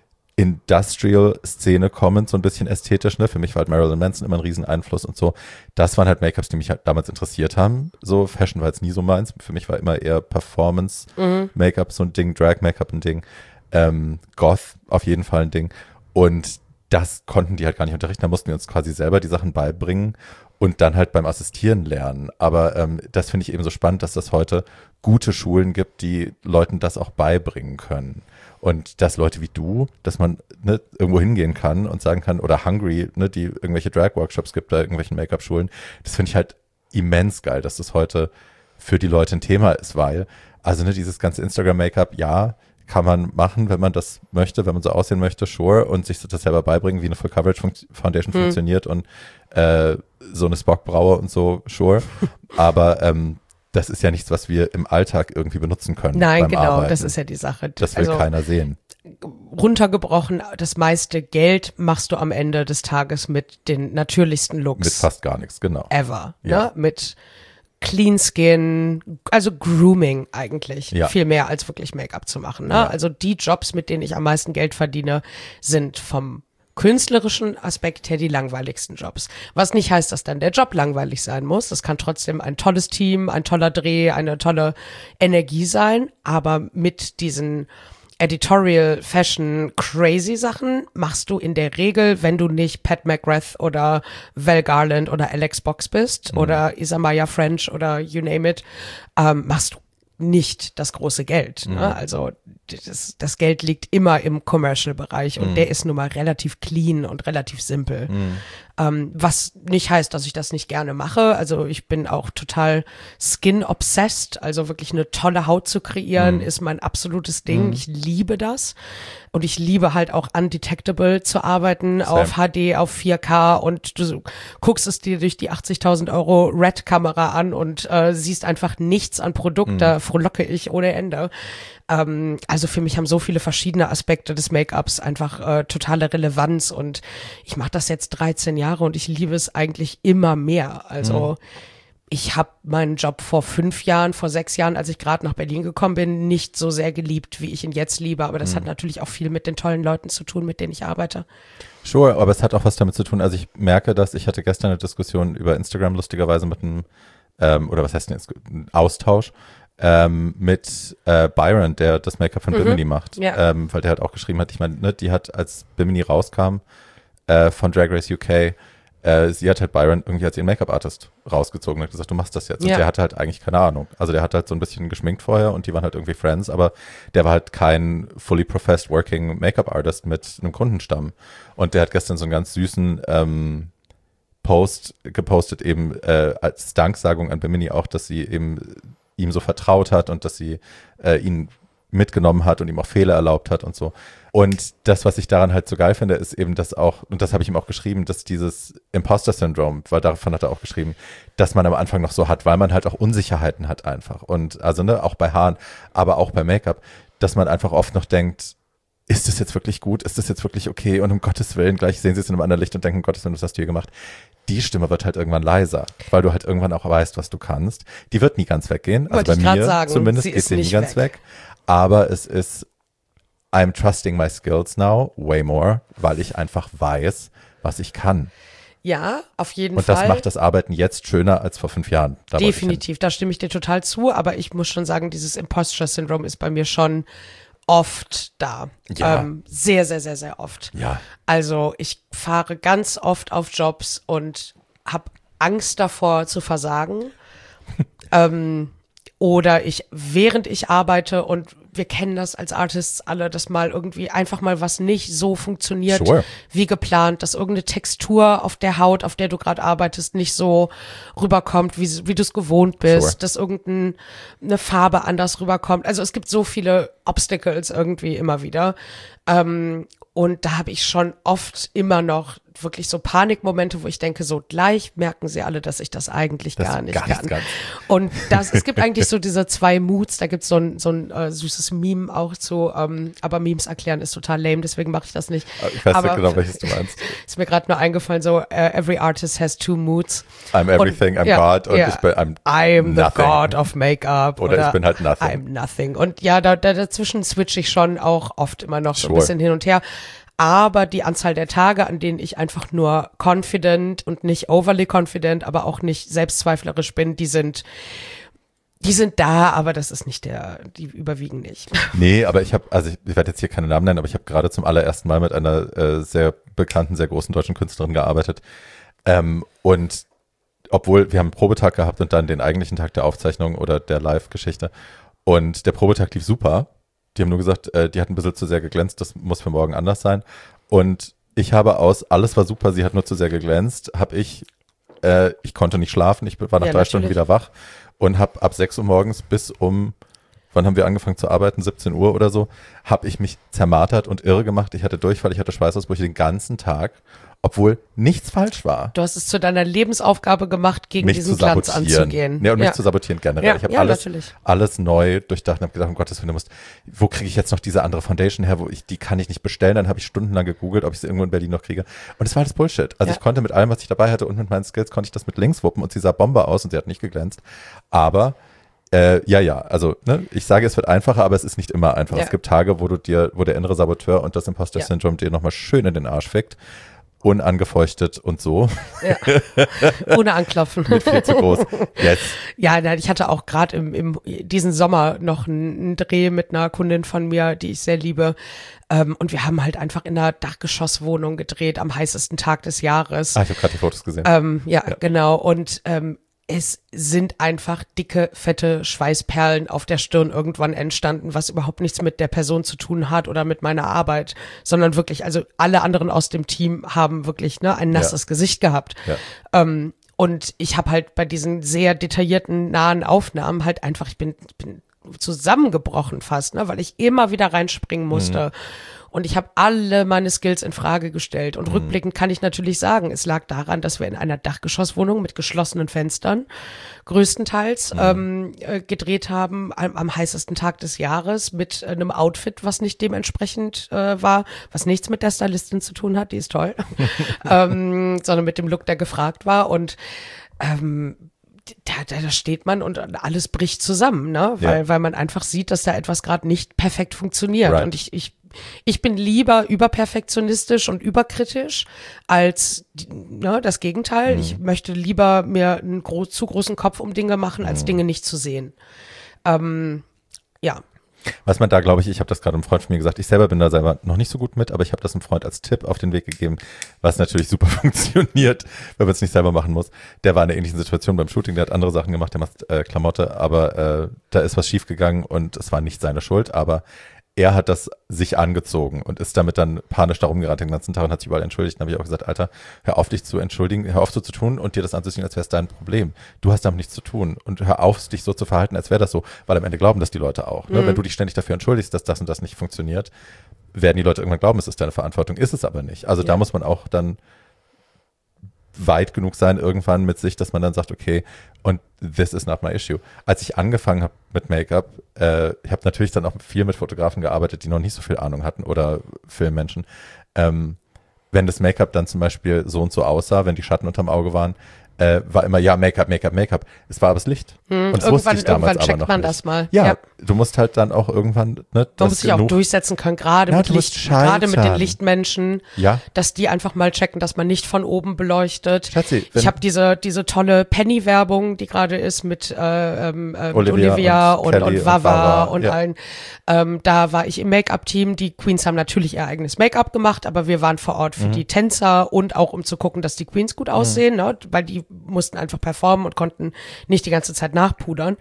Industrial-Szene kommend, so ein bisschen ästhetisch, ne? Für mich war halt Marilyn Manson immer ein Rieseneinfluss und so. Das waren halt Make-ups, die mich halt damals interessiert haben. So, Fashion war jetzt nie so meins. Für mich war immer eher Performance-Make-up mhm. so ein Ding, Drag-Make-up ein Ding, ähm, Goth auf jeden Fall ein Ding. Und das konnten die halt gar nicht unterrichten. Da mussten wir uns quasi selber die Sachen beibringen und dann halt beim Assistieren lernen. Aber ähm, das finde ich eben so spannend, dass das heute gute Schulen gibt, die Leuten das auch beibringen können. Und dass Leute wie du, dass man ne, irgendwo hingehen kann und sagen kann, oder Hungry, ne, die irgendwelche Drag-Workshops gibt, da irgendwelchen Make-up-Schulen, das finde ich halt immens geil, dass das heute für die Leute ein Thema ist, weil, also ne, dieses ganze Instagram-Make-up, ja, kann man machen, wenn man das möchte, wenn man so aussehen möchte, sure, und sich das selber beibringen, wie eine Full-Coverage-Foundation hm. funktioniert und äh, so eine Spock-Braue und so, sure. Aber ähm, das ist ja nichts, was wir im Alltag irgendwie benutzen können. Nein, beim genau, Arbeiten. das ist ja die Sache. Das will also, keiner sehen. Runtergebrochen, das meiste Geld machst du am Ende des Tages mit den natürlichsten Looks. Mit fast gar nichts, genau. Ever. Ja. Ne? Mit Clean Skin, also Grooming eigentlich. Ja. Viel mehr als wirklich Make-up zu machen. Ne? Ja. Also die Jobs, mit denen ich am meisten Geld verdiene, sind vom künstlerischen Aspekt her die langweiligsten Jobs. Was nicht heißt, dass dann der Job langweilig sein muss. Das kann trotzdem ein tolles Team, ein toller Dreh, eine tolle Energie sein. Aber mit diesen Editorial, Fashion, crazy Sachen machst du in der Regel, wenn du nicht Pat McGrath oder Val Garland oder Alex Box bist mhm. oder Isamaya French oder you name it, ähm, machst du nicht das große Geld. Ne? Mhm. Also das, das Geld liegt immer im Commercial-Bereich und mhm. der ist nun mal relativ clean und relativ simpel. Mhm. Ähm, was nicht heißt, dass ich das nicht gerne mache. Also ich bin auch total skin-obsessed, also wirklich eine tolle Haut zu kreieren, Mhm. ist mein absolutes Ding. Mhm. Ich liebe das. Und ich liebe halt auch undetectable zu arbeiten, Same. auf H D, auf vier K und du guckst es dir durch die achtzigtausend Euro Red-Kamera an und äh, siehst einfach nichts an Produkt, Mhm. da frohlocke ich ohne Ende. Ähm, also für mich haben so viele verschiedene Aspekte des Make-ups einfach äh, totale Relevanz und ich mache das jetzt dreizehn Jahre und ich liebe es eigentlich immer mehr. Also Mhm. ich habe meinen Job vor fünf Jahren, vor sechs Jahren, als ich gerade nach Berlin gekommen bin, nicht so sehr geliebt, wie ich ihn jetzt liebe. Aber das Mhm. hat natürlich auch viel mit den tollen Leuten zu tun, mit denen ich arbeite. Sure, aber es hat auch was damit zu tun. Also ich merke, dass ich hatte gestern eine Diskussion über Instagram lustigerweise mit einem, ähm, oder was heißt denn jetzt, ein Austausch ähm, mit äh, Byron, der das Make-up von Mhm. Bimini macht. Ja. Ähm, weil der halt auch geschrieben hat, ich meine, ne, die hat, als Bimini rauskam äh, von Drag Race U K, äh, sie hat halt Byron irgendwie als ihren Make-up-Artist rausgezogen und hat gesagt, du machst das jetzt. Ja. Und der hatte halt eigentlich keine Ahnung. Also der hat halt so ein bisschen geschminkt vorher und die waren halt irgendwie Friends, aber der war halt kein fully professed working Make-up-Artist mit einem Kundenstamm. Und der hat gestern so einen ganz süßen ähm, Post gepostet, eben äh, als Danksagung an Bimini auch, dass sie eben ihm so vertraut hat und dass sie äh, ihn mitgenommen hat und ihm auch Fehler erlaubt hat und so. Und das, was ich daran halt so geil finde, ist eben, dass auch, und das habe ich ihm auch geschrieben, dass dieses Imposter-Syndrom, weil davon hat er auch geschrieben, dass man am Anfang noch so hat, weil man halt auch Unsicherheiten hat einfach. Und also ne, auch bei Haaren, aber auch bei Make-up, dass man einfach oft noch denkt, ist das jetzt wirklich gut? Ist das jetzt wirklich okay? Und um Gottes Willen, gleich sehen sie es in einem anderen Licht und denken, um Gottes Willen, was hast du hier gemacht? Die Stimme wird halt irgendwann leiser, weil du halt irgendwann auch weißt, was du kannst. Die wird nie ganz weggehen. Also Wollte bei ich grad mir sagen, zumindest sie geht ist sie nie nicht ganz weg. weg. Aber es ist, I'm trusting my skills now way more, weil ich einfach weiß, was ich kann. Ja, auf jeden Und Fall. das macht das Arbeiten jetzt schöner als vor fünf Jahren. Da wollte ich hin. Definitiv, da stimme ich dir total zu, aber ich muss schon sagen, dieses Imposter-Syndrom ist bei mir schon oft da. Ja. Ähm, sehr, sehr, sehr, sehr oft. Ja. Also ich fahre ganz oft auf Jobs und habe Angst davor zu versagen. ähm, oder ich, während ich arbeite, und wir kennen das als Artists alle, dass mal irgendwie einfach mal was nicht so funktioniert Sure. wie geplant, dass irgendeine Textur auf der Haut, auf der du gerade arbeitest, nicht so rüberkommt, wie, wie du es gewohnt bist, Sure. dass irgendeine Farbe anders rüberkommt. Also es gibt so viele Obstacles irgendwie immer wieder. Ähm, und da habe ich schon oft immer noch wirklich so Panikmomente, wo ich denke, so gleich merken sie alle, dass ich das eigentlich Das gar nicht gar nicht kann. kann. Und das, es gibt eigentlich so diese zwei Moods, da gibt so ein, so ein äh, süßes Meme auch zu, ähm, aber Memes erklären ist total lame, deswegen mache ich das nicht. Ich weiß aber nicht genau, welches du meinst. ist mir gerade nur eingefallen, so uh, every artist has two moods. I'm everything, I'm ja, God und ja. ich bin I'm, I'm the nothing. God of Make-up. Oder ich bin halt nothing. I'm nothing. Und ja, da, da dazwischen switche ich schon auch oft immer noch so ein Sure. bisschen hin und her. Aber die Anzahl der Tage, an denen ich einfach nur confident und nicht overly confident, aber auch nicht selbstzweiflerisch bin, die sind, die sind da, aber das ist nicht der, die überwiegen nicht. Nee, aber ich habe, also ich, ich werde jetzt hier keine Namen nennen, aber ich habe gerade zum allerersten Mal mit einer äh, sehr bekannten, sehr großen deutschen Künstlerin gearbeitet. Ähm, und obwohl wir haben einen Probetag gehabt und dann den eigentlichen Tag der Aufzeichnung oder der Live-Geschichte. Und der Probetag lief super. Die haben nur gesagt, äh, die hat ein bisschen zu sehr geglänzt, das muss für morgen anders sein. Und ich habe aus, alles war super, sie hat nur zu sehr geglänzt, habe ich, äh, ich konnte nicht schlafen, ich war nach Ja, drei Stunden natürlich. wieder wach und habe ab sechs Uhr morgens bis um wann haben wir angefangen zu arbeiten? siebzehn Uhr oder so, habe ich mich zermartert und irre gemacht. Ich hatte Durchfall, ich hatte Schweißausbrüche den ganzen Tag, obwohl nichts falsch war. Du hast es zu deiner Lebensaufgabe gemacht, gegen mich diesen zu Glanz sabotieren. anzugehen. Ja, und mich ja. zu sabotieren generell. Ja, ich habe ja, alles, natürlich. alles neu durchdacht und habe gedacht, um Gottes Willen, du musst, wo kriege ich jetzt noch diese andere Foundation her, wo ich, die kann ich nicht bestellen. Dann habe ich stundenlang gegoogelt, ob ich sie irgendwo in Berlin noch kriege. Und es war alles Bullshit. Also Ja. ich konnte mit allem, was ich dabei hatte und mit meinen Skills, konnte ich das mit links wuppen und sie sah Bombe aus und sie hat nicht geglänzt. Aber Äh, ja, ja, also ne, ich sage, es wird einfacher, aber es ist nicht immer einfach. Ja. Es gibt Tage, wo du dir, wo der innere Saboteur und das Imposter-Syndrom dir nochmal schön in den Arsch fickt, unangefeuchtet und so, Ja. Ohne anklopfen. mit viel zu groß. Yes. Ja, nein, ich hatte auch gerade im, im diesen Sommer noch einen, einen Dreh mit einer Kundin von mir, die ich sehr liebe. Ähm, und wir haben halt einfach in einer Dachgeschosswohnung gedreht am heißesten Tag des Jahres. Ah, ich habe gerade die Fotos gesehen. Ähm, ja, Ja. genau. Und ähm, es sind einfach dicke, fette Schweißperlen auf der Stirn irgendwann entstanden, was überhaupt nichts mit der Person zu tun hat oder mit meiner Arbeit, sondern wirklich, also alle anderen aus dem Team haben wirklich ne, ein nasses Ja. Gesicht gehabt. Ja. Ähm, und ich habe halt bei diesen sehr detaillierten, nahen Aufnahmen halt einfach, ich bin, ich bin zusammengebrochen fast, ne, weil ich immer wieder reinspringen musste. Mhm. Und ich habe alle meine Skills in Frage gestellt. Und mhm. rückblickend kann ich natürlich sagen, es lag daran, dass wir in einer Dachgeschosswohnung mit geschlossenen Fenstern größtenteils mhm. ähm, äh, gedreht haben, am, am heißesten Tag des Jahres mit einem Outfit, was nicht dementsprechend äh, war, was nichts mit der Stylistin zu tun hat, die ist toll, ähm, sondern mit dem Look, der gefragt war. Und ähm, Da, da, da steht man und alles bricht zusammen, ne? Weil, ja. weil man einfach sieht, dass da etwas gerade nicht perfekt funktioniert. Right. Und ich, ich, ich bin lieber überperfektionistisch und überkritisch als ne, das Gegenteil. Mhm. Ich möchte lieber mir einen gro- zu großen Kopf um Dinge machen, als mhm. Dinge nicht zu sehen. Ähm, ja. Was man da, glaube ich, ich habe das gerade einem Freund von mir gesagt, ich selber bin da selber noch nicht so gut mit, aber ich habe das einem Freund als Tipp auf den Weg gegeben, was natürlich super funktioniert, wenn man es nicht selber machen muss. Der war in einer ähnlichen Situation beim Shooting, der hat andere Sachen gemacht, der macht äh, Klamotte, aber äh, da ist was schiefgegangen und es war nicht seine Schuld, aber er hat das sich angezogen und ist damit dann panisch da rumgerannt den ganzen Tag und hat sich überall entschuldigt. Dann habe ich auch gesagt, Alter, hör auf dich zu entschuldigen, hör auf so zu tun und dir das anzusehen, als wäre es dein Problem. Du hast damit nichts zu tun und hör auf, dich so zu verhalten, als wäre das so, weil am Ende glauben das die Leute auch. Ne? Mhm. Wenn du dich ständig dafür entschuldigst, dass das und das nicht funktioniert, werden die Leute irgendwann glauben, es ist deine Verantwortung, ist es aber nicht. Also ja. Da muss man auch dann weit genug sein irgendwann mit sich, dass man dann sagt, okay, und this is not my issue. Als ich angefangen habe mit Make-up, äh, ich habe natürlich dann auch viel mit Fotografen gearbeitet, die noch nicht so viel Ahnung hatten oder Filmmenschen. Ähm, wenn das Make-up dann zum Beispiel so und so aussah, wenn die Schatten unterm Auge waren, äh, war immer, ja, Make-up, Make-up, Make-up. Es war aber das Licht. Hm, und das wusste ich damals aber noch man nicht. Das mal. Ja, ja, du musst halt dann auch irgendwann, ne, man muss sich auch durchsetzen können, gerade ja, mit Licht, gerade mit den Lichtmenschen, ja. dass die einfach mal checken, dass man nicht von oben beleuchtet. Schatzi, ich habe diese diese tolle Penny-Werbung, die gerade ist mit, äh, äh, mit Olivia, Olivia und, und, und, und Vava Vava, und ja. allen. Ähm, da war ich im Make-up-Team. Die Queens haben natürlich ihr eigenes Make-up gemacht, aber wir waren vor Ort für mhm. die Tänzer und auch um zu gucken, dass die Queens gut aussehen, mhm. ne? Weil die mussten einfach performen und konnten nicht die ganze Zeit nachpudern.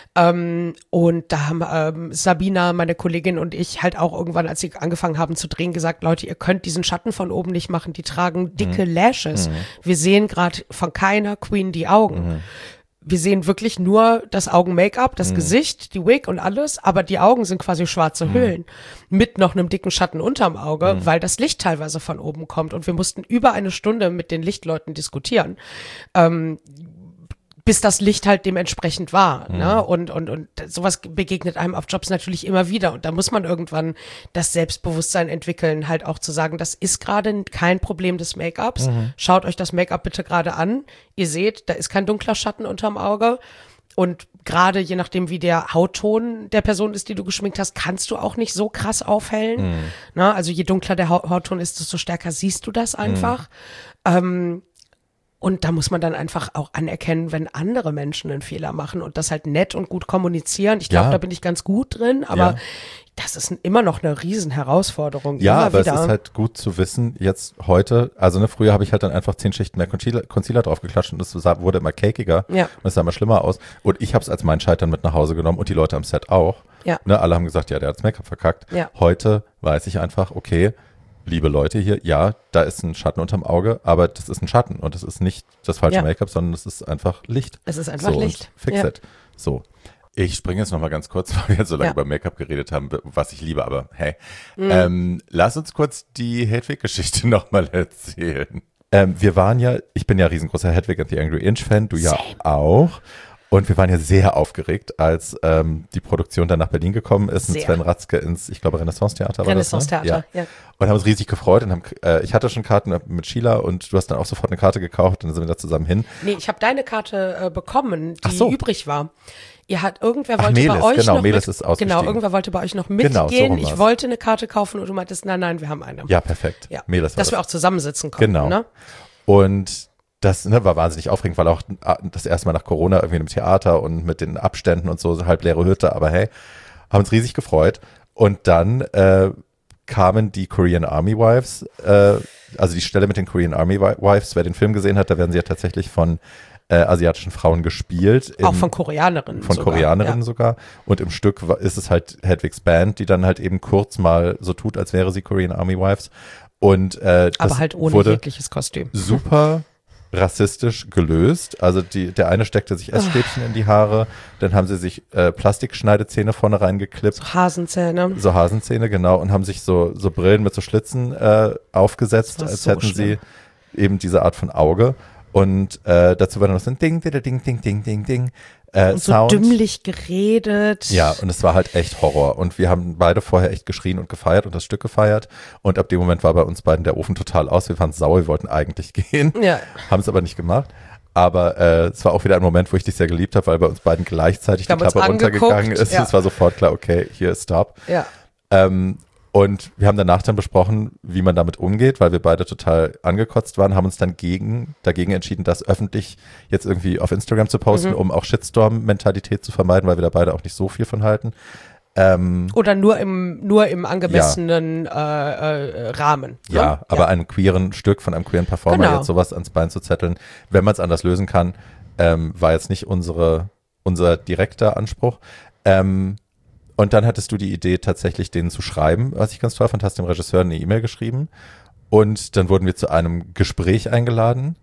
Ähm, und da haben ähm, Sabina, meine Kollegin und ich halt auch irgendwann, als sie angefangen haben zu drehen, gesagt, Leute, ihr könnt diesen Schatten von oben nicht machen, die tragen dicke mhm. Lashes. Mhm. Wir sehen gerade von keiner Queen die Augen. Mhm. Wir sehen wirklich nur das Augen-Make-up, das mhm. Gesicht, die Wig und alles, aber die Augen sind quasi schwarze mhm. Hüllen mit noch einem dicken Schatten unterm Auge, mhm. weil das Licht teilweise von oben kommt und wir mussten über eine Stunde mit den Lichtleuten diskutieren, ähm, bis das Licht halt dementsprechend war, mhm. ne? Und, und, und sowas begegnet einem auf Jobs natürlich immer wieder. Und da muss man irgendwann das Selbstbewusstsein entwickeln, halt auch zu sagen, das ist gerade kein Problem des Make-ups. Mhm. Schaut euch das Make-up bitte gerade an. Ihr seht, da ist kein dunkler Schatten unterm Auge. Und gerade je nachdem, wie der Hautton der Person ist, die du geschminkt hast, kannst du auch nicht so krass aufhellen. Mhm. Na, also je dunkler der Hautton ist, desto stärker siehst du das einfach. Mhm. Ähm, Und da muss man dann einfach auch anerkennen, wenn andere Menschen einen Fehler machen und das halt nett und gut kommunizieren. Ich glaube, ja. da bin ich ganz gut drin, aber ja. das ist immer noch eine riesen Herausforderung. Ja, aber wieder. Es ist halt gut zu wissen, jetzt heute, also ne, früher habe ich halt dann einfach zehn Schichten mehr Concealer, Concealer draufgeklatscht und es wurde immer cakiger ja. und es sah immer schlimmer aus. Und ich habe es als mein Scheitern mit nach Hause genommen und die Leute am Set auch. Ja. Ne, alle haben gesagt, ja, der hat das Make-up verkackt. Ja. Heute weiß ich einfach, okay, liebe Leute hier, ja, da ist ein Schatten unterm Auge, aber das ist ein Schatten und das ist nicht das falsche ja. Make-up, sondern es ist einfach Licht. Es ist einfach so, Licht. Fix ja. it. So. Ich springe jetzt nochmal ganz kurz, weil wir jetzt so lange Ja. über Make-up geredet haben, was ich liebe, aber hey. Mhm. Ähm, lass uns kurz die Hedwig-Geschichte nochmal erzählen. Ähm, wir waren ja, ich bin ja riesengroßer Hedwig and the Angry Inch-Fan, du ja Same. auch. Und wir waren ja sehr aufgeregt, als ähm, die Produktion dann nach Berlin gekommen ist und Sehr. Sven Ratzke ins, ich glaube, Renaissance-Theater war Renaissance-Theater, das, ne? ja. Und haben uns riesig gefreut und haben, äh, ich hatte schon Karten mit Sheila und du hast dann auch sofort eine Karte gekauft und dann sind wir da zusammen hin. Nee, ich habe deine Karte äh, bekommen, die Ach so. übrig war. Ihr hat, irgendwer Ach, wollte Melis, bei euch genau, noch Melis mit, ist ausgestiegen. Genau, irgendwer wollte bei euch noch mitgehen. Genau, so rum ich war's. wollte eine Karte kaufen und du meintest, nein, nein, wir haben eine. Ja, perfekt. Ja. Melis war Dass das. wir auch zusammensitzen konnten. Genau. Ne? Und das ne, war wahnsinnig aufregend, weil auch das erste Mal nach Corona irgendwie im Theater und mit den Abständen und so, halb leere Hütte, aber hey, haben uns riesig gefreut. Und dann äh, kamen die Korean Army Wives, äh, also die Stelle mit den Korean Army Wives, wer den Film gesehen hat, da werden sie ja tatsächlich von äh, asiatischen Frauen gespielt. In, Auch von Koreanerinnen Von sogar. Koreanerinnen ja. sogar. Und im Stück wa- ist es halt Hedwigs Band, die dann halt eben kurz mal so tut, als wäre sie Korean Army Wives. Und äh, das Aber halt ohne wurde jegliches Kostüm. super rassistisch gelöst. Also die, der eine steckte sich Essstäbchen in die Haare, dann haben sie sich äh, Plastikschneidezähne vorne reingeklippt, Hasenzähne. so Hasenzähne, genau, und haben sich so, so Brillen mit so Schlitzen äh, aufgesetzt, Das war als so hätten schlimm. sie eben diese Art von Auge. Und äh, dazu war dann noch so ein Ding, Ding, Ding, Ding, Ding, Ding, Ding. Äh, Und so Sound. dümmlich geredet. Ja, und es war halt echt Horror. Und wir haben beide vorher echt geschrien und gefeiert und das Stück gefeiert. Und ab dem Moment war bei uns beiden der Ofen total aus. Wir waren sauer, wir wollten eigentlich gehen, Ja. haben es aber nicht gemacht. Aber äh, es war auch wieder ein Moment, wo ich dich sehr geliebt habe, weil bei uns beiden gleichzeitig Wir die haben uns Klappe runtergegangen angeguckt, ist. ja. Es war sofort klar, okay, hier ist Stop. Ja. Ähm, und wir haben danach dann besprochen, wie man damit umgeht, weil wir beide total angekotzt waren, haben uns dann gegen, dagegen entschieden, das öffentlich jetzt irgendwie auf Instagram zu posten, Mhm. um auch Shitstorm-Mentalität zu vermeiden, weil wir da beide auch nicht so viel von halten. Ähm, Oder nur im, nur im angemessenen äh, äh, Rahmen. Ne? ja, aber einem queeren Stück von einem queeren Performer Genau. jetzt sowas ans Bein zu zetteln, wenn man es anders lösen kann, ähm, war jetzt nicht unsere, unser direkter Anspruch. Ähm, und dann hattest du die Idee, tatsächlich denen zu schreiben, was ich ganz toll fand, hast dem Regisseur eine E-Mail geschrieben und dann wurden wir zu einem Gespräch eingeladen.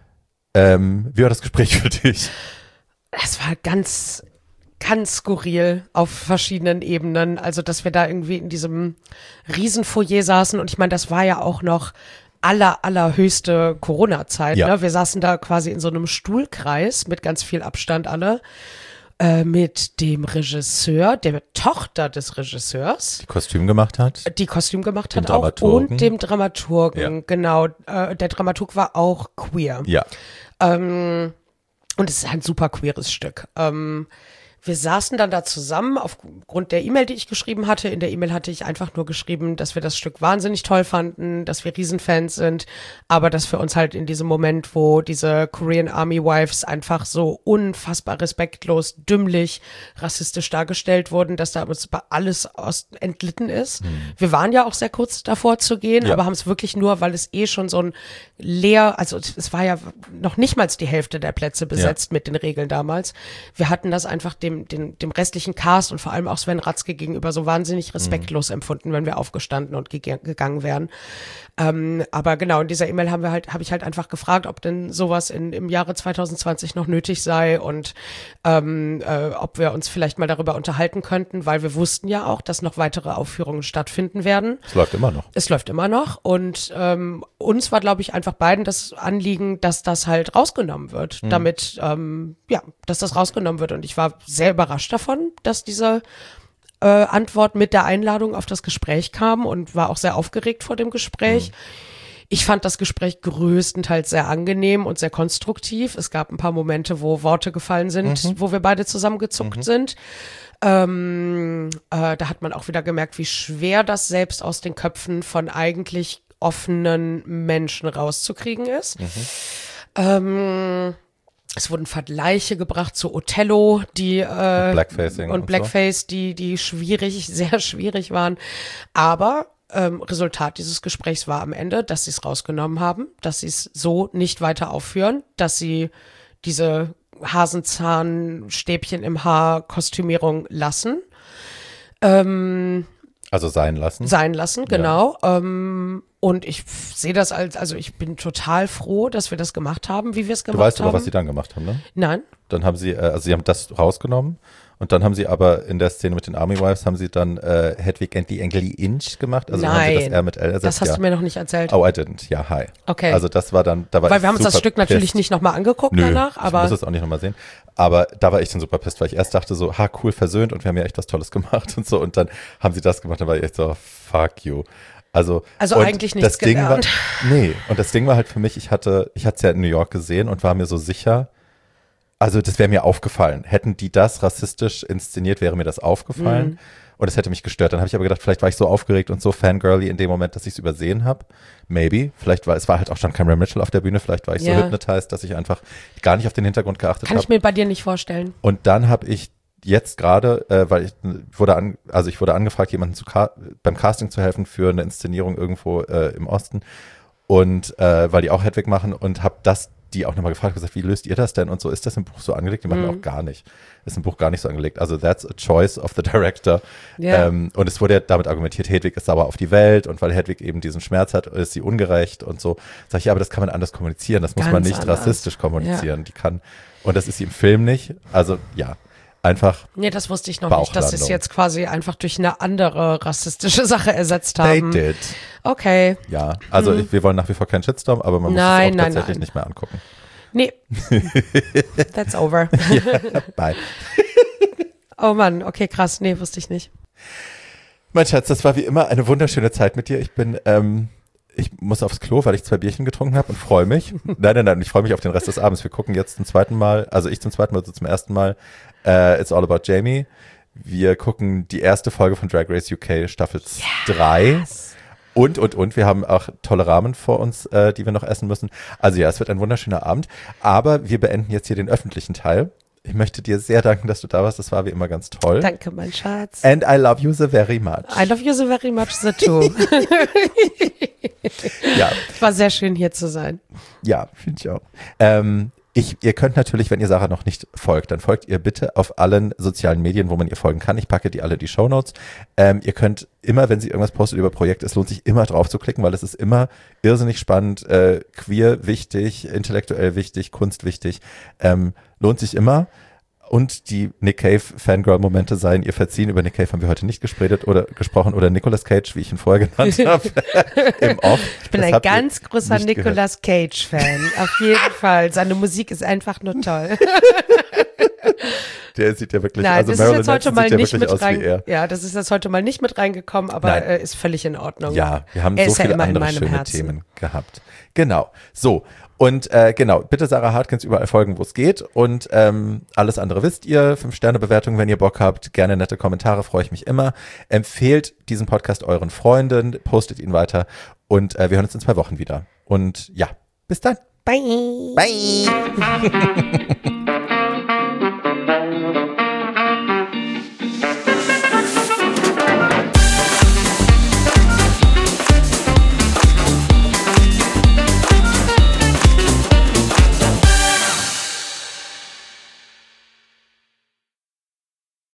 Ähm, wie war das Gespräch für dich? Es war ganz, ganz skurril auf verschiedenen Ebenen. Also, dass wir da irgendwie in diesem Riesenfoyer saßen und ich meine, das war ja auch noch aller, allerhöchste Corona-Zeit. Ja. Ne? Wir saßen da quasi in so einem Stuhlkreis mit ganz viel Abstand alle. Äh, mit dem Regisseur, der Tochter des Regisseurs, Die Kostüm gemacht hat? die Kostüm gemacht Dem hat auch, Dramaturgen. und dem Dramaturgen, Ja. genau. Äh, der Dramaturg war auch queer. Ja. Ähm, und es ist ein super queeres Stück. Ähm, wir saßen dann da zusammen aufgrund der E-Mail, die ich geschrieben hatte. In der E-Mail hatte ich einfach nur geschrieben, dass wir das Stück wahnsinnig toll fanden, dass wir Riesenfans sind, aber dass für uns halt in diesem Moment, wo diese Korean Army Wives einfach so unfassbar respektlos, dümmlich, rassistisch dargestellt wurden, dass da uns alles aus entlitten ist. Hm. Wir waren ja auch sehr kurz davor zu gehen, Ja. aber haben es wirklich nur, weil es eh schon so ein leer, also es war ja noch nicht mal die Hälfte der Plätze besetzt mit den Regeln damals. Wir hatten das einfach dem, dem, dem restlichen Cast und vor allem auch Sven Ratzke gegenüber so wahnsinnig respektlos empfunden, wenn wir aufgestanden und gege- gegangen wären. Ähm, aber genau, in dieser E-Mail haben wir halt, habe ich halt einfach gefragt, ob denn sowas in, im Jahre zwanzig zwanzig noch nötig sei und ähm, äh, ob wir uns vielleicht mal darüber unterhalten könnten, weil wir wussten ja auch, dass noch weitere Aufführungen stattfinden werden. Es läuft immer noch. Es läuft immer noch und ähm, uns war, glaube ich, einfach beiden das Anliegen, dass das halt rausgenommen wird, Mhm. damit, ähm, ja, dass das rausgenommen wird und ich war sehr überrascht davon, dass diese äh, Antwort mit der Einladung auf das Gespräch kam und war auch sehr aufgeregt vor dem Gespräch. Ich fand das Gespräch größtenteils sehr angenehm und sehr konstruktiv. Es gab ein paar Momente, wo Worte gefallen sind, wo wir beide zusammengezuckt sind. Ähm, äh, da hat man auch wieder gemerkt, wie schwer das selbst aus den Köpfen von eigentlich offenen Menschen rauszukriegen ist. Ähm, es wurden Vergleiche gebracht zu Othello, die äh, Und Blackfacing und und Blackface, die die schwierig, sehr schwierig waren. Aber ähm, Resultat dieses Gesprächs war am Ende, dass sie es rausgenommen haben, dass sie es so nicht weiter aufführen, dass sie diese Hasenzahnstäbchen im Haar Kostümierung lassen. Ähm, Also sein lassen. sein lassen, genau. Ähm, und ich f- sehe das als, also ich bin total froh, dass wir das gemacht haben, wie wir es Du gemacht weißt haben. aber, was sie dann gemacht haben, ne? Nein, Dann haben sie, äh, also sie haben das rausgenommen Und dann haben sie aber in der Szene mit den Army Wives haben sie dann äh, Hedwig and the Angry Inch gemacht. Also Nein, haben sie das R mit L ersetzt. Das hast ja. du mir noch nicht erzählt. Oh, I didn't. Ja, hi. Okay. Also das war dann, da war Weil ich wir haben uns das super Stück natürlich pissed. nicht nochmal angeguckt Nö, danach, aber. ich muss es auch nicht nochmal sehen. Aber da war ich dann super pissed, weil ich erst dachte so, ha, cool, versöhnt und wir haben ja echt was Tolles gemacht und so. Und dann haben sie das gemacht, dann war ich echt so, fuck you. Also, Also eigentlich nichts das Ding gelernt. war, nee, und das Ding war halt für mich, ich hatte, ich hatte es ja in New York gesehen und war mir so sicher, also das wäre mir aufgefallen. Hätten die das rassistisch inszeniert, wäre mir das aufgefallen. Mhm. Und es hätte mich gestört. Dann habe ich aber gedacht, vielleicht war ich so aufgeregt und so fangirly in dem Moment, dass ich es übersehen habe. Maybe. Vielleicht war, es war halt auch schon Cameron Mitchell auf der Bühne. Vielleicht war ich so Ja. hypnotized, dass ich einfach gar nicht auf den Hintergrund geachtet Kann habe. ich mir bei dir nicht vorstellen. Und dann habe ich jetzt gerade, äh, weil ich wurde an, also ich wurde angefragt, jemanden zu ca- beim Casting zu helfen für eine Inszenierung irgendwo äh, im Osten. Und äh, weil die auch Hedwig machen und habe das die auch nochmal gefragt, gesagt, wie löst ihr das denn? Und so, ist das im Buch so angelegt? Die machen Mhm. auch gar nicht. Ist im Buch gar nicht so angelegt. Also that's a choice of the director. Ja. Ähm, und es wurde ja damit argumentiert, Hedwig ist sauer auf die Welt und weil Hedwig eben diesen Schmerz hat, ist sie ungerecht und so. Sag ich, ja, aber das kann man anders kommunizieren. Das muss Ganz man nicht anders. rassistisch kommunizieren. Die kann, und das ist sie im Film nicht. Also ja, einfach Nee, das wusste ich noch nicht, dass sie es Bauchlandung. jetzt quasi einfach durch eine andere rassistische Sache ersetzt they haben. did. Okay. Ja, also ich, wir wollen nach wie vor keinen Shitstorm, aber man muss Nein, es auch nein, tatsächlich nein. nicht mehr angucken. Nee. That's over. Ja, bye. Oh Mann, okay, krass. Nee, wusste ich nicht. Mein Schatz, das war wie immer eine wunderschöne Zeit mit dir. Ich bin, ähm, ich muss aufs Klo, weil ich zwei Bierchen getrunken habe und freue mich. Nein, nein, nein, ich freue mich auf den Rest des Abends. Wir gucken jetzt zum zweiten Mal, also ich zum zweiten Mal, du zum ersten Mal, äh, It's All About Jamie. Wir gucken die erste Folge von Drag Race U K Staffel drei. Und, und, und, wir haben auch tolle Rahmen vor uns, äh, die wir noch essen müssen. Also ja, es wird ein wunderschöner Abend. Aber wir beenden jetzt hier den öffentlichen Teil. Ich möchte dir sehr danken, dass du da warst. Das war wie immer ganz toll. Danke, mein Schatz. And I love you so very much. I love you so very much, the too. Ja, War sehr schön, hier zu sein. ja, finde ich auch. Ähm, ich, ihr könnt natürlich, wenn ihr Sarah noch nicht folgt, dann folgt ihr bitte auf allen sozialen Medien, wo man ihr folgen kann. Ich packe die alle in die Shownotes. Ähm, ihr könnt immer, wenn sie irgendwas postet über Projekte, es lohnt sich immer drauf zu klicken, weil es ist immer irrsinnig spannend, äh, queer wichtig, intellektuell wichtig, Kunst wichtig. Ähm, lohnt sich immer. Und die Nick Cave Fangirl-Momente seien ihr verziehen. Über Nick Cave haben wir heute nicht gesprochen oder gesprochen oder Nicolas Cage, wie ich ihn vorher genannt habe, im Off. Ich bin Das ein habt ihr ganz großer nicht gehört. Nicolas Cage-Fan. Auf jeden Fall. Seine Musik ist einfach nur toll. Der sieht ja wirklich, Nein, also das ist Marilyn jetzt heute Manson mal sieht ja nicht wirklich mit aus wie rein. er. Ja, das ist jetzt heute mal nicht mit reingekommen, aber Nein. äh, ist völlig in Ordnung. Ja, wir haben Er so ist ja viele immer in andere meinem schöne Herzen. Themen gehabt. Genau. So. Und äh, genau, bitte Sarah Hartkins überall folgen, wo es geht. Und ähm, alles andere wisst ihr. Fünf-Sterne-Bewertung, wenn ihr Bock habt. Gerne nette Kommentare, freue ich mich immer. Empfehlt diesen Podcast euren Freunden, postet ihn weiter. Und äh, wir hören uns in zwei Wochen wieder. Und ja, bis dann. Bye. Bye.